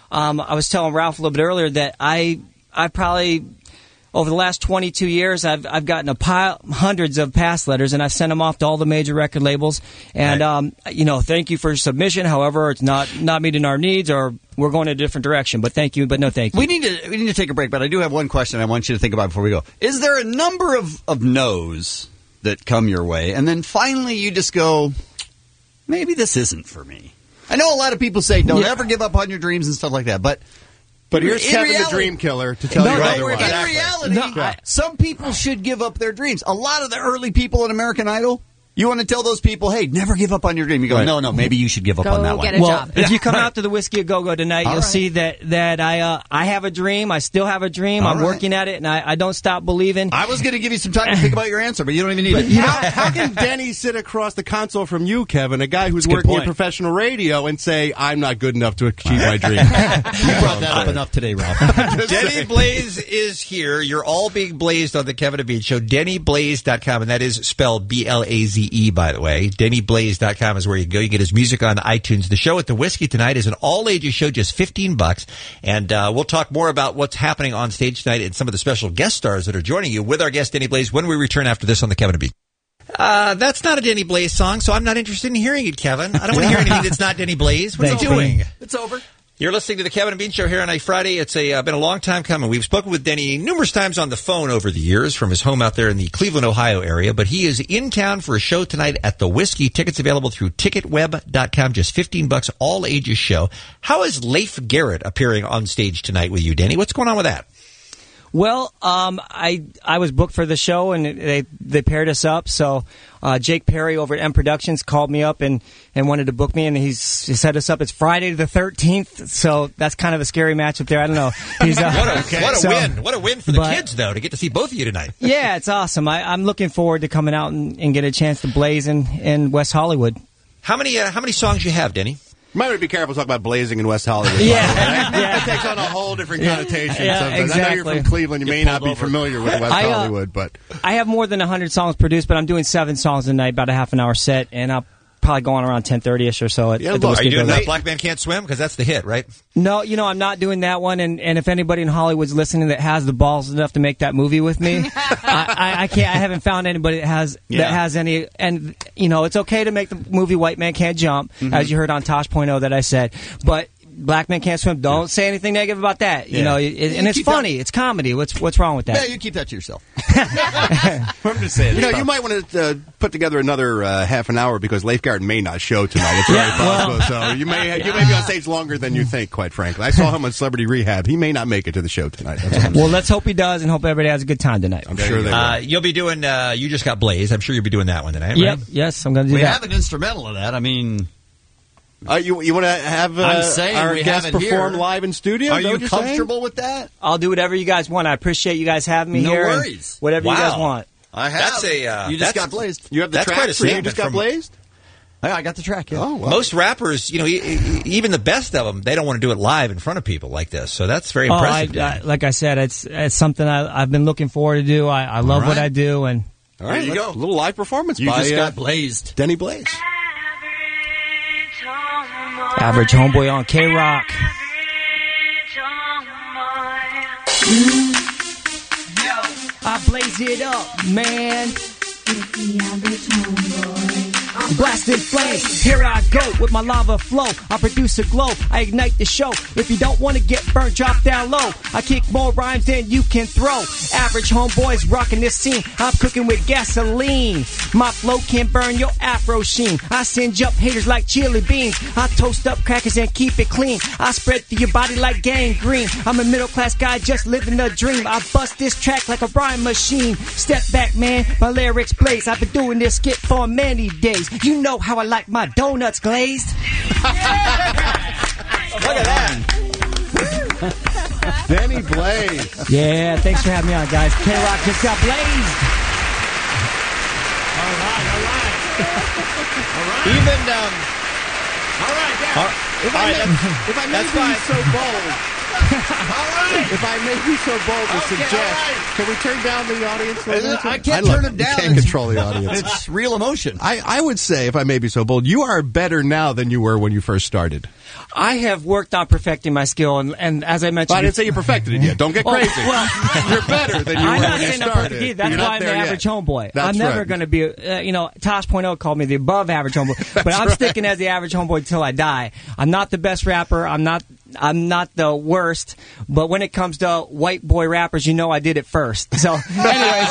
Speaker 3: was telling Ralph a little bit earlier that I probably, over the last 22 years, I've gotten hundreds of past letters, and I've sent them off to all the major record labels. And thank you for your submission. However, it's not meeting our needs, or we're going in a different direction. But thank you, but no thank you.
Speaker 13: We need to take a break, but I do have one question I want you to think about before we go. Is there a number of no's that come your way, and then finally you just go, maybe this isn't for me? I know a lot of people say don't ever give up on your dreams and stuff like that, but
Speaker 17: here's Kevin the Dream Killer to tell you otherwise.
Speaker 13: In reality, some people should give up their dreams. A lot of the early people in American Idol, you want to tell those people, hey, never give up on your dream. You go, no, maybe you should give up on that one.
Speaker 3: Well, if you come out to the Whiskey A Go-Go tonight, you'll see that I have a dream. I still have a dream. I'm working at it, and I don't stop believing.
Speaker 13: I was going to give you some time to think about your answer, but you don't even need it.
Speaker 17: How can Denny sit across the console from you, Kevin, a guy who's working in professional radio, and say, I'm not good enough to achieve my dream?
Speaker 13: You brought that up enough today, Rob.
Speaker 14: Denny Blaze is here. You're all being blazed on the Kevin and Bean Show. DennyBlaze.com, and that is spelled BLAZE, by the way. DennyBlaze.com is where you go. You get his music on iTunes. The show at the Whiskey tonight is an all-ages show, just $15. And we'll talk more about what's happening on stage tonight and some of the special guest stars that are joining you with our guest, Denny Blaze, when we return after this on the Kevin and Bean. That's not a Denny Blaze song, so I'm not interested in hearing it, Kevin. I don't want to hear anything that's not Denny Blaze. What are you doing?
Speaker 13: It's over.
Speaker 14: You're listening to the Kevin and Bean Show here on a Friday. It's been a long time coming. We've spoken with Denny numerous times on the phone over the years from his home out there in the Cleveland, Ohio area, but he is in town for a show tonight at the Whiskey. Tickets available through ticketweb.com, just $15, all ages show. How is Leif Garrett appearing on stage tonight with you, Denny? What's going on with that?
Speaker 3: Well, I was booked for the show, and they paired us up. So Jake Perry over at M Productions called me up and wanted to book me, and he set us up. It's Friday the 13th, so that's kind of a scary matchup there. I don't know.
Speaker 14: What a win for the kids, though, to get to see both of you tonight.
Speaker 3: Yeah, it's awesome. I'm looking forward to coming out and get a chance to blaze in West Hollywood.
Speaker 14: How many songs you have, Denny?
Speaker 17: You might be careful talking about blazing in West Hollywood. That takes on a whole different connotation. Sometimes.
Speaker 3: Exactly.
Speaker 17: I know you're from Cleveland. You may not be familiar with West Hollywood, but
Speaker 3: I have more than 100 songs produced, but I'm doing 7 songs tonight, about a half an hour set, and I'll probably go on around 10:30ish or so. At the
Speaker 14: Are you doing that Black Man Can't Swim? Because that's the hit, right?
Speaker 3: No, I'm not doing that one. And if anybody in Hollywood's listening that has the balls enough to make that movie with me, I can't. I haven't found anybody that has any. And it's okay to make the movie White Man Can't Jump, as you heard on Tosh.0 that I said, but Black Man Can't Swim. Don't say anything negative about that. And it's funny. It's comedy. What's wrong with that?
Speaker 13: Yeah, you keep that to yourself.
Speaker 17: I'm just saying. You might want to put together another half an hour because Leif Garrett may not show tonight. It's very possible. So you may be on stage longer than you think. Quite frankly, I saw him on Celebrity Rehab. He may not make it to the show tonight.
Speaker 3: Well, let's hope he does, and hope everybody has a good time tonight.
Speaker 17: I'm sure they will.
Speaker 14: You'll be doing. You just got Blaze. I'm sure you'll be doing that one tonight.
Speaker 3: Yep.
Speaker 14: Right?
Speaker 3: Yes, I'm going to do that.
Speaker 13: We have an instrumental of that. I mean.
Speaker 17: You want to have our guest perform live in studio?
Speaker 13: Are you comfortable with that?
Speaker 3: I'll do whatever you guys want. I appreciate you guys having me here.
Speaker 13: No worries.
Speaker 3: Whatever you guys want.
Speaker 13: I have.
Speaker 14: You
Speaker 13: just got blazed.
Speaker 17: You have the track for you just got blazed?
Speaker 13: Yeah, I got the track, yeah.
Speaker 17: Oh, wow.
Speaker 14: Most rappers, even the best of them, they don't want to do it live in front of people like this. So that's very impressive.
Speaker 3: Like I said, it's something I've been looking forward to do. I love what I do. And
Speaker 17: all right, there you go. A little live performance
Speaker 13: you
Speaker 17: by
Speaker 13: just got blazed.
Speaker 17: Denny Blaze.
Speaker 3: Average Homeboy on K-Rock. I blaze it up, man.
Speaker 2: It's the Average Homeboy
Speaker 3: blasting flames. Here I go with my lava flow. I produce a glow. I ignite the show. If you don't want to get burnt, drop down low. I kick more rhymes than you can throw. Average homeboys rocking this scene. I'm cooking with gasoline. My flow can burn your afro sheen. I singe up haters like chili beans. I toast up crackers and keep it clean. I spread through your body like gangrene. I'm a middle class guy just living a dream. I bust this track like a rhyme machine. Step back, man, my lyrics blaze. I've been doing this skit for many days. You know how I like my donuts glazed.
Speaker 14: Look at that.
Speaker 17: Denny Blaze.
Speaker 3: Yeah, thanks for having me on, guys. K-Rock just got blazed.
Speaker 14: All right.
Speaker 13: Even,
Speaker 14: All right,
Speaker 17: If I may be so bold. If I may be so bold to suggest, can we turn down the audience?
Speaker 13: I can't turn it down.
Speaker 17: You can't control the audience.
Speaker 13: It's real emotion.
Speaker 17: I would say, if I may be so bold, you are better now than you were when you first started.
Speaker 3: I have worked on perfecting my skill, and as I mentioned...
Speaker 17: Well, I didn't say you perfected it yet. Don't get crazy.
Speaker 3: Well,
Speaker 17: you're better than you were when you started.
Speaker 3: That's why I'm the average homeboy.
Speaker 17: That's
Speaker 3: I'm never
Speaker 17: right.
Speaker 3: going to be... Tosh.0 called me the above average homeboy, but I'm sticking as the average homeboy until I die. I'm not the best rapper. I'm not the worst, but when it comes to white boy rappers, I did it first. So, anyways,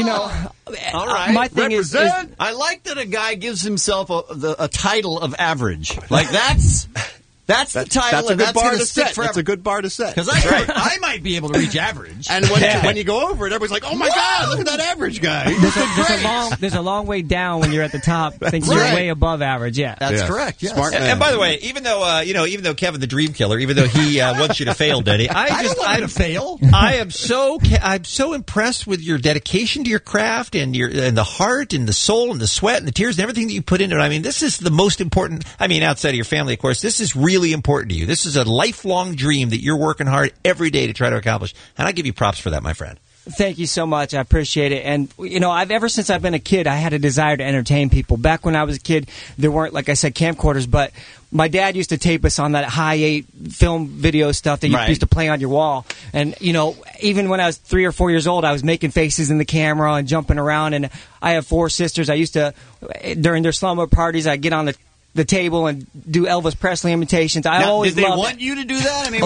Speaker 13: All right.
Speaker 3: My thing is,
Speaker 13: I like that a guy gives himself a title of average. Like that's the title.
Speaker 17: That's a good bar to
Speaker 13: stick
Speaker 17: set.
Speaker 13: forever.
Speaker 17: That's a good bar to set.
Speaker 13: Because I might be able to reach average.
Speaker 17: And when you go over it, everybody's like, "Oh my God, look at that average guy."
Speaker 3: there's a long way down when you're at the top. I think you're way above average. Yeah,
Speaker 13: that's correct. Yes.
Speaker 17: Smart man.
Speaker 14: And by the way, even though Kevin the Dream Killer, even though he wants you to fail, Denny, I
Speaker 13: don't want you to fail.
Speaker 14: I'm so impressed with your dedication to your craft and the heart and the soul and the sweat and the tears and everything that you put into it. I mean, this is the most important. I mean, outside of your family, of course, this is really important to you. This is a lifelong dream that you're working hard every day to try to accomplish, and I give you props for that, my friend.
Speaker 3: Thank you so much. I appreciate it. And, ever since I've been a kid, I had a desire to entertain people. Back when I was a kid, there weren't, like I said, camcorders, but my dad used to tape us on that high 8 film video stuff that you used to play on your wall. And, even when I was 3 or 4 years old, I was making faces in the camera and jumping around. And I have 4 sisters. I used to, during their slumber parties, I'd get on the table and do Elvis Presley imitations.
Speaker 13: Did they want you to do that? I mean,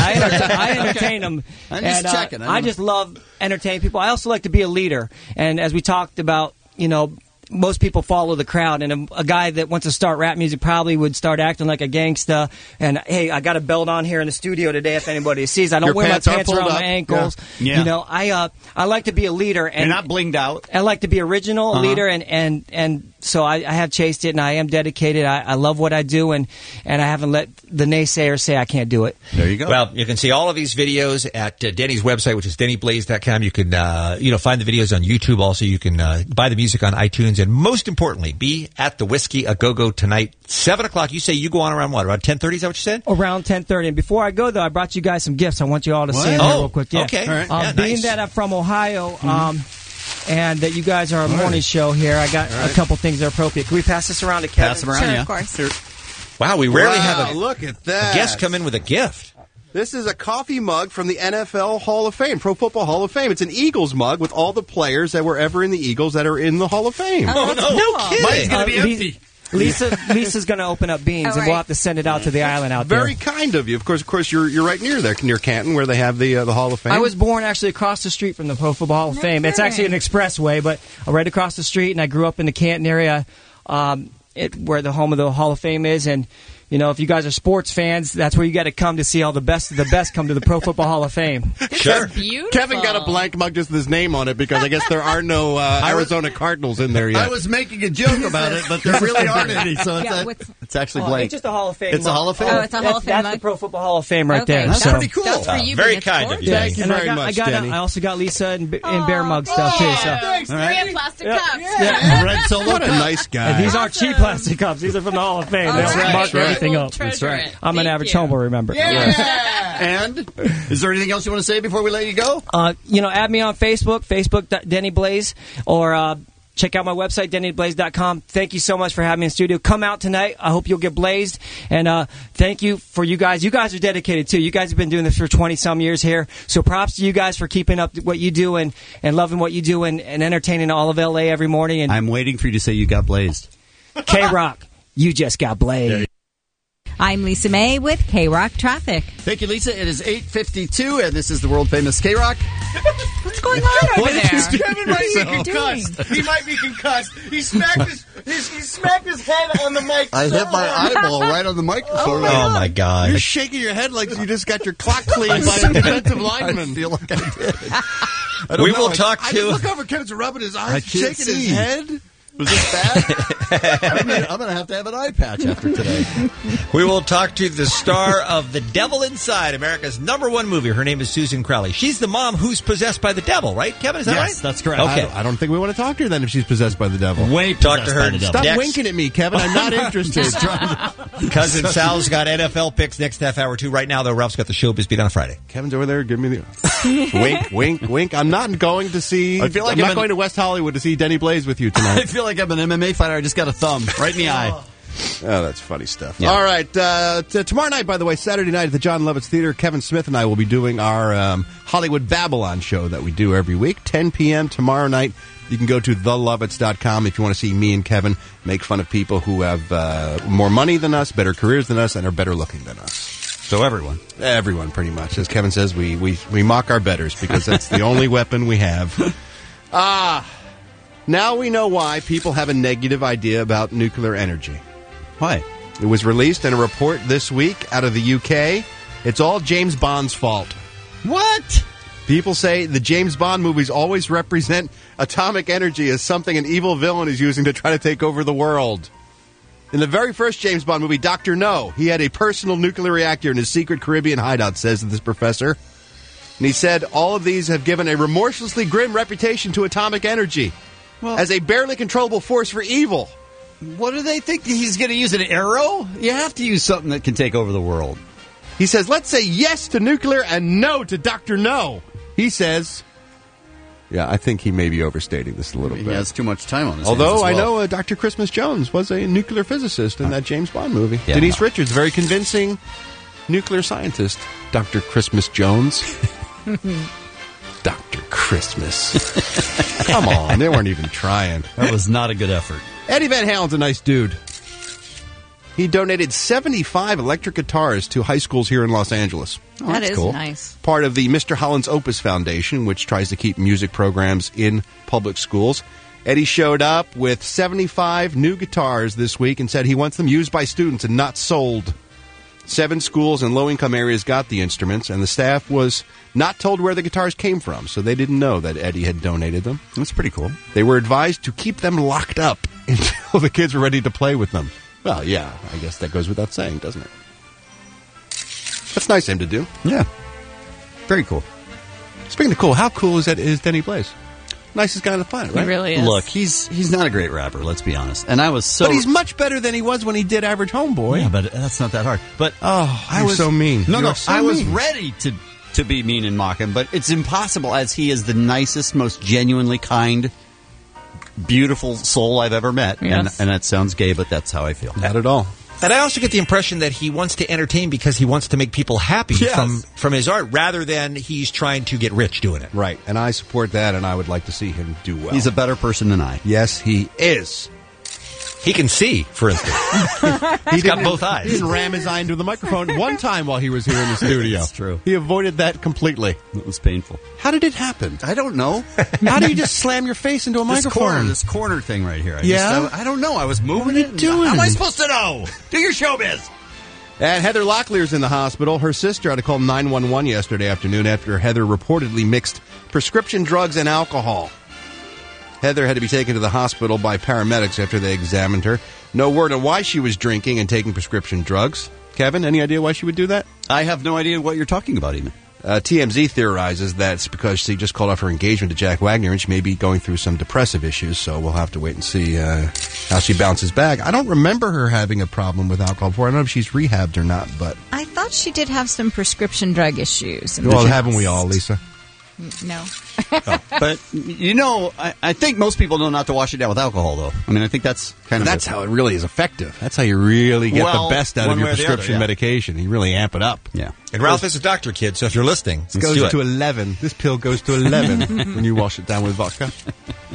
Speaker 3: I entertain them.
Speaker 13: I'm just checking.
Speaker 3: I just love entertaining people. I also like to be a leader. And as we talked about, most people follow the crowd, and a guy that wants to start rap music probably would start acting like a gangsta. And hey, I got a belt on here in the studio today. If anybody sees, I don't wear my pants around my ankles.
Speaker 13: Yeah.
Speaker 3: I like to be a leader, and
Speaker 13: you're not blinged out.
Speaker 3: I like to be original, leader, and so I have chased it, and I am dedicated. I love what I do, and I haven't let the naysayers say I can't do it.
Speaker 13: There you go.
Speaker 14: Well, you can see all of these videos at Denny's website, which is DennyBlaze.com. You can find the videos on YouTube. Also, you can buy the music on iTunes. And most importantly, be at the Whiskey A Go-Go tonight, 7 o'clock. You say you go on around what? Around 10:30? Is that what you said?
Speaker 3: Around 10:30. And before I go, though, I brought you guys some gifts. I want you all to see them real quick. Yeah.
Speaker 14: Okay. All right.
Speaker 3: Being that I'm from Ohio, and that you guys are a morning show here, I got a couple things that are appropriate. Can we pass this around to Kevin?
Speaker 13: Pass them around,
Speaker 15: Sure, of course.
Speaker 14: Wow, we rarely have
Speaker 17: look at that.
Speaker 14: a guest come in with a gift.
Speaker 17: This is a coffee mug from the NFL Hall of Fame, Pro Football Hall of Fame. It's an Eagles mug with all the players that were ever in the Eagles that are in the Hall of Fame.
Speaker 14: Oh, no kidding.
Speaker 13: Mine's going to be empty.
Speaker 3: Lisa's going to open up beans, and we'll have to send it out to the island out there.
Speaker 17: Very kind of you. Of course, you're right near there, near Canton, where they have the Hall of Fame.
Speaker 3: I was born actually across the street from the Pro Football Hall of Fame. It's actually an expressway, but right across the street, and I grew up in the Canton area, where the home of the Hall of Fame is, and if you guys are sports fans, that's where you got to come to see all the best of the best come to the Pro Football Hall of Fame.
Speaker 14: Sure.
Speaker 15: Beautiful.
Speaker 17: Kevin got a blank mug just with his name on it because I guess there are no Arizona Cardinals in there yet.
Speaker 13: I was making a joke about it, but there really aren't any, so it's actually blank.
Speaker 3: It's just a Hall of Fame.
Speaker 13: It's a Hall of Fame?
Speaker 15: Oh, it's a Hall of Fame
Speaker 3: That's
Speaker 15: mug?
Speaker 3: the Pro Football Hall of Fame right there.
Speaker 13: That's pretty cool.
Speaker 15: That's for you.
Speaker 14: Very kind of you.
Speaker 17: Thank you
Speaker 3: And
Speaker 17: very much, Denny.
Speaker 3: I also got Lisa and Bear Mug stuff, too. So.
Speaker 15: Thanks.
Speaker 13: All right.
Speaker 15: Three plastic cups.
Speaker 3: Yeah.
Speaker 13: Red Solo
Speaker 17: What a
Speaker 13: cup.
Speaker 17: nice guy.
Speaker 3: And these aren't cheap plastic cups. These are from the Hall of Fame.
Speaker 15: That's
Speaker 3: They'll
Speaker 15: right.
Speaker 3: mark everything
Speaker 15: We'll
Speaker 3: up.
Speaker 15: treasure it.
Speaker 3: I'm an
Speaker 15: Thank
Speaker 3: average
Speaker 15: you.
Speaker 3: homeboy, remember.
Speaker 13: And is there anything else you want to say before we let you go?
Speaker 3: Add me on Facebook, Denny Blaze, or check out my website, DennyBlaze.com. Thank you so much for having me in the studio. Come out tonight. I hope you'll get blazed. And thank you for you guys. You guys are dedicated, too. You guys have been doing this for 20-some years here. So props to you guys for keeping up what you do and loving what you do and entertaining all of L.A. every morning. And
Speaker 13: I'm waiting for you to say you got blazed.
Speaker 3: K-Rock, you just got blazed.
Speaker 15: I'm Lisa May with K-Rock Traffic.
Speaker 13: Thank you, Lisa. It is 8:52, and this is the world-famous K-Rock.
Speaker 15: What's going on over there?
Speaker 17: Kevin might be concussed. He might be concussed. He smacked his head on the mic.
Speaker 13: I hit my eyeball right on the microphone.
Speaker 4: Oh, my God.
Speaker 17: You're shaking your head like you just got your clock cleaned by a defensive lineman.
Speaker 13: I feel like I did.
Speaker 4: We will talk
Speaker 17: I
Speaker 4: to...
Speaker 17: just look over, Kevin's rubbing his eyes,
Speaker 13: I can't
Speaker 17: shaking
Speaker 13: see.
Speaker 17: his head.
Speaker 13: Was this bad? I'm going to have an eye patch after today.
Speaker 4: We will talk to the star of The Devil Inside, America's #1 movie. Her name is Susan Crowley. She's the mom who's possessed by the devil, right, Kevin? Is that right?
Speaker 13: Yes, that's correct.
Speaker 4: Okay.
Speaker 17: I don't think we want to talk to her then if she's possessed by the devil.
Speaker 4: Talk to her.
Speaker 17: Stop
Speaker 4: next.
Speaker 17: winking at me, Kevin. I'm not interested.
Speaker 4: Cousin Sal's got NFL picks next half hour, too. Right now, though, Ralph's got the Showbiz Beat on a Friday.
Speaker 17: Kevin's over there giving me the wink, wink, wink. I'm not going to see.
Speaker 13: I feel like
Speaker 17: I'm not going to West Hollywood to see Denny Blaze with you tonight.
Speaker 13: I feel like I'm an MMA fighter. I just got a thumb right in the eye.
Speaker 17: Oh, that's funny stuff.
Speaker 13: Yeah.
Speaker 17: All right. Tomorrow night, by the way, Saturday night at the John Lovitz Theater, Kevin Smith and I will be doing our Hollywood Babylon show that we do every week, 10 p.m. tomorrow night. You can go to thelovitz.com if you want to see me and Kevin make fun of people who have more money than us, better careers than us, and are better looking than us.
Speaker 13: So everyone.
Speaker 17: Everyone, pretty much. As Kevin says, we mock our betters because that's the only weapon we have. Now we know why people have a negative idea about nuclear energy.
Speaker 13: Why?
Speaker 17: It was released in a report this week out of the UK. It's all James Bond's fault.
Speaker 13: What?
Speaker 17: People say the James Bond movies always represent atomic energy as something an evil villain is using to try to take over the world. In the very first James Bond movie, Dr. No, he had a personal nuclear reactor in his secret Caribbean hideout, says this professor. And he said all of these have given a remorselessly grim reputation to atomic energy. Well, as a barely controllable force for evil.
Speaker 13: What do they think? He's going to use an arrow? You have to use something that can take over the world.
Speaker 17: He says, let's say yes to nuclear and no to Dr. No. He says, yeah, I think he may be overstating this a little bit.
Speaker 13: He has too much time on his
Speaker 17: Although
Speaker 13: hands as well.
Speaker 17: I know Dr. Christmas Jones was a nuclear physicist in that James Bond movie.
Speaker 13: Yeah,
Speaker 17: Denise Richards, very convincing nuclear scientist. Dr. Christmas Jones. Dr. Christmas. Come on, they weren't even trying.
Speaker 13: That was not a good effort.
Speaker 17: Eddie Van Halen's a nice dude. He donated 75 electric guitars to high schools here in Los Angeles.
Speaker 15: Oh, that is cool. Nice.
Speaker 17: Part of the Mr. Holland's Opus Foundation, which tries to keep music programs in public schools. Eddie showed up with 75 new guitars this week and said he wants them used by students and not sold. 7 schools in low-income areas got the instruments, and the staff was not told where the guitars came from, so they didn't know that Eddie had donated them.
Speaker 13: That's pretty cool.
Speaker 17: They were advised to keep them locked up until the kids were ready to play with them. Well, yeah, I guess that goes without saying, doesn't it? That's nice of him to do.
Speaker 13: Yeah. Very cool.
Speaker 17: Speaking of cool, how cool is Denny Blaze? Nicest guy on the planet, right?
Speaker 15: He really is.
Speaker 13: Look, he's not a great rapper, let's be honest. And I was so...
Speaker 17: But he's much better than he was when he did Average Homeboy.
Speaker 13: Yeah, but that's not that hard. But
Speaker 17: I was so mean.
Speaker 13: No, I was
Speaker 17: mean.
Speaker 13: ready to be mean and mock him, but it's impossible, as he is the nicest, most genuinely kind, beautiful soul I've ever met.
Speaker 15: Yes.
Speaker 13: And that sounds gay, but that's how I feel.
Speaker 17: Not at all.
Speaker 14: And I also get the impression that he wants to entertain because he wants to make people happy from his art, rather than he's trying to get rich doing it.
Speaker 17: Right, and I support that, and I would like to see him do well.
Speaker 13: He's a better person than I.
Speaker 17: Yes, he is.
Speaker 14: He can see, for instance. He's got both eyes.
Speaker 17: He didn't ram his eye into the microphone one time while he was here in the studio.
Speaker 13: That's true.
Speaker 17: He avoided that completely.
Speaker 13: It was painful.
Speaker 17: How did it happen?
Speaker 13: I don't know.
Speaker 17: How do you just slam your face into a microphone?
Speaker 13: This corner thing right here.
Speaker 17: I
Speaker 13: don't know. I was moving it.
Speaker 17: doing?
Speaker 13: How am I supposed to know? Do your showbiz.
Speaker 17: And Heather Locklear's in the hospital. Her sister had to call 911 yesterday afternoon after Heather reportedly mixed prescription drugs and alcohol. Heather had to be taken to the hospital by paramedics after they examined her. No word on why she was drinking and taking prescription drugs. Kevin, any idea why she would do that?
Speaker 13: I have no idea what you're talking about even.
Speaker 17: TMZ theorizes that it's because she just called off her engagement to Jack Wagner and she may be going through some depressive issues, so we'll have to wait and see how she bounces back. I don't remember her having a problem with alcohol before. I don't know if she's rehabbed or not, but...
Speaker 15: I thought she did have some prescription drug issues.
Speaker 17: Well, haven't we all, Lisa?
Speaker 15: No.
Speaker 13: But, I think most people know not to wash it down with alcohol, though. I mean, I think that's kind of...
Speaker 17: That's how it really is effective. That's how you really get the best out of your prescription medication. You really amp it up.
Speaker 13: Yeah.
Speaker 14: And Ralph is a doctor, kid, so if you're listening,
Speaker 17: it goes to 11. This pill goes to 11 when you wash it down with vodka.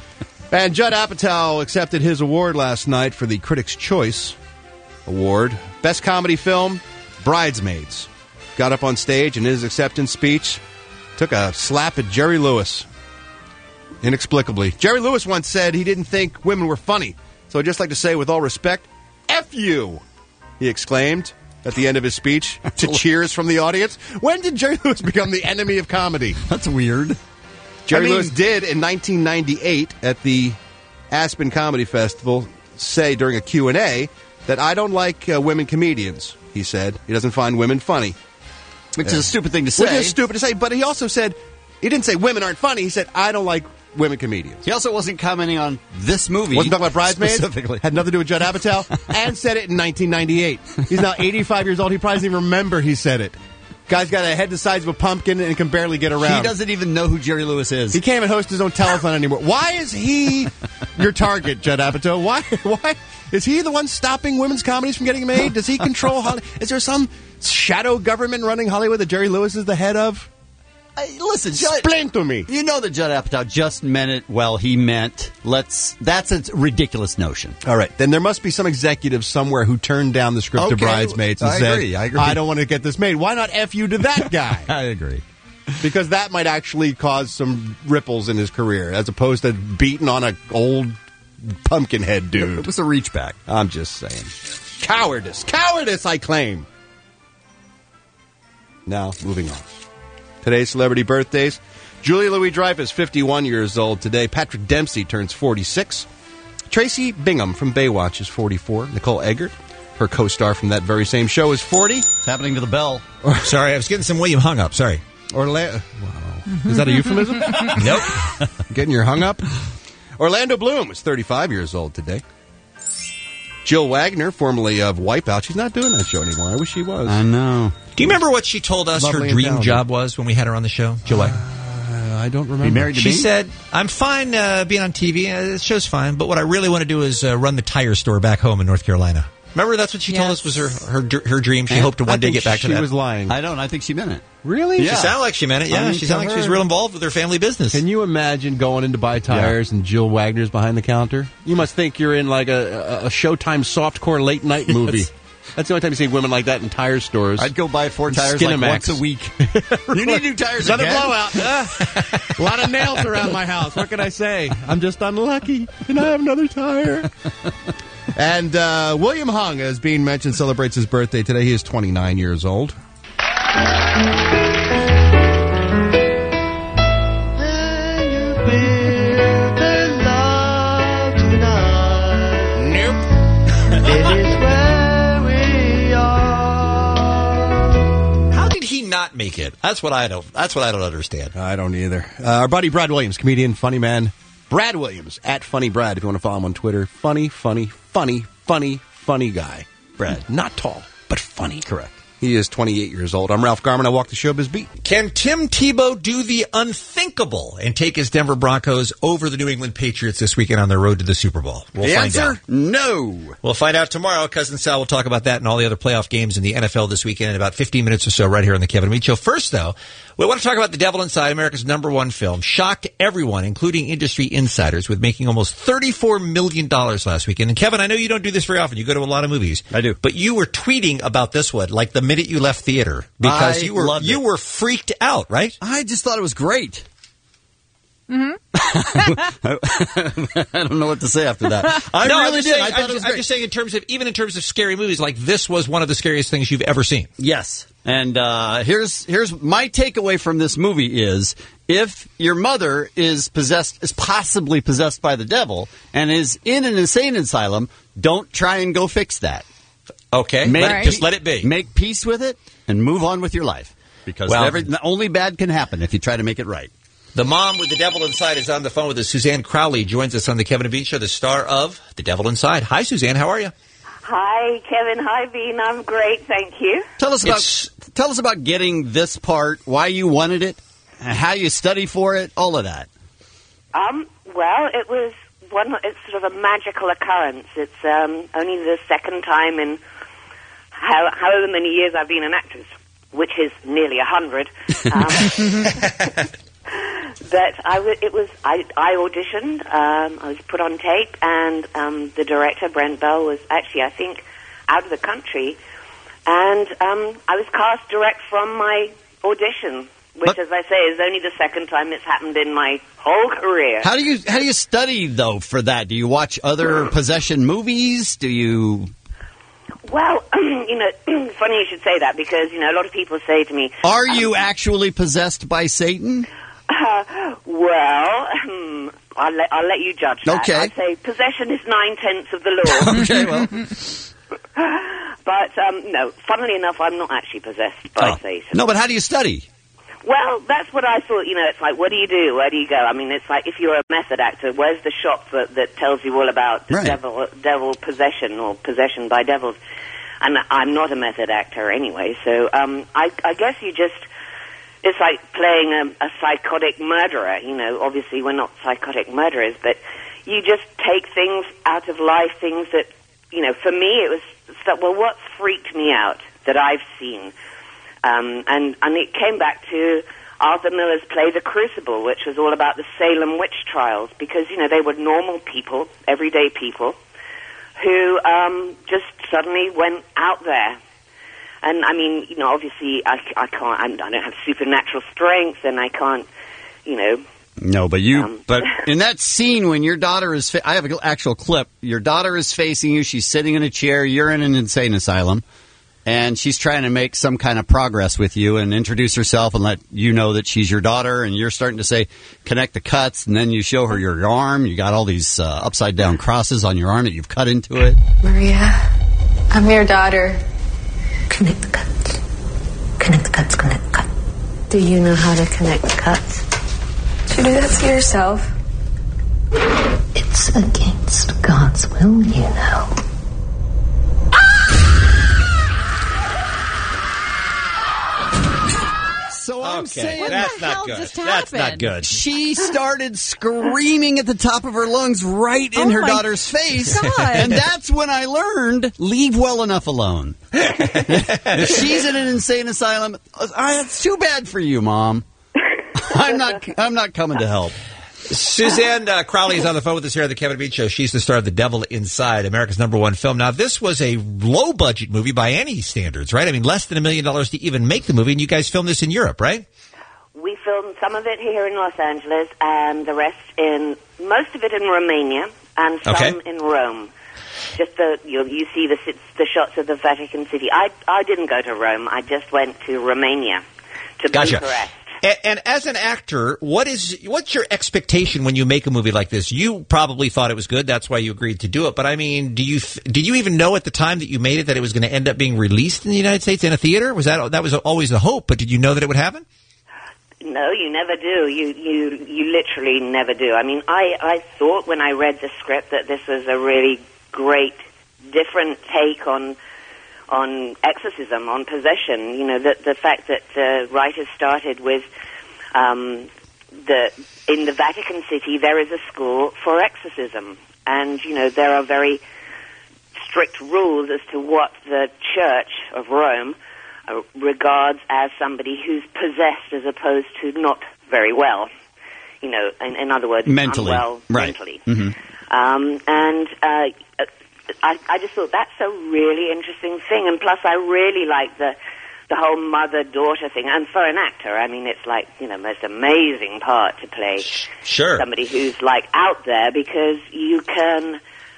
Speaker 17: And Judd Apatow accepted his award last night for the Critics' Choice Award. Best Comedy Film, Bridesmaids. Got up on stage and in his acceptance speech took a slap at Jerry Lewis. Inexplicably. Jerry Lewis once said he didn't think women were funny. So I'd just like to say, with all respect, F you, he exclaimed at the end of his speech to cheers from the audience. When did Jerry Lewis become the enemy of comedy?
Speaker 13: That's weird.
Speaker 17: Jerry Lewis did in 1998 at the Aspen Comedy Festival say during a Q&A that I don't like women comedians, he said. He doesn't find women funny.
Speaker 13: Which is a stupid thing to say.
Speaker 17: Which is stupid to say, but he also said, he didn't say women aren't funny, he said I don't like women comedians.
Speaker 13: He also wasn't commenting on this movie.
Speaker 17: Wasn't talking about Bridesmaids?
Speaker 13: Specifically.
Speaker 17: Had nothing to do with Judd Apatow, and said it in 1998. He's now 85 years old, he probably doesn't even remember he said it. Guy's got a head the size of a pumpkin and can barely get around.
Speaker 13: He doesn't even know who Jerry Lewis is.
Speaker 17: He can't even host his own telethon anymore. Why is he your target, Judd Apatow? Why is he the one stopping women's comedies from getting made? Does he control Hollywood? Is there some shadow government running Hollywood that Jerry Lewis is the head of?
Speaker 13: Listen, Judd,
Speaker 17: explain to me.
Speaker 13: You know that Judd Apatow just meant it well. He meant, that's a ridiculous notion.
Speaker 17: All right. Then there must be some executive somewhere who turned down the script of Bridesmaids and said,
Speaker 13: I agree.
Speaker 17: I don't want to get this made. Why not F you to that guy?
Speaker 13: I agree.
Speaker 17: Because that might actually cause some ripples in his career, as opposed to beating on an old pumpkinhead dude.
Speaker 13: It was a reach back.
Speaker 17: I'm just saying. Cowardice. Cowardice, I claim. Now, moving on. Today's celebrity birthdays. Julia Louis-Dreyfus, 51 years old today. Patrick Dempsey turns 46. Tracy Bingham from Baywatch is 44. Nicole Eggert, her co-star from that very same show, is 40.
Speaker 13: It's happening to the bell.
Speaker 14: Sorry, I was getting some William hung up. Sorry.
Speaker 17: Wow. Is that a euphemism?
Speaker 14: Nope.
Speaker 17: Getting your hung up? Orlando Bloom is 35 years old today. Jill Wagner, formerly of Wipeout. She's not doing that show anymore. I wish she was.
Speaker 13: I know.
Speaker 14: Do you remember what she told us
Speaker 17: Lovely
Speaker 14: her dream
Speaker 17: talented.
Speaker 14: job was when we had her on the show? Jill Wagner.
Speaker 17: I don't remember.
Speaker 13: Be married to
Speaker 14: She
Speaker 13: me?
Speaker 14: said, I'm fine being on TV. The show's fine. But what I really want to do is run the tire store back home in North Carolina. Remember, that's what she told us was her dream. She hoped to one day get back to that.
Speaker 17: She was lying.
Speaker 13: I don't. I think she meant it.
Speaker 17: Really?
Speaker 14: She sounded like she meant it. Yeah, she sounded like she was real involved with her family business.
Speaker 17: Can you imagine going in to buy tires and Jill Wagner's behind the counter? You must think you're in like a Showtime softcore late night movie. That's the only time you see women like that in tire stores.
Speaker 13: I'd go buy 4 tires like once a week. You need new tires
Speaker 17: Another
Speaker 13: again?
Speaker 17: blowout. A lot of nails around my house. What can I say? I'm just unlucky. Can I have another tire? And William Hung, as being mentioned, celebrates his birthday today. He is 29 years old.
Speaker 14: How did he not make it? That's what I don't understand.
Speaker 17: I don't either. Our buddy Brad Williams, comedian, funny man. Brad Williams, at Funny Brad, if you want to follow him on Twitter. Funny guy. Brad. Not tall, but funny.
Speaker 13: Correct.
Speaker 17: He is 28 years old. I'm Ralph Garman. I walk the showbiz beat.
Speaker 14: Can Tim Tebow do the unthinkable and take his Denver Broncos over the New England Patriots this weekend on their road to the Super Bowl? We'll find out.
Speaker 13: No.
Speaker 14: We'll find out tomorrow. Cousin Sal will talk about that and all the other playoff games in the NFL this weekend in about 15 minutes or so right here on the Kevin and Bean Show. First, though, we want to talk about The Devil Inside, America's #1 film. Shocked everyone, including industry insiders, with making almost $34 million last weekend. And Kevin, I know you don't do this very often. You go to a lot of movies.
Speaker 13: I do.
Speaker 14: But you were tweeting about this one like the minute you left theater because you were freaked out, right?
Speaker 13: I just thought it was great.
Speaker 15: Mm-hmm.
Speaker 13: I don't know what to say after that. I really did. I thought it was great.
Speaker 14: I'm just saying, in terms of scary movies, like this was one of the scariest things you've ever seen.
Speaker 13: Yes, and here's my takeaway from this movie is: if your mother is possibly possessed by the devil, and is in an insane asylum, don't try and go fix that.
Speaker 14: Okay, just let it be.
Speaker 13: Make peace with it and move on with your life, because only bad can happen if you try to make it right.
Speaker 14: The mom with the devil inside is on the phone with us. Suzanne Crowley joins us on the Kevin and Bean Show, the star of The Devil Inside. Hi, Suzanne. How are you?
Speaker 2: Hi, Kevin. Hi, Bean. I'm great, thank you.
Speaker 13: Tell us about getting this part, why you wanted it, how you study for it, all of that.
Speaker 2: Well, it's sort of a magical occurrence. It's only the second time in however many years I've been an actress, which is nearly 100. But I auditioned. I was put on tape, and the director, Brent Bell, was actually, I think, out of the country. And I was cast direct from my audition, which, as I say, is only the second time it's happened in my whole career.
Speaker 13: How do you study, though, for that? Do you watch other possession movies? Do you...
Speaker 2: Well, funny you should say that, because, a lot of people say to me...
Speaker 13: Are you actually possessed by Satan?
Speaker 2: Well, I'll let you judge that.
Speaker 13: Okay.
Speaker 2: I'd say possession is 9/10 of the law.
Speaker 13: Okay, well...
Speaker 2: But, no, funnily enough, I'm not actually possessed by Satan.
Speaker 13: No, but how do you study?
Speaker 2: Well, that's what I thought. It's like, what do you do? Where do you go? I mean, it's like, if you're a method actor, where's the shop that tells you all about the devil possession or possession by devils? And I'm not a method actor anyway, so I guess you just... It's like playing a psychotic murderer. Obviously we're not psychotic murderers, but you just take things out of life, things that, for me it was, what's freaked me out that I've seen? And it came back to Arthur Miller's play The Crucible, which was all about the Salem witch trials, because, they were normal people, everyday people, who just suddenly went out there. And, I mean, obviously I don't have supernatural strength, and I can't,
Speaker 13: No, but but in that scene when your daughter is, I have an actual clip, your daughter is facing you, she's sitting in a chair, you're in an insane asylum, and she's trying to make some kind of progress with you and introduce herself and let you know that she's your daughter, and you're starting to say, connect the cuts, and then you show her your arm, you got all these upside-down crosses on your arm that you've cut into it.
Speaker 5: Maria, I'm your daughter. Connect the cuts. Connect the cuts, connect the cuts. Do you know how to connect the cuts? Did you do that to yourself? It's against God's will,
Speaker 13: So I'm saying
Speaker 14: that's not good. That's not good.
Speaker 13: She started screaming at the top of her lungs right in her daughter's face.
Speaker 15: God.
Speaker 13: And that's when I learned, leave well enough alone. If she's in an insane asylum, it's too bad for you, Mom. I'm not coming to help.
Speaker 14: Suzanne Crowley is on the phone with us here at the Kevin Bean Show. She's the star of The Devil Inside, America's #1 film. Now, this was a low-budget movie by any standards, right? I mean, less than $1 million to even make the movie, and you guys filmed this in Europe, right?
Speaker 2: We filmed some of it here in Los Angeles, and the rest most of it in Romania, and some in Rome. Just you see the shots of the Vatican City. I didn't go to Rome. I just went to Romania, to Bucharest.
Speaker 14: And as an actor, what's your expectation when you make a movie like this? You probably thought it was good. That's why you agreed to do it. But I mean, did you even know at the time that you made it that it was going to end up being released in the United States in a theater? That was always the hope, but did you know that it would happen?
Speaker 2: No, you never do. You literally never do. I mean, I thought when I read the script that this was a really great, different take on exorcism, on possession. The fact that the writers started with in the Vatican City there is a school for exorcism, and there are very strict rules as to what the Church of Rome regards as somebody who's possessed as opposed to not very well. In other words,
Speaker 13: mentally,
Speaker 2: unwell mentally.
Speaker 13: Mm-hmm.
Speaker 2: I just thought that's a really interesting thing, and plus I really like the whole mother-daughter thing. And for an actor, I mean, it's like most amazing part to play.
Speaker 14: Sure.
Speaker 2: Somebody who's like out there, because you can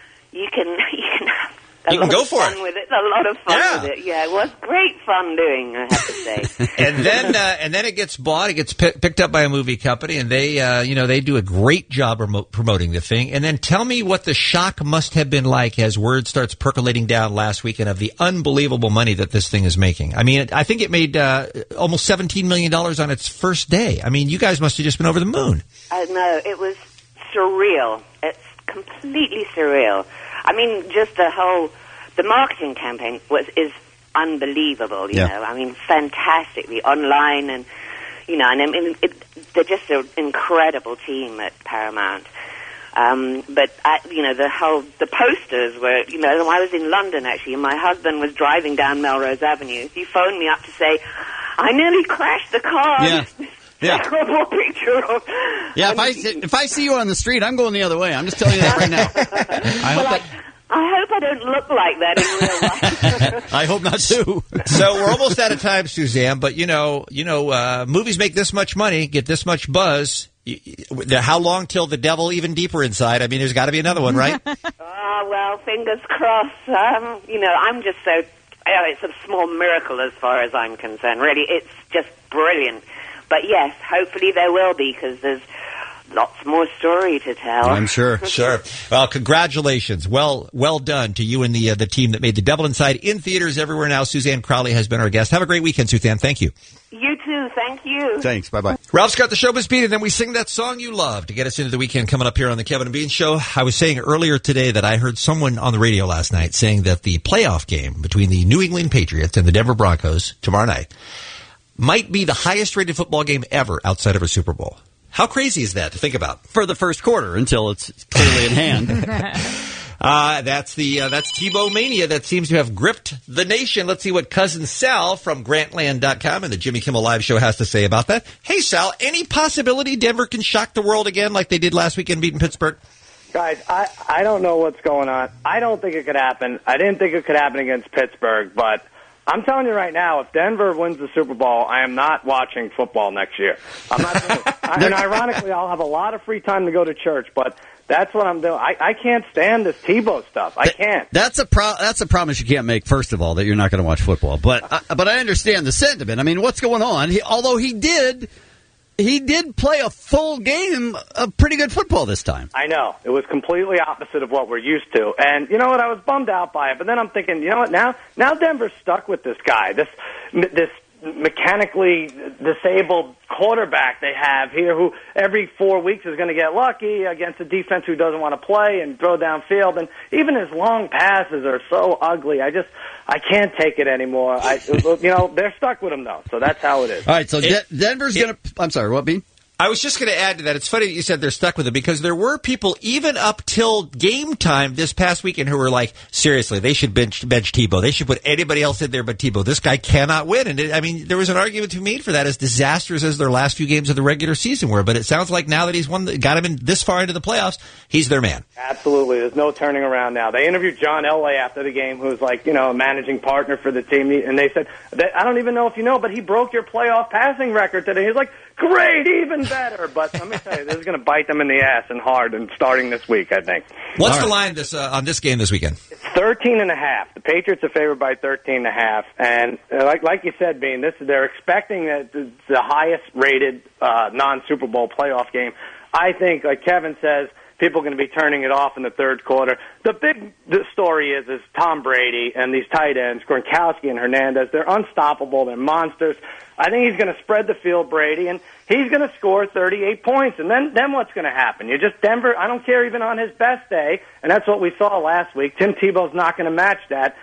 Speaker 2: have
Speaker 14: you can go for
Speaker 2: fun
Speaker 14: it.
Speaker 2: With it. A lot of fun with it. Yeah, it was great fun doing, I have to say.
Speaker 14: and then it gets bought. It gets picked up by a movie company, and they they do a great job promoting the thing. And then tell me what the shock must have been like as word starts percolating down last weekend of the unbelievable money that this thing is making. I mean, I think it made almost $17 million on its first day. I mean, you guys must have just been over the moon.
Speaker 2: No, it was surreal. It's completely surreal. I mean, just the marketing campaign is unbelievable, you know. I mean, fantastic. The online and, they're just an incredible team at Paramount. But, the posters were, I was in London, actually, and my husband was driving down Melrose Avenue. He phoned me up to say, I nearly crashed the car.
Speaker 13: Yeah.
Speaker 2: terrible picture of.
Speaker 13: Yeah, if I see you on the street, I'm going the other way. I'm just telling you that right now.
Speaker 2: I hope I don't look like that in real life.
Speaker 13: I hope not too.
Speaker 14: So we're almost out of time, Suzanne. But movies make this much money, get this much buzz. How long till the devil even deeper inside? I mean, there's got to be another one, right?
Speaker 2: Well, fingers crossed. I'm just so. It's a small miracle as far as I'm concerned. Really, it's just brilliant. But yes, hopefully there will be, because there's lots more story to tell.
Speaker 13: I'm sure.
Speaker 14: Sure. Well, congratulations. Well done to you and the team that made The Devil Inside in theaters everywhere now. Suzanne Crowley has been our guest. Have a great weekend, Suzanne. Thank you.
Speaker 2: You too. Thank you.
Speaker 13: Thanks. Bye-bye.
Speaker 14: Ralph's got the Showbiz Beat, and then we sing that song you love to get us into the weekend coming up here on the Kevin and Bean Show. I was saying earlier today that I heard someone on the radio last night saying that the playoff game between the New England Patriots and the Denver Broncos tomorrow night might be the highest-rated football game ever outside of a Super Bowl. How crazy is that to think about?
Speaker 13: For the first quarter, until it's clearly in hand.
Speaker 14: That's Tebow mania that seems to have gripped the nation. Let's see what Cousin Sal from Grantland.com and the Jimmy Kimmel Live Show has to say about that. Hey, Sal, any possibility Denver can shock the world again like they did last weekend beating Pittsburgh?
Speaker 7: Guys, I don't know what's going on. I don't think it could happen. I didn't think it could happen against Pittsburgh, but I'm telling you right now, if Denver wins the Super Bowl, I am not watching football next year. I'm not doing it. And ironically, I'll have a lot of free time to go to church, but that's what I'm doing. I can't stand this Tebow stuff. I can't.
Speaker 13: That's a promise you can't make, first of all, that you're not going to watch football. But I understand the sentiment. I mean, what's going on? Although he did play a full game of pretty good football this time.
Speaker 7: I know. It was completely opposite of what we're used to. And you know what? I was bummed out by it. But then I'm thinking, you know what? Now Denver's stuck with this guy, this mechanically disabled quarterback they have here who every 4 weeks is going to get lucky against a defense who doesn't want to play and throw downfield. And even his long passes are so ugly. I can't take it anymore. They're stuck with him, though. So that's how it is.
Speaker 13: All right, so Denver's going to... I'm sorry, what, Bean?
Speaker 14: I was just going to add to that. It's funny that you said they're stuck with it because there were people even up till game time this past weekend who were like, seriously, they should bench Tebow. They should put anybody else in there but Tebow. This guy cannot win. And there was an argument to be made for that, as disastrous as their last few games of the regular season were. But it sounds like now that he's got him in this far into the playoffs, he's their man.
Speaker 7: Absolutely. There's no turning around now. They interviewed John Elway after the game, who's like, a managing partner for the team. And they said, I don't even know if you know, but he broke your playoff passing record today. He's like, great, even better. But let me tell you, this is going to bite them in the ass and hard, and starting this week, I think.
Speaker 14: What's the line on this game this weekend?
Speaker 7: It's 13.5. The Patriots are favored by 13.5, and like you said, Bean, they're expecting the highest rated non-Super Bowl playoff game. I think, like Kevin says, people are going to be turning it off in the third quarter. The story is Tom Brady and these tight ends, Gronkowski and Hernandez. They're unstoppable. They're monsters. I think he's going to spread the field, Brady, and he's going to score 38 points. And then what's going to happen? Denver, I don't care even on his best day, and that's what we saw last week. Tim Tebow's not going to match that.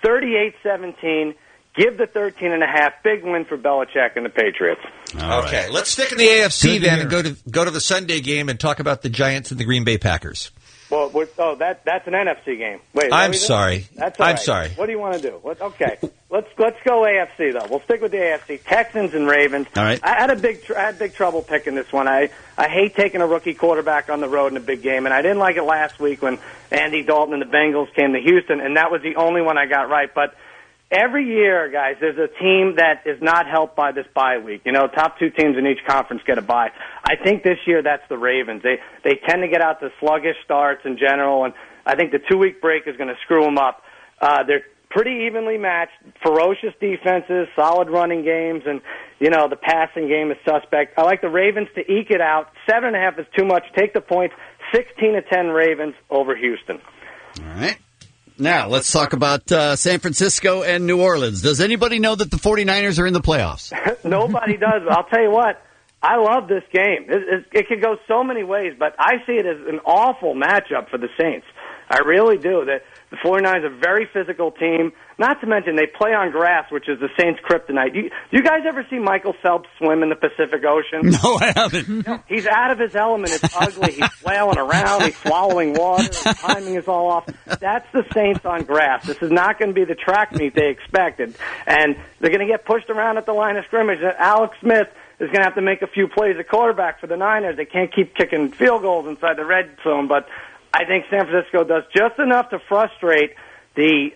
Speaker 7: 38-17. Give the 13.5. Big win for Belichick and the Patriots.
Speaker 14: Okay, let's stick in the AFC then and go to the Sunday game and talk about the Giants and the Green Bay Packers.
Speaker 7: Well, that's an NFC game. Wait,
Speaker 14: I'm sorry.
Speaker 7: That's all right.
Speaker 14: I'm sorry.
Speaker 7: What do you want to do? Okay, let's go AFC though. We'll stick with the AFC. Texans and Ravens.
Speaker 13: All right.
Speaker 7: I had big trouble picking this one. I hate taking a rookie quarterback on the road in a big game, and I didn't like it last week when Andy Dalton and the Bengals came to Houston, and that was the only one I got right. But every year, guys, there's a team that is not helped by this bye week. Top two teams in each conference get a bye. I think this year that's the Ravens. They tend to get out to sluggish starts in general, and I think the 2-week break is going to screw them up. They're pretty evenly matched, ferocious defenses, solid running games, and, the passing game is suspect. I like the Ravens to eke it out. 7.5 is too much. Take the points. 16-10 Ravens over Houston.
Speaker 13: All right. Now, let's talk about San Francisco and New Orleans. Does anybody know that the 49ers are in the playoffs?
Speaker 7: Nobody does. I'll tell you what. I love this game. It could go so many ways, but I see it as an awful matchup for the Saints. I really do. The 49ers are a very physical team. Not to mention they play on grass, which is the Saints' kryptonite. Do you guys ever see Michael Phelps swim in the Pacific Ocean?
Speaker 13: No, I haven't.
Speaker 7: He's out of his element. It's ugly. He's flailing around. He's swallowing water. His timing is all off. That's the Saints on grass. This is not going to be the track meet they expected. And they're going to get pushed around at the line of scrimmage. Alex Smith is going to have to make a few plays at quarterback for the Niners. They can't keep kicking field goals inside the red zone, but I think San Francisco does just enough to frustrate the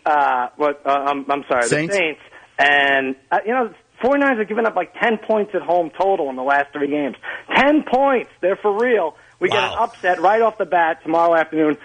Speaker 7: the Saints. And 49ers have given up like 10 points at home total in the last 3 games. 10 points. They're for real. We get an upset right off the bat tomorrow afternoon,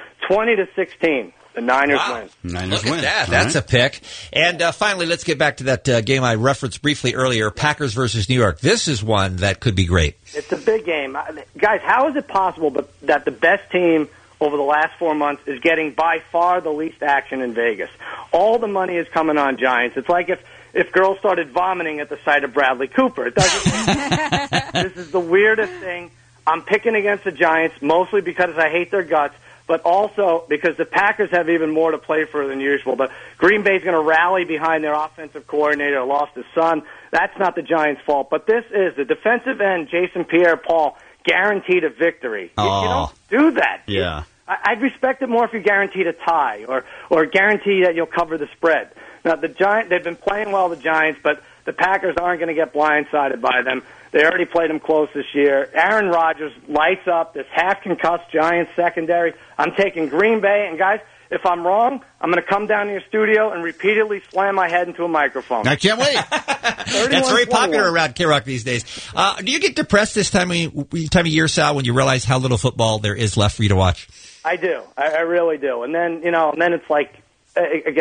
Speaker 7: 20-16. The Niners win.
Speaker 13: Niners
Speaker 14: Look
Speaker 13: win.
Speaker 14: at that. That's a pick. And finally, let's get back to that game I referenced briefly earlier, Packers versus New York. This is one that could be great.
Speaker 7: It's a big game. Guys, how is it possible that the best team over the last 4 months is getting by far the least action in Vegas? All the money is coming on Giants. It's like if girls started vomiting at the sight of Bradley Cooper. It doesn't. This is the weirdest thing. I'm picking against the Giants mostly because I hate their guts, but also because the Packers have even more to play for than usual. But Green Bay's going to rally behind their offensive coordinator who lost his son. That's not the Giants' fault. But this is the defensive end, Jason Pierre-Paul, guaranteed a victory. You don't do that.
Speaker 13: Yeah.
Speaker 7: I'd respect it more if you guaranteed a tie or guarantee that you'll cover the spread. Now, the Giants, they've been playing well, the Giants, but the Packers aren't going to get blindsided by them. They already played them close this year. Aaron Rodgers lights up this half-concussed Giants secondary. I'm taking Green Bay. And, guys, if I'm wrong, I'm going to come down to your studio and repeatedly slam my head into a microphone.
Speaker 13: I can't wait.
Speaker 14: That's very popular around K-Rock these days. Do you get depressed this time of year, Sal, when you realize how little football there is left for you to watch?
Speaker 7: I do. I really do. And then, then it's like, I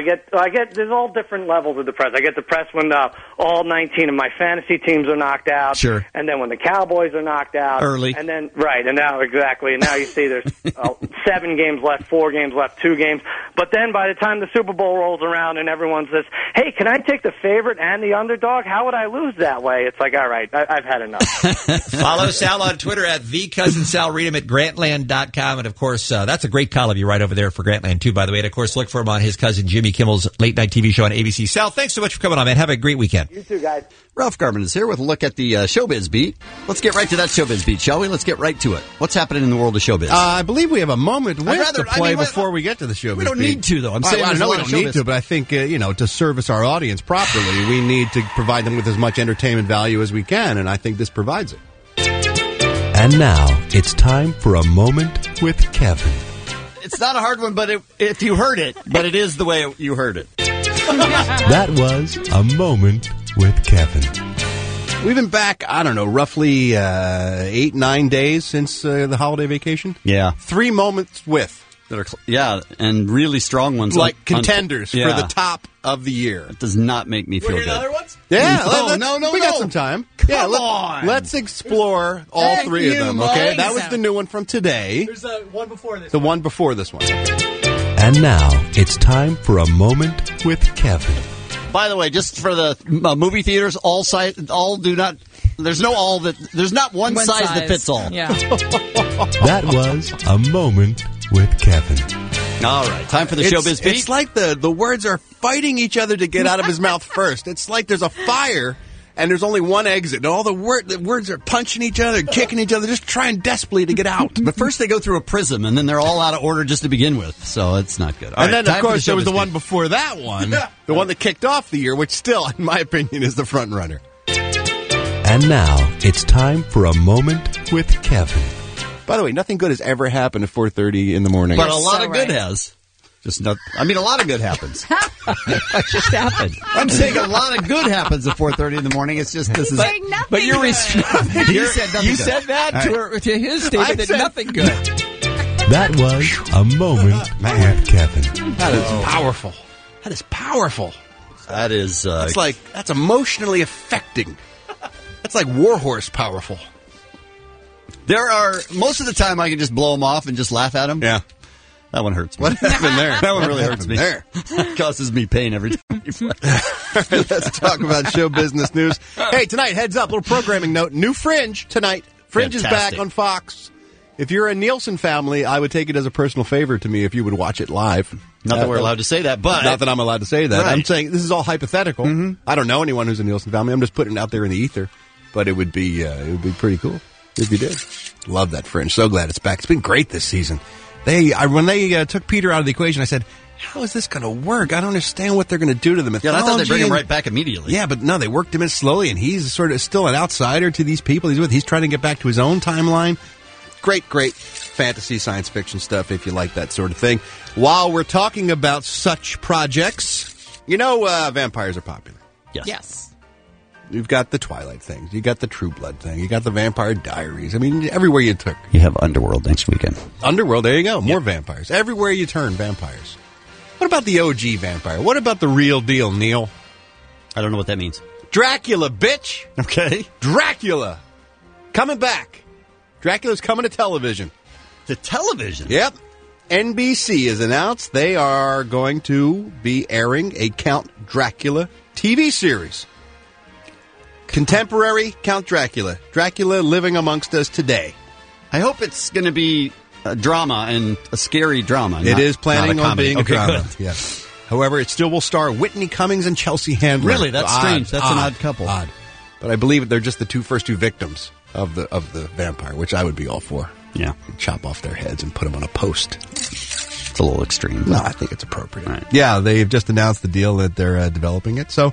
Speaker 7: get, there's all different levels of depressed. I get depressed when all 19 of my fantasy teams are knocked out.
Speaker 13: Sure.
Speaker 7: And then when the Cowboys are knocked out.
Speaker 13: Early.
Speaker 7: And then, right, and now, exactly. And now you see there's 7 games left, 4 games left, 2 games. But then by the time the Super Bowl rolls around and everyone says, hey, can I take the favorite and the underdog? How would I lose that way? It's like, all right, I've had enough.
Speaker 14: Follow Sal on Twitter at @thecousinsal. Read him at Grantland.com. And, of course, that's a great column you write over there for Grantland, too, by the way. And, of course, look for him on his cousin Jimmy Kimmel's late-night TV show on ABC. Sal, thanks so much for coming on, man. Have a great weekend.
Speaker 7: You too, guys.
Speaker 13: Ralph Garman is here with a look at the Showbiz Beat. Let's get right to that Showbiz Beat, shall we? Let's get right to it. What's happening in the world of showbiz?
Speaker 17: I believe we have a moment to play before we get to the Showbiz Beat.
Speaker 13: We don't need to, though. I'm saying
Speaker 17: I know we don't need to, but I think, to service our audience properly, we need to provide them with as much entertainment value as we can, and I think this provides it.
Speaker 11: And now, it's time for a moment with Kevin.
Speaker 13: It's not a hard one, but if you heard it, but it is the way you heard it.
Speaker 11: That was a moment with Kevin.
Speaker 17: We've been back, roughly 8-9 days since the holiday vacation.
Speaker 13: Yeah.
Speaker 17: 3 moments with.
Speaker 13: That are and really strong ones.
Speaker 17: Like contenders for the top of the year.
Speaker 13: It does not make me feel good.
Speaker 17: Other ones? Yeah.
Speaker 13: No.
Speaker 17: We got some time.
Speaker 13: Come on.
Speaker 17: Let's explore all 3 of them, okay? That was the new one from today.
Speaker 3: There's one before this.
Speaker 17: The one before this one.
Speaker 11: And now, it's time for a moment with Kevin.
Speaker 13: By the way, just for the movie theaters, there's not one size that fits all.
Speaker 15: Yeah.
Speaker 11: That was a moment with Kevin.
Speaker 13: All right, time for the Showbiz Beat.
Speaker 17: It's like the words are fighting each other to get out of his mouth first. It's like there's a fire and there's only one exit. And all the words are punching each other, kicking each other, just trying desperately to get out.
Speaker 13: But first they go through a prism, and then they're all out of order just to begin with. So it's not good. All
Speaker 17: and
Speaker 13: right,
Speaker 17: then, of course, there was the one before that one, the one that kicked off the year, which still, in my opinion, is the front runner.
Speaker 11: And now, it's time for a moment with Kevin.
Speaker 17: By the way, nothing good has ever happened at 4:30 in the morning.
Speaker 13: But a lot of good has. A lot of good happens.
Speaker 15: What just happened?
Speaker 13: I'm saying a lot of good happens at 4:30 in the morning. It's just this is.
Speaker 15: But
Speaker 3: you
Speaker 13: said nothing.
Speaker 3: You said that to his statement that nothing good.
Speaker 11: That was a moment with Kevin.
Speaker 17: That is powerful. That is powerful.
Speaker 13: That is.
Speaker 17: That's emotionally affecting. That's like Warhorse powerful.
Speaker 13: There are most of the time I can just blow them off and just laugh at them.
Speaker 17: Yeah.
Speaker 13: That one hurts me.
Speaker 17: What happened there?
Speaker 13: That one really hurts me.
Speaker 17: There.
Speaker 13: It causes me pain every time you play.
Speaker 17: Let's talk about show business news. Hey, tonight, heads up, little programming note. New Fringe tonight. Fringe is back on Fox. If you're a Nielsen family, I would take it as a personal favor to me if you would watch it live.
Speaker 13: Not that we're allowed to say that, but...
Speaker 17: Not that I'm allowed to say that.
Speaker 13: Right.
Speaker 17: I'm saying this is all hypothetical. Mm-hmm. I don't know anyone who's a Nielsen family. I'm just putting it out there in the ether. But it would be pretty cool if you did. Love that Fringe. So glad it's back. It's been great this season. When they took Peter out of the equation, I said, how is this going to work? I don't understand what they're going to do to the mythology.
Speaker 13: Yeah, I thought they'd bring him right back immediately.
Speaker 17: Yeah, but no, they worked him in slowly, and he's sort of still an outsider to these people he's with. He's trying to get back to his own timeline. Great fantasy science fiction stuff if you like that sort of thing. While we're talking about such projects, vampires are popular.
Speaker 15: Yes.
Speaker 17: You've got the Twilight things. You got the True Blood thing. You got the Vampire Diaries. I mean, everywhere you turn.
Speaker 13: You have Underworld next weekend.
Speaker 17: Underworld, there you go. More vampires. Everywhere you turn, vampires. What about the OG vampire? What about the real deal, Neil?
Speaker 13: I don't know what that means.
Speaker 17: Dracula, bitch!
Speaker 13: Okay.
Speaker 17: Dracula! Coming back. Dracula's coming to television.
Speaker 13: To television?
Speaker 17: Yep. NBC has announced they are going to be airing a Count Dracula TV series. Contemporary Count Dracula. Dracula living amongst us today.
Speaker 13: I hope it's going to be a drama and a scary drama.
Speaker 17: It is planning on being a drama.
Speaker 13: Good.
Speaker 17: Yes. However, it still will star Whitney Cummings and Chelsea Handler.
Speaker 13: Really? That's strange. That's an odd couple.
Speaker 17: Odd. But I believe they're just the first two victims of the vampire, which I would be all for.
Speaker 13: Yeah.
Speaker 17: Chop off their heads and put them on a post.
Speaker 13: It's a little extreme.
Speaker 17: No, I think it's appropriate.
Speaker 13: Right.
Speaker 17: Yeah, they've just announced the deal that they're developing it. So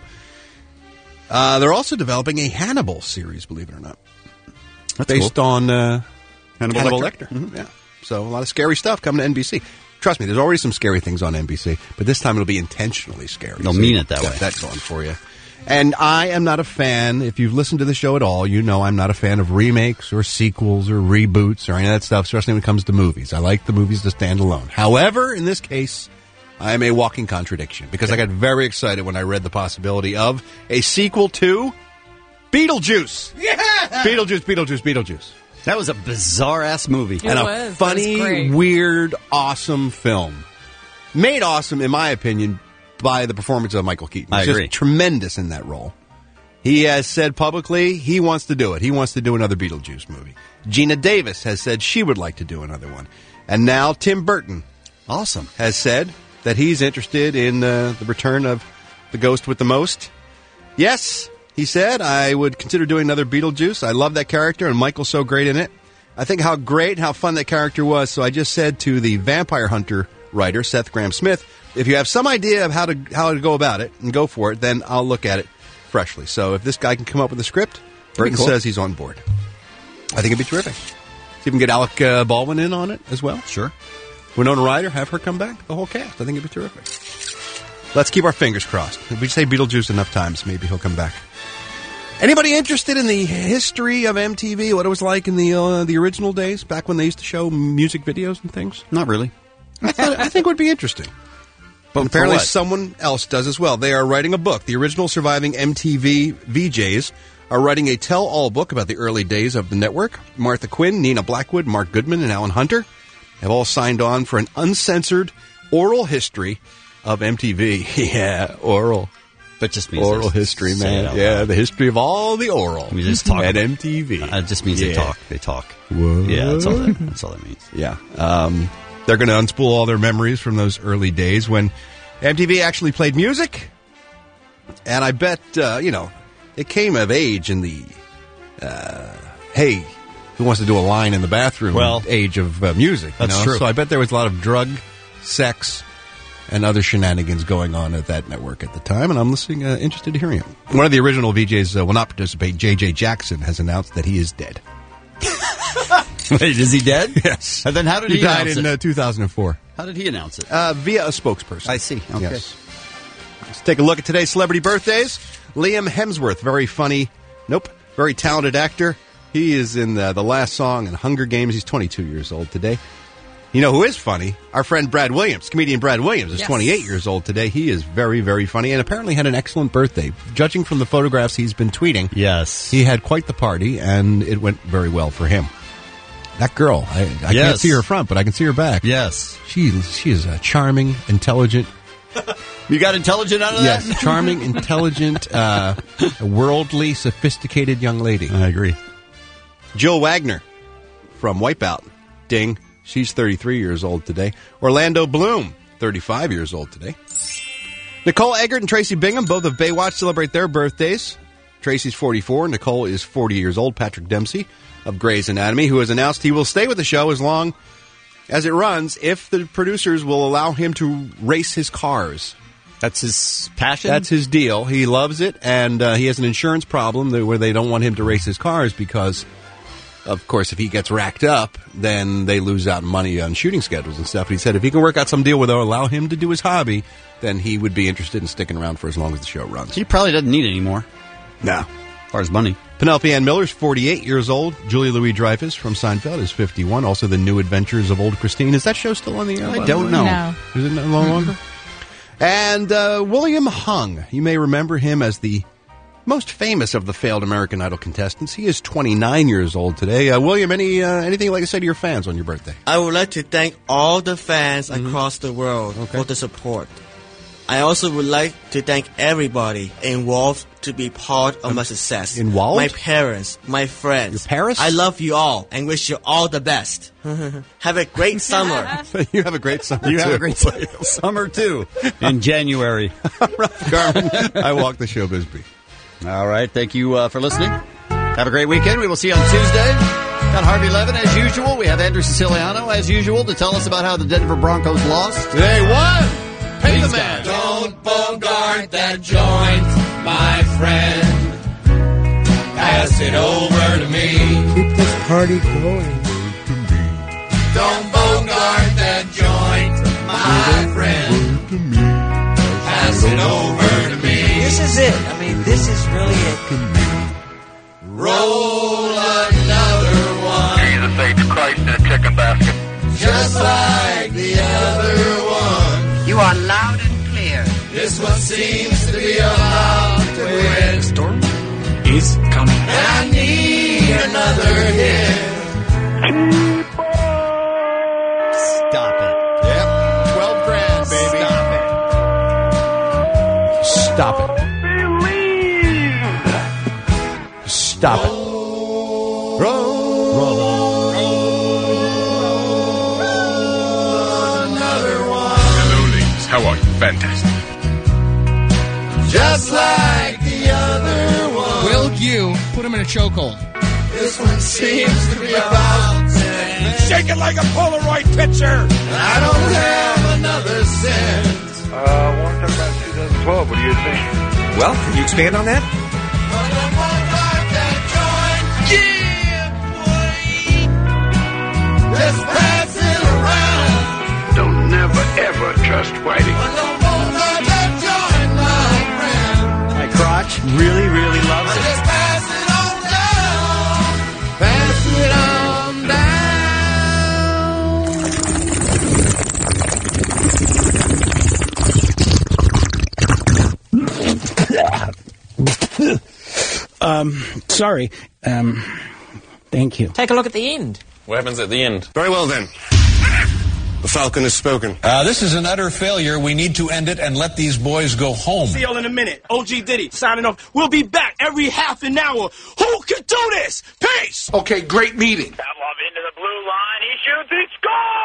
Speaker 17: they're also developing a Hannibal series, believe it or not.
Speaker 13: That's
Speaker 17: based
Speaker 13: cool.
Speaker 17: on
Speaker 13: Hannibal
Speaker 17: Lecter. Mm-hmm. Yeah. So a lot of scary stuff coming to NBC. Trust me, there's already some scary things on NBC, but this time it'll be intentionally scary.
Speaker 13: They'll mean it that way.
Speaker 17: That going for you. And I am not a fan, if you've listened to the show at all, you know I'm not a fan of remakes or sequels or reboots or any of that stuff, especially when it comes to movies. I like the movies to stand alone. However, in this case, I am a walking contradiction because I got very excited when I read the possibility of a sequel to Beetlejuice.
Speaker 13: Yeah!
Speaker 17: Beetlejuice.
Speaker 13: That was a bizarre-ass movie.
Speaker 17: And a funny, weird, awesome film. Made awesome, in my opinion, by the performance of Michael Keaton.
Speaker 13: I agree.
Speaker 17: Just tremendous in that role. He has said publicly he wants to do it. He wants to do another Beetlejuice movie. Gina Davis has said she would like to do another one. And now Tim Burton has said that he's interested in the return of the ghost with the most. Yes, he said, I would consider doing another Beetlejuice. I love that character, and Michael's so great in it. I think how great, how fun that character was. So I just said to the Vampire Hunter writer, Seth Grahame-Smith, if you have some idea of how to go about it and go for it, then I'll look at it freshly. So if this guy can come up with a script, Burton says he's on board. I think it'd be terrific. See if we can get Alec Baldwin in on it as well.
Speaker 13: Sure.
Speaker 17: Winona Ryder, have her come back. The whole cast. I think it'd be terrific. Let's keep our fingers crossed. If we say Beetlejuice enough times, maybe he'll come back. Anybody interested in the history of MTV? What it was like in the original days, back when they used to show music videos and things?
Speaker 13: Not really.
Speaker 17: I think it would be interesting. But apparently someone else does as well. They are writing a book. The original surviving MTV VJs are writing a tell-all book about the early days of the network. Martha Quinn, Nina Blackwood, Mark Goodman, and Alan Hunter have all signed on for an uncensored oral history of MTV. Yeah, oral.
Speaker 13: But just means
Speaker 17: oral history, man. Yeah, the history of all the oral
Speaker 13: we just talk
Speaker 17: at MTV.
Speaker 13: It just means they talk. They talk.
Speaker 17: What?
Speaker 13: Yeah, that's all that means.
Speaker 17: Yeah. They're going to unspool all their memories from those early days when MTV actually played music. And I bet, it came of age in the, hey, who wants to do a line in the bathroom age of music.
Speaker 13: That's true.
Speaker 17: So I bet there was a lot of drug, sex, and other shenanigans going on at that network at the time. And I'm interested to hearing it. One of the original VJs will not participate. J.J. Jackson has announced that he is dead.
Speaker 13: Wait, is he dead?
Speaker 17: Yes.
Speaker 13: And then how did he
Speaker 17: died
Speaker 13: announce
Speaker 17: in 2004.
Speaker 13: How did he announce it?
Speaker 17: Via a spokesperson.
Speaker 13: I see. Okay.
Speaker 17: Yes. Let's take a look at today's celebrity birthdays. Liam Hemsworth, very funny, very talented actor. He is in the last song in Hunger Games. He's 22 years old today. You know who is funny? Our friend Brad Williams, comedian Brad Williams, is 28 years old today. He is very, very funny and apparently had an excellent birthday. Judging from the photographs he's been tweeting,
Speaker 13: yes,
Speaker 17: he had quite the party and it went very well for him. That girl, I can't see her front, but I can see her back.
Speaker 13: Yes.
Speaker 17: She is a charming, intelligent.
Speaker 13: You got intelligent out of that?
Speaker 17: Yes, charming, intelligent, worldly, sophisticated young lady.
Speaker 13: I agree.
Speaker 17: Jill Wagner from Wipeout. Ding. She's 33 years old today. Orlando Bloom, 35 years old today. Nicole Eggert and Tracy Bingham, both of Baywatch, celebrate their birthdays. Tracy's 44. Nicole is 40 years old. Patrick Dempsey of Grey's Anatomy, who has announced he will stay with the show as long as it runs, if the producers will allow him to race his cars.
Speaker 13: That's his passion?
Speaker 17: That's his deal. He loves it, and he has an insurance problem where they don't want him to race his cars because, of course, if he gets racked up, then they lose out money on shooting schedules and stuff. But he said if he can work out some deal where they'll allow him to do his hobby, then he would be interested in sticking around for as long as the show runs.
Speaker 13: He probably doesn't need any more.
Speaker 17: No.
Speaker 13: As far as money.
Speaker 17: Penelope Ann Miller's 48 years old. Julia Louis-Dreyfus from Seinfeld is 51. Also, The New Adventures of Old Christine. Is that show still on the air?
Speaker 13: I don't know.
Speaker 15: No.
Speaker 17: Is it no longer? And William Hung. You may remember him as the most famous of the failed American Idol contestants. He is 29 years old today. William, anything you'd like to say to your fans on your birthday?
Speaker 8: I would like to thank all the fans across the world for the support. I also would like to thank everybody involved to be part of my success.
Speaker 17: Involved?
Speaker 8: My parents, my friends.
Speaker 17: Your parents?
Speaker 8: I love you all and wish you all the best. Have a great summer.
Speaker 17: You have a great summer,
Speaker 13: You
Speaker 17: too.
Speaker 13: have a great summer, too, in January.
Speaker 17: Ralph Garman, I walk the showbiz beat.
Speaker 13: All right. Thank you for listening. Have a great weekend. We will see you on Tuesday. Got Harvey Levin, as usual. We have Andrew Siciliano, as usual, to tell us about how the Denver Broncos lost.
Speaker 17: They won! Pay the man!
Speaker 1: Don't bogart that joint, my friend. Pass it over to me.
Speaker 9: Keep this party going.
Speaker 1: Don't bogart that joint, my friend. Pass it over to me.
Speaker 6: This is it. I mean, this is really it.
Speaker 1: Roll another one.
Speaker 24: Jesus H. Christ in a chicken basket.
Speaker 1: Just like the other one.
Speaker 6: You are loud and clear.
Speaker 1: This one seems to be about to win.
Speaker 20: Storm is coming.
Speaker 1: I need another hit.
Speaker 13: Stop it.
Speaker 17: Yep. 12 grand, baby. Stop it. Stop it.
Speaker 24: How are you? Fantastic.
Speaker 1: Just like the other one.
Speaker 9: Will you put him in a chokehold?
Speaker 1: This one seems to be about to end.
Speaker 24: Shake it like a Polaroid picture.
Speaker 1: I don't have another cent.
Speaker 24: I want to talk about 2012. What do you think?
Speaker 14: Well, can you expand on that?
Speaker 1: Just pass it around.
Speaker 24: Don't never ever trust Whitey.
Speaker 14: My crotch really, really loves it.
Speaker 1: Just pass it on down. Pass it on down.
Speaker 9: Sorry. Thank you.
Speaker 6: Take a look at the end.
Speaker 24: What happens at the end?
Speaker 10: Very well, then. The Falcon has spoken.
Speaker 12: This is an utter failure. We need to end it and let these boys go home.
Speaker 16: See y'all in a minute. OG Diddy signing off. We'll be back every half an hour. Who can do this? Peace!
Speaker 1: Okay, great meeting.
Speaker 24: Pavlov into the blue line. He shoots. He scores!